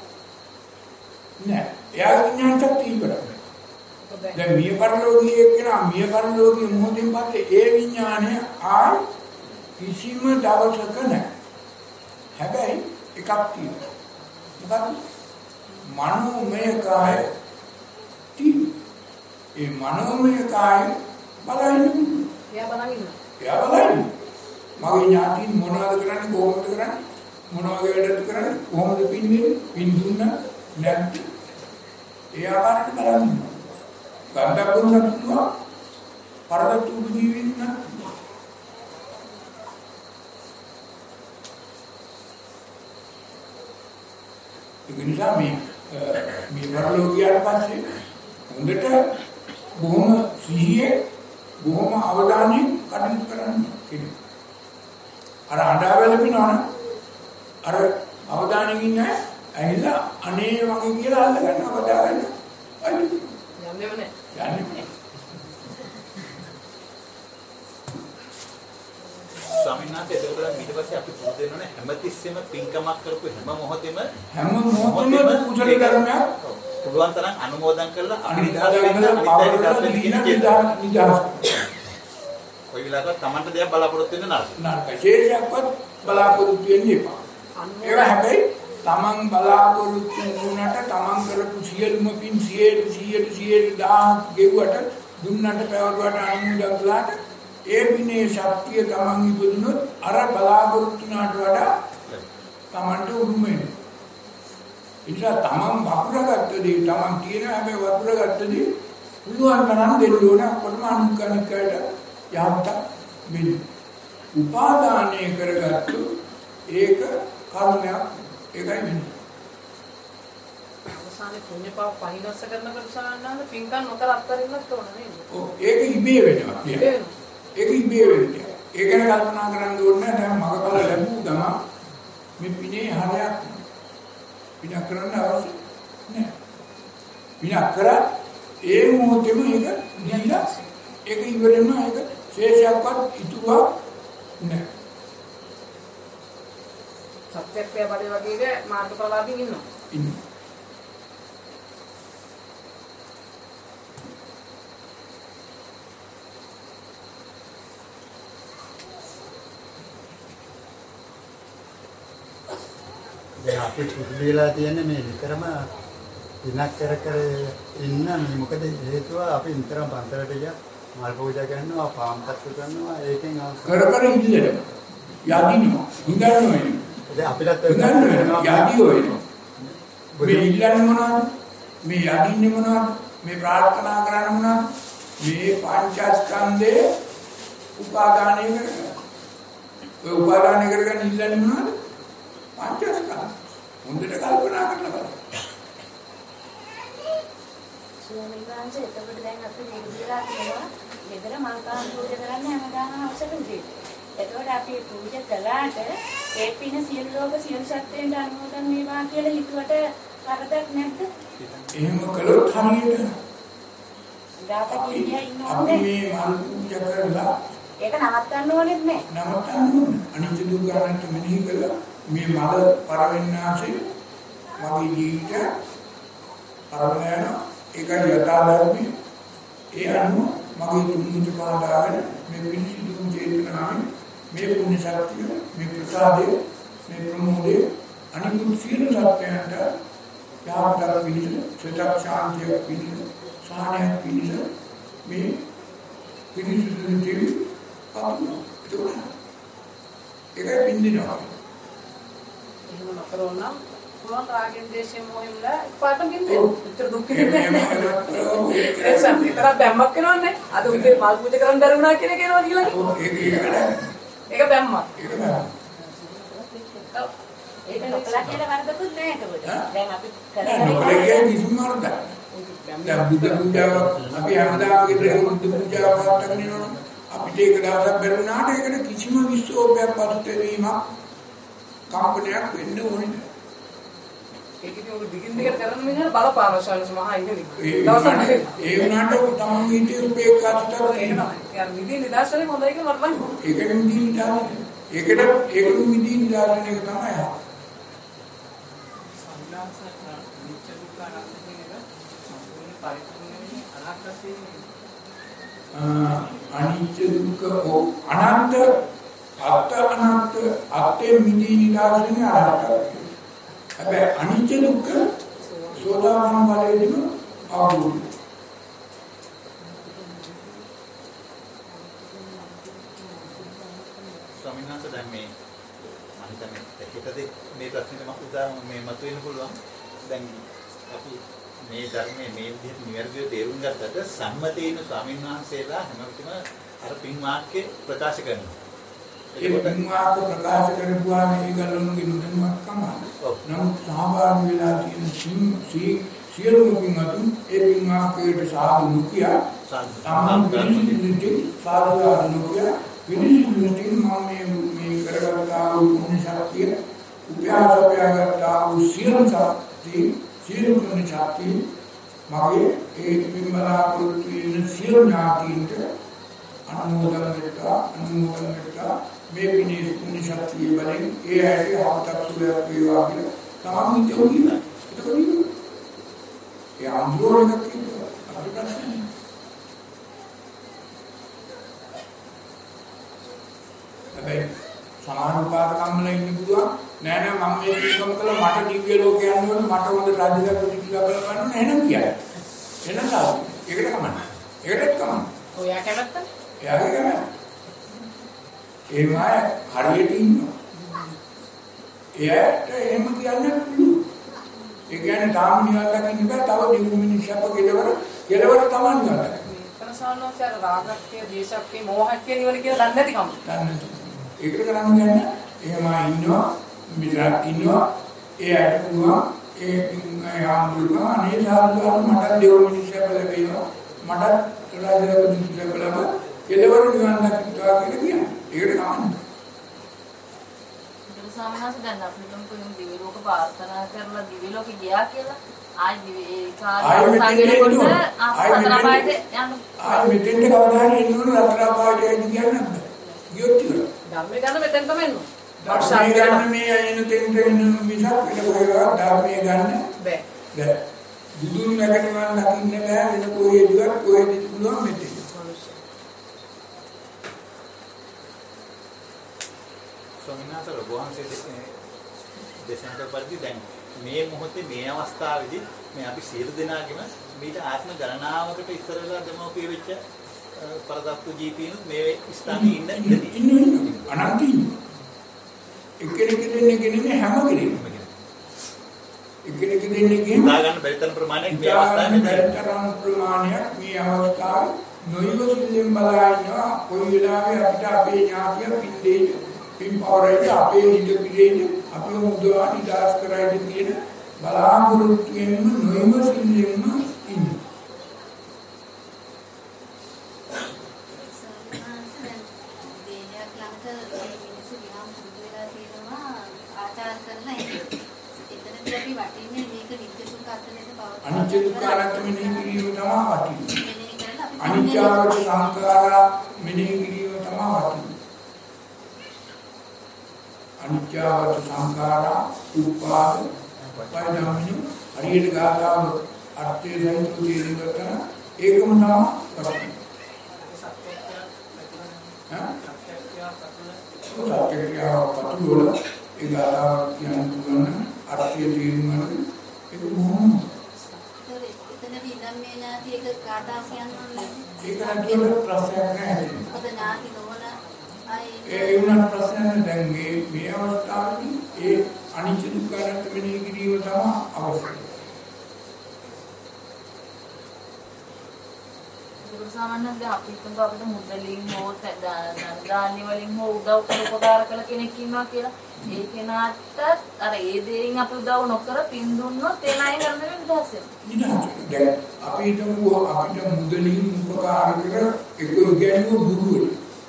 නෑ. එයාගේ විඥාන ශක්තිය ඉවරයි. දැන් මිය පරලෝකීය කියන මිය පරලෝකීය මොහොතින් පස්සේ ඒ විඥානය කිසිම දවසක නැහැ. හැබැයි එකක් තියෙනවා. මොකක්ද? මනෝමය කාය තියෙනවා. ඒ මනෝමය කාය බලන්න. එයා බලන් ඉන්නවා. එයා බලන්න. මගේ ඥාතින් මොනවද කරන්නේ කොහොමද කරන්නේ? මොන වගේ වැඩද කරන්නේ? කොහොමද පින්නේ? පින් දුන්නා නැත්නම් ඒ ආකාරයට බලන්න. ගන්ධ ගුණතුවා පරදතු ජීවින්න ඉගෙනලා මේ වරලෝකියට පස්සේ හොඳට බොහොම සිහියේ බොහොම අවධානයෙන් කටයුතු කරන්න කෙනෙක්. අර අඬාවැල පිනවන අර අවධානයෙන් ඉන්නේ ඇහිලා අනේ වගේ කියලා අල්ලගන්න අවදා ගන්න. යන්නේම නැහැ. ස්වාමීන් වහන්සේ එතකොට ඊට පස්සේ අපි පුරුදු වෙනෝනේ හැමතිස්සෙම පින්කමක් කරපු හැම මොහොතෙම කුසල කර්මයක් පුළුවන් තරම් අනුමෝදන් කරලා අනිදාස් කොයි වෙලාවකත් Tamanට දෙයක් බලාපොරොත්තු වෙන්න නරකයි. ශේෂයක්වත් බලාපොරොත්තු වෙන්න එපා. ඒක හැබැයි Taman බලාපොරොත්තු වුණාට Taman කරපු සියලුම පින් 100% ගෙවුවට දුන්නට පැවරුවට අනුමෝදන් කළාට ඒ පිනේ ශක්තිය Taman ඉපදුනොත් අර බලාපොරොත්තු වුණාට වඩා Tamanට උරුම වෙනවා. ඉතින් Taman වපුරගත්තදී Taman කියන හැබැයි වපුරගත්තදී පුළුවන් තරම් දෙන්න ඕන අපටම අනුකම්පාවට යහපත මෙන්න. උපාදානය කරගත්තු ඒක කර්මයක් ඒකයි වෙන්නේ. අවසානයේ පුණ්‍යපාව පහිනස්ස කරනකොට සාන්නාද පින්කම් නොකර අත්තරින්නත් ඕන නේද? ඔව් ඒක ඉබේ වෙනවා කියන්නේ. ඒක ඉබේ වෙන්නේ. ඒක ගැන කල්පනා කරන්න ඕනේ නැහැ. දැන් මගපල ලැබුව ගම මේ පිනේ හරයක් පින කරන්න අවශ්‍ය නැහැ. පින කරා ඒ මොහොතේම ඒක දීලා ඒක ඉවරෙන්න ඒක ශේෂයක්වත් ඉතුරුවක් නැහැ. සත්‍යක්‍රිය බඩේ වගේ මාර්ගඵලලාභින් ඉන්නවා. දැන් අපි පුදුලියලා තියෙන්නේ මේ විතරම දිනක් කර ඉන්න මේ මොකද හේතුව අපි විතරම පන්සලට ගියා මල් පූජා කරනවා පාම් පත්තු කරනවා ඒකෙන් කර ඉන්න යදිනවා ඉඳන්නවා දැන් අපිටත් ඉඳන්නවා යදියෝ එනවා මේ ඉල්ලන්නේ මොනවද මේ යදින්නේ මොනවද මේ ප්‍රාර්ථනා කරන්නේ මොනවද මේ පංචස්කන්ධේ උපාදානය කරගෙන ඔය උපාදානය කරගෙන ඉල්ලන්නේ මොනවද පංචස්කන්ධ හොඳට කල්පනා කරලා බලන්න. ස්වාමීන් වහන්සේ එතකොට දැන් අපි නිවිලා කියනවා ගෙදර මල්කාන් පූජා කරන්න හැමදාම අවශ්‍ය විදිහට. එතකොට අපි පූජා කළාට ඒ පින සියලු ලෝක සියලු සත්ත්වයන්ට අනුමෝදන් වේවා කියලා හිතුවට වරදක් නැද්ද? එහෙම කළොත් හරියට. ගාතකීය ඉන්නෝනේ. අපි මේ මල් පූජා කරලා ඒක නවත්තන්න ඕනෙත් නෑ. නවත්තන්න ඕනේ. අනිත්‍ය දුර්ගානන්ත මෙනෙහි කළා මේ මල පරවෙන්නාසේ මගේ ජීවිතය පරවන ඒකයි යථාර්ථය. ඒ අනුව මගේ තුන්වෙනි පාඩාගෙන මේ පිළිසිදු චේතනාවෙන් මේ පුණ්‍ය ශක්තිය මේ ප්‍රසාදය මේ ප්‍රමෝදය අනිකුත් සියලු සත්‍යයන්ට යාමතර පිළිස සත්‍ය ශාන්තිය පිළිස සාහනය පිළිස මේ පිළිසිදු ජීවි පාපු ඒකයි පින්දිනවා. එහෙම නොකරන පුළුවන් රාගෙන් දේශයෙන් මොහිම්ලා පාටම ගින්දේ. උත්තර දුක් කියන්නේ නැහැ. ඒක සම්පූර්ණ බැම්මක් කරනවනේ. අද උදේ මල් පූජා කරන්න බැරි වුණා කියන එක එනවා කියලා. ඒක බැම්මක්. ඒක නොකලා කියලා වරදකුත් නෑ ඒකවල. දැන් අපි කරන්නේ කිසිම වරදක්. දැන් බුද්ධ පූජාව අපි හැමදාම ගෙදර බුද්ධ පූජාව කරගෙන ඉන්නවා. අපිට ඒක දවසක් බැරි වුණාට ඒකට කිසිම විශ්ෝපයක් පසුතැවීමක් කම්පනයක් වෙන්න ඕනේ නැහැ. ඒකදී ඔය දිගින් දිගට කරන මිනිහට බලපානසාරස මහා ඉන්නේ. දවසක් ඒ වුණාට තමන්ගේ හිතේ උපේක්ෂාවට එනවා. يعني නිදි නිදාසනේ හොඳයි කියලා මට බලන්න. ඒක නිදි නිදාසනේ. ඒකට මිදී නිදාගෙන එක තමයි. අනිත්‍ය දුක්ඛ අනන්ත අත්ත අනන්ත අත්තේ මිදී නිදාගෙන අරහතයි. හැබැයි අනිත්‍ය දුක්ඛ සෝදාපන්න ඵලයේදීම ආවුයි. ස්වාමීන් වහන්සේ දැන් මේ මම හිතන්නේ හිතේ මේ ප්‍රශ්නෙට මම උදාහරණ මේ මතුවෙන්න පුළුවන්. දැන් අපි මේ ධර්මයේ මේ විදිහට නිවැරදිව තේරුම් ගත්තට සම්මතේන ස්වාමීන් වහන්සේලා හැම විටම අර පින් වාක්‍ය ප්‍රකාශ කරනවා. ඒ පින් වාක්‍ය ප්‍රකාශ කරපුවාම ඒගොල්ලෝගේ නුදුන්වත්කම. නමුත් සහභාගී වෙලා තියෙන සියලුම පින්වතුන් ඒ පින් වාක්‍යයට සාදු නොකිය තමන් පිළිසිඳින් සාදු නොකිය පිළිසිඳින් මම මේ කරගත්තා වූ පුණ්‍ය ශක්තිය උපයාසපයාගත්තා වූ සියලු ශක්තිය සියලු පුණ්‍ය ශක්තිය මගේ ඒ පින්බලාපොරොත්තු වෙන සියලු ඥාතීන්ට අනුමෝදන් වෙත්තා මේ පිණිස පුණ්‍ය ශක්තිය බලෙන් ඒ ඇයි හවතක් සුවයක් වේවා කියලා තමන් කියනවා. ඒක ඒ ආందోලනක කියනවා අපිට නැහැ. හැබැයි සමානුපාත කම්මල ඉන්න පුළුවන් නෑ මම මේ පිටකම කළා මට දිව්‍ය ලෝකේ යන්න ඕන මට හොඳ රාජ්‍යයක් ප්‍රතික්‍රියා කරන්න එහෙනම් කියයි. එහෙනම් සාදු. ඒකට කමන්න. ඒකටත් කමන්න. ඔයා කැමැත්ත? එයාගේ කැමැත්ත. ඒමයි හරියට ඉන්නවා. එයාට එහෙම කියන්න පුළුවන්. ඒ කියන්නේ තාම නිවන් දකින්න බෑ තව දිව්‍ය මිනිස්සුක කෙලවර තමන් ගන්නවා. ප්‍රසන්නෝචාර රාගක්තිය, දේශක්තිය, මෝහක්තිය නිවන කියලා දන්නේ නැතිකම. දන්නේ නැති. ඒකට කරන්නේ නැහැ. එහෙම ඉන්නවා මිලක් ඉන්නවා එයාට පුළුවන් ඒ ආම්බුල්වා අනේ සාදුවා මට දෙව මිනිස්සු ලැබෙනවා මට රාජ්‍යයක් ලැබෙලා කෙලවර නිවන් දකින්නවා කියලා කියන්නේ. ඒකට කමන්නේ. සාමාන්‍යයෙන් දැන් අපිට මොකද දිවි ලෝක ප්‍රාර්ථනා කරලා දිවි ලෝක ගියා කියලා ආයි දිවි ඒ කාර්ය සංගලකොට අතරපායට යන්න ආයි මෙතෙන්ට කවදා හරි එන්න ඕන අතරපායට යන්න කියන්නේ ගියොත් කියලා. ධර්මය ගන්න මෙතෙන් තමයි එන්න. ධර්මය ගන්න මේ එන තෙන්ට එන මිසක් වෙන කොහෙවත් ධර්මය ගන්න බෑ. බෑ. බුදුන් නැගිනවා දකින්න බෑ වෙන කොහෙදවත් කොහෙද පුළුවන් මෙතෙන්. ස්වාමිනාතර වහන්සේ දේශනා කරපරිදි දැන් මේ මොහොතේ මේ අවස්ථාවේදී මේ අපි සියලු දෙනාගේම මේට ආත්ම ගණනාවකට ඉස්සරලා දෙමෝපිය වෙච්ච පරදත්තු ජීවිතිනුත් මේ ස්ථානයේ ඉන්න අනන්තයි. එක්කෙනෙක් දෙන්නේ හැම කෙනෙක්ම. එක්කෙනෙක් දෙන්නේ දා ගන්න බැරි තරම් ප්‍රමාණයක් මේ අවස්ථාවේ මේ අවස්ථාවේ නොයවසින් බලනවා කොයි වෙලාවෙ අපිට අපේ ඥාතිය පිළිදේ පින්පවරේ අපේ ඉඳ පිළිදේ අපේ මුදවා නිදාස් කරයිද කියන බලාපොරොත්තු වෙන නොයවසින්ම ඉන්න. අනිත්‍ය දුක්ඛ අනාත්ම මෙනෙහි කිරීම තමයි වටින්නේ. අනිත්‍යවච සංඛාරා මෙනෙහි කිරීම තමයි වටින්නේ. අනිත්‍යවච සංඛාරා උපාද වයනමිනු හරියට ගාතාව අර්ථය දැන් තුලින් කරන ඒකම තමයි වටින්නේ. සත්‍යක්‍රියාව පතුල ඒ ගාතාව කියන අර්ථය තේරුම් ගන්න ඒක මොහොම ඒක නැතිව ප්‍රශ්නයක් නැහැ. ඒ වුණත් ප්‍රශ්නයක් දැන් මේ අවස්ථාවේදී ඒ අනිත්‍ය දුක්ඛ අනාත්ම මෙනෙහි කිරීම තමයි අවශ්‍යයි. සාමාන්‍යයෙන් දැන් අපි හිතමු අපිට මුදලින් හෝ ධාන්‍ය වලින් හෝ උදව් කර උපකාර කළ කෙනෙක් ඉන්නවා කියලා. ඒ කෙනාට අර ඒ දෙයින් අපි උදව් නොකර පින් දුන්නොත් ඒ ණය කරන්න නිදහස් වෙනවා. දැන් අපි හිතමු අපිට මුදලින් උපකාර කර එක ඉගෙනුව ගුරුවරු.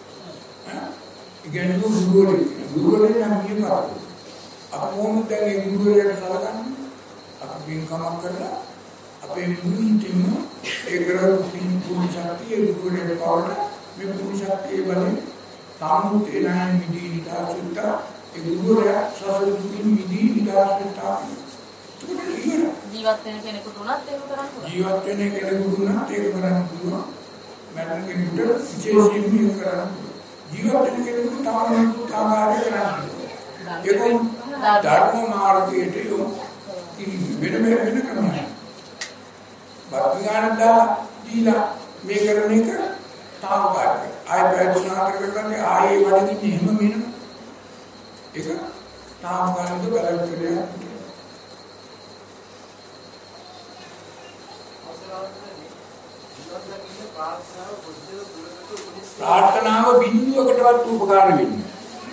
ඉගෙනුව ගුරුවරු නම් කියනවා. අපි මොකද ඒ ගුරුවරයාට සලකන්නේ? අපි පින්කමක් කරලා අපේ මුලින්ම ඒ කරපු පින් පුණ්‍ය ශක්තිය ගුරුවරයාට පවරන මේ පුණ්‍ය ශක්තිය බලෙන් සම්මුතියයි මිදී නිදාසිත ඒ ගුරුවරයා සසර දුකින් මිදී නිදාසිත ජීවත් වෙන කෙනෙකුට උනත් ඒක කරන්න පුළුවන්. ජීවත් වෙන කෙනෙකුට උනත් ඒක කරන්න පුළුවන්. මරණ කෙනෙකුට විශේෂයෙන් මේක කරන්න පුළුවන්. ජීවත් වෙන කෙනෙකුට තාම ආකාරය කරන්න පුළුවන්. ඒක ධර්ම මාර්ගයට යොමු වෙන ක්‍රමයක්. බක්ඥානදා දීලා මේ කරන එක තාම කාර්යය. ආයෙ ප්‍රයත්න කරන්නේ ආයෙ වඩන්නේ එහෙම වෙනවා. ඒක තාම කාර්යද බලන්නේ. ප්‍රාර්ථනාව බිඳුවකටවත් උපකාර වෙන්නේ.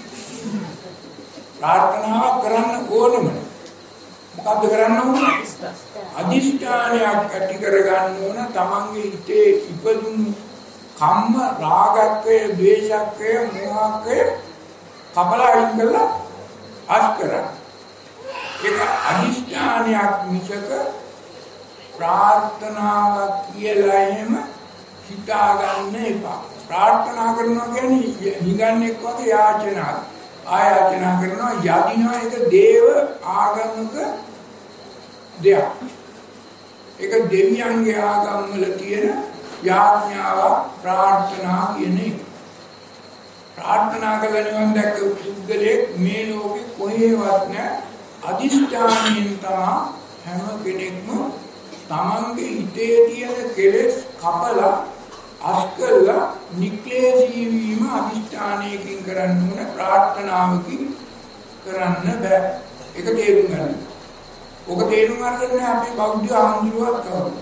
ප්‍රාර්ථනාව කරන්න ඕනම නෑ. මොකද්ද කරන්න ඕන? අදිෂ්ඨානයක් ඇති කරගන්න ඕන. තමන්ගේ හිතේ ඉපදුණු කම්ම, රාගක්කය, ද්වේෂක්කය, මෝහක්කය කපලා අයින් කරලා අස් කරන්න. ඒක අදිෂ්ඨානයක් මිසක ප්‍රාර්ථනාවක් කියලා එහෙම හිතා ගන්න එපා. ප්‍රාර්ථනා කරනවා කියන්නේ හිඟන්නේක් වගේ යාචනා. ආයාචනා කරනවා යදිනවා ඒක දේව ආගමික දෙයක්. ඒක දෙවියන්ගේ ආගම් වල තියෙන යාඥාව ප්‍රාර්ථනා කියන එක. ප්‍රාර්ථනා කළ නිවන් දැක්ක පුද්ගලයෙක් මේ ලෝකේ කොහේවත් නැහැ. අදිෂ්ඨානයෙන් තමයි හැම කෙනෙක්ම තමන්ගේ හිතේ තියෙන කෙලෙස් කපලා අස්කලා නික්ලේශී වීම අදිෂ්ඨානයකින් කරන්න ඕන. ප්‍රාර්ථනාවකින් කරන්න බෑ. ඒක තේරුම් ගන්න. ඔක තේරුම් අරගෙන අපේ බෞද්ධ ආන්දිරුවක් කවුද?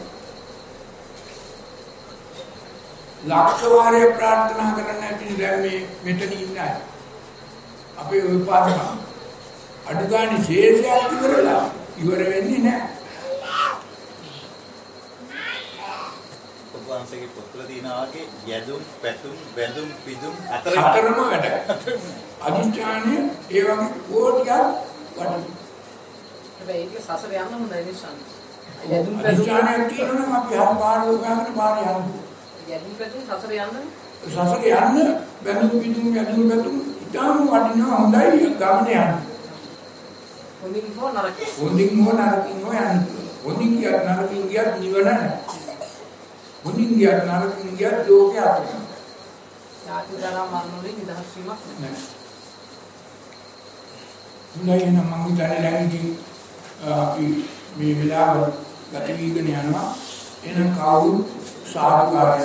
ලක්ෂ වාරයක් ප්‍රාර්ථනා කරන්න ඇති දැන් මේ මෙතන ඉන්නයි. අපේ උපාසක අඩුගානේ ශේෂයක් ඉවරලා ඉවර වෙන්නේ නැහැ. වහන්සේගේ පොත්වල තියෙනවා වගේ යදුම් පැතුම් වැඳුම් පිදුම් හතරම වැඩ. අදිෂ්ඨානය ඒ වගේ කෝටියක් වටිනවා. හැබැයි ඒක සසර යන්න හොඳයි නිසාන. යදුම් අදිෂ්ඨානය කියනනම් අපි හරි පාඩුව ගන්න පාඩේ යන්නේ. යදුම් පැතුම් සසර යන්න වැඳුම් පිදුම් යදුම් පැතුම් ඉතාම වටිනවා. හොඳයි ගමනේ යන්න. හොඳින් හෝ නරකින් හෝ යන්න. හොඳින් කියත් නරකින් කියත් නිවන නැහැ. මුලින් ගියත් නරකින් ගියත් ලෝකේ අතට. යාති දරා මරණුලින් නිදහස් වීමක් නැහැ. මුලින් නම් මම දැනගන්නේ අපි මේ වෙලාව ගත වීගෙන යනවා. එන කවුරු සාධකාරය.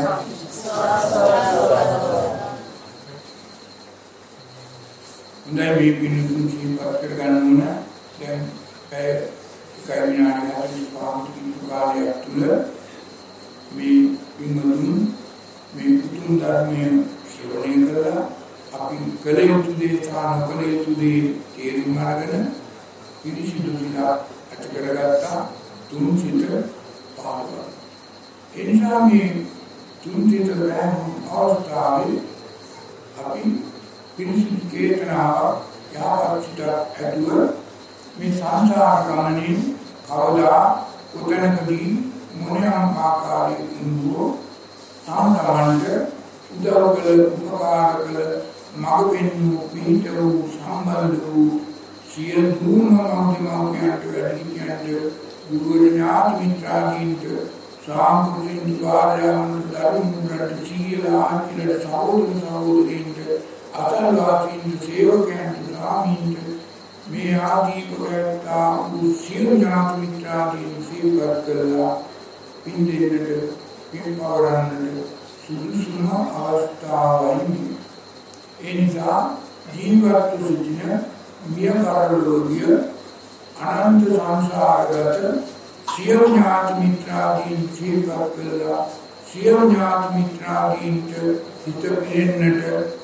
මුලින් මේ පිළිතුරු ජීවත් කරගන්න ඕන. දැන් පැය එකයි විනාඩි 45 කාලයක් තුල මේ පින්වතුන් මේ පුතුන් ධර්මයේ ශ්‍රවණය කරලා අපි කළ යුතු දේ කළ යුතු දේ තේරුම් අරගෙන පිළිසිදු විලා ඇති කරගත්තා තුන් සිත පාඩුවා. ඒ නිසා මේ තුන් සිත අවස්ථාවේ අපි පිළිසිදු චේතනාව යහපත් ඇතුව මේ සංසාර ගමනේ කවදා උතනකදී මොනෑම ආකාරයකින් වූ සාමදානක උදව් කළ උපකාර කළ මඟ පෙන්වූ පිහිට වූ සම්බන්ධ වූ සියලුම මෞර්තිමෝකයන්ට වැඩිහිටියන්ට ගුරු ඥාති මිත්‍රාදීන්ට සාම්ප්‍රදායික වාරයන්ට ධර්මයට සීලා ආචිලට සහෝදරීන්ට අසල්වාසීන්ට සේවකයන්ට ස්වාමීන්ට මේ ආදී ප්‍රයත්තා වූ සියලු ඥාති මිත්‍රාදීන් සේවක කළා. පින්දෙන්නට පින්පවරන්නට සුදුසුම අවස්ථාවයි. ඒ නිසා ජීවත් සිටින මියකරලෝකිය අනන්ත සංසාරගත සියලු ඥාති මිත්‍රාදීන් සේවක කළා. සියලු ඥාති මිත්‍රාදීන්ට හිත පිරෙන්නට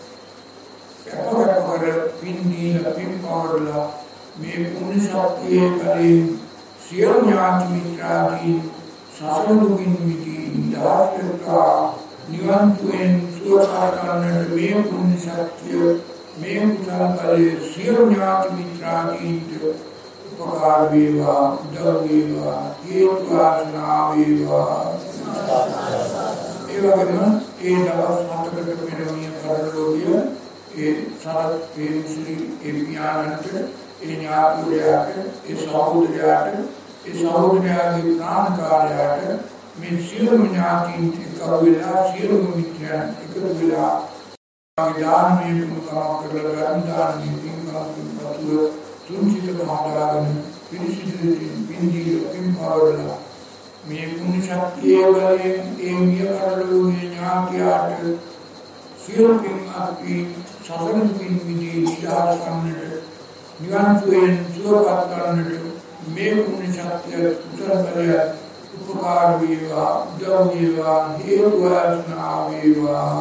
කැපකර පින්දීන පින්පවරලා මේ පුණ්‍ය ශක්තියේ කලින් සියලු ඥාති මිත්‍රාදීන් සසරුකින් මිදී දාර්ශනිකා නිවන් තුෙන් සුවකාරණයට මේ පුණ්‍ය ශක්තිය මේ කුසල කලයේ සියලු ඥාති මිත්‍රාදීන්ට උපකාර වේවා උදව් වේවා හේතු වාසනා වේවා. ඒ වගේම ඒ දවස් 7කට පෙර මිය පරලෝකීය සරත් පේන්සිලි එවියානන්ට ඥාතිවරයාට සහෝදරයාට සහෝදරයාගේ ප්‍රාණකාරයාට මේ සියලුම ඥාතීන් එකතු වෙලා සියලුම මිත්‍රයන් එකතු වෙලා දානමය කුමකා කරලා ගන්දානි පින්කම් තුන්සිත මහදාගෙන පිරිසිදු පින්දී පින්පාවලා මේ පුණ්‍ය ශක්තිය වලින් ඒ මිය කරලෝගේ ඥාතියාට සියලු පින් අපි සසරෙන් පින් විදී නිදාසන්නට නිවන් සුවයෙන් සුවපත් කරන්නට මේ පුණ්‍ය ශක්තිය උසර බලය උපකාර වේවා උදව් වේවා හේතු වාසනා වේවා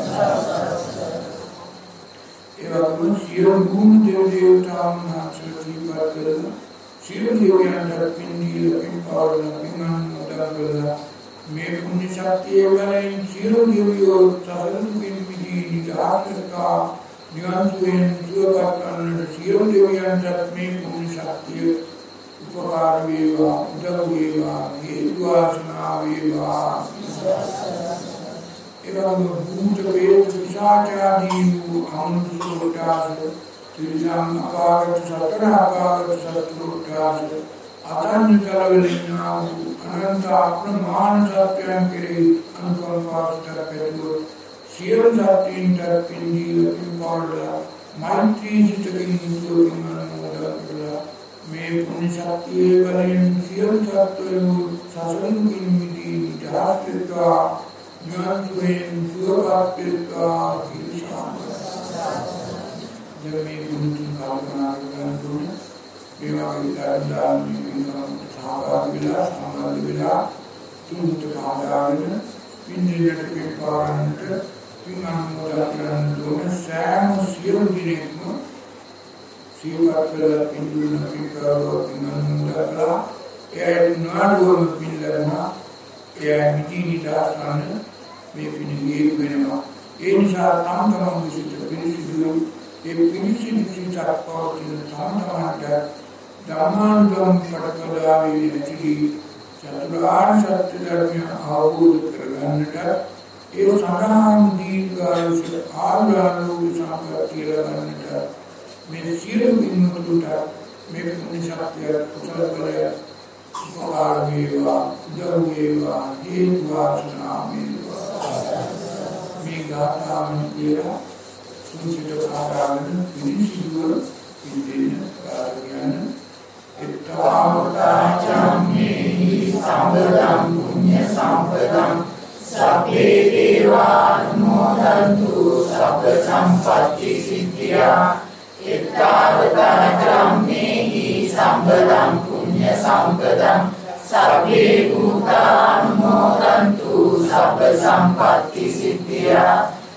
එවැනි සියලු ගුණ දේවතාවුන් වහන්සේලා කරන සියලු දේවයන්ට පින්දී පින්පාවන පින්නම් උදව් මේ පුණ්‍ය ශක්තිය වලින් සියලු දේවියෝ සසරෙන් පින් විදී නිදාසකා නිවන් සුවයෙන් සුවපත් කරන්නට සියලු දේවයන්ට මේ පුණ්‍ය ශක්තිය උපකාර වේවා උදව් වේවා හේතු වාසනා වේවා එවැනි භූත වේද විසාචාදී වූ අනුසෝතාස තිරිසන් අපාගත සතර අපාගත සතුටාස අතන් කලවලිනා වූ අනන්ත අප්‍රමාණ සත්‍යයන් කෙරෙහි අනුකම්පාවට පෙරදුව සියලු සත්‍යයන්ට පින්දී පින්පාවලා මෛත්‍රී සිතකින් සුවපින්වනවා මේ පුණ්‍ය ශක්තිය වලින් සියලු සත්වයෝ සසරින් මිදී නිදහස්කා ඥානයෙන් සුවපත් වෙත්වා කියලා මේ පුණ්‍ය කල්පනා කරන මේවා විතරදාන නිවිනම් සාගත වෙලා තුන්ට පාදාගෙන පින්දීට පින්පාරන්ට පින්නම් මොදකරන සෑම සියලු දිනෙකම සීවත්වල පින්දුන පින්කරව පින්නම් දකලා ඒ නාඩුවම පින්ලනවා ඒ මිදීනිදාසන මේ පිළිගිය වෙනවා ඒ නිසා තමතම විසිට පිළිසිදු ඒ පිළිසිදු සිතක් පවතින තමතමට ධර්මානුගම පටකලාවේ ඇති චතුරාර්ය සත්‍ය ධර්මය අවබෝධ කරගන්නට ඒ සඳහාම දීර්ඝායුෂ ආයුර්ාරෝග්‍ය සම්පත්තිය ලබන්නට මේ සියලු බින්දුන්ට මේ පුණ්‍ය ශක්තිය කුසල බලය උපකාර වේවා උදව් වේවා හේතු වාසනා වේවා මේ ගාථාවන් කියලා සුචිත ආරාධන පිළිසිදුව පිළිදෙන කාර්යයන් එත්තාවතාචම්මේහි සම්බදං පුඤ්ඤ සම්පදං සබ්බේ දේවානුමෝදන්තු සබ්බ සම්පත්ති සිද්ධියා එත්තාවතාචම්මේහි සම්බදං පුඤ්ඤ සම්පදං සබ්බේ භූතානුමෝදන්තු සබ්බ සම්පත්ති සිද්ධියා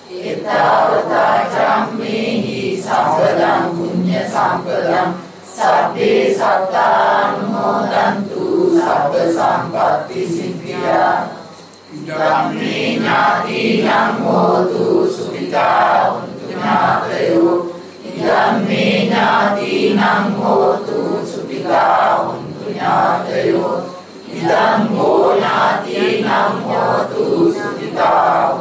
එත්තාවතාචම්මේහි සම්බදං පුඤ්ඤ සම්පදං සබ්බේ සත්තානුමෝදන්තු සබ්බ සම්පත්ති සිද්ධියා ධම්මේ ඥාතිනං හෝතු සුඛිතා හොන්තු ඥාතයෝ ධම්මේ ඥාතිනං හෝතු සුඛිතා හොන්තු ඥාතයෝ ඉදං හෝ ඥාතිනං හෝතු සුඛිතා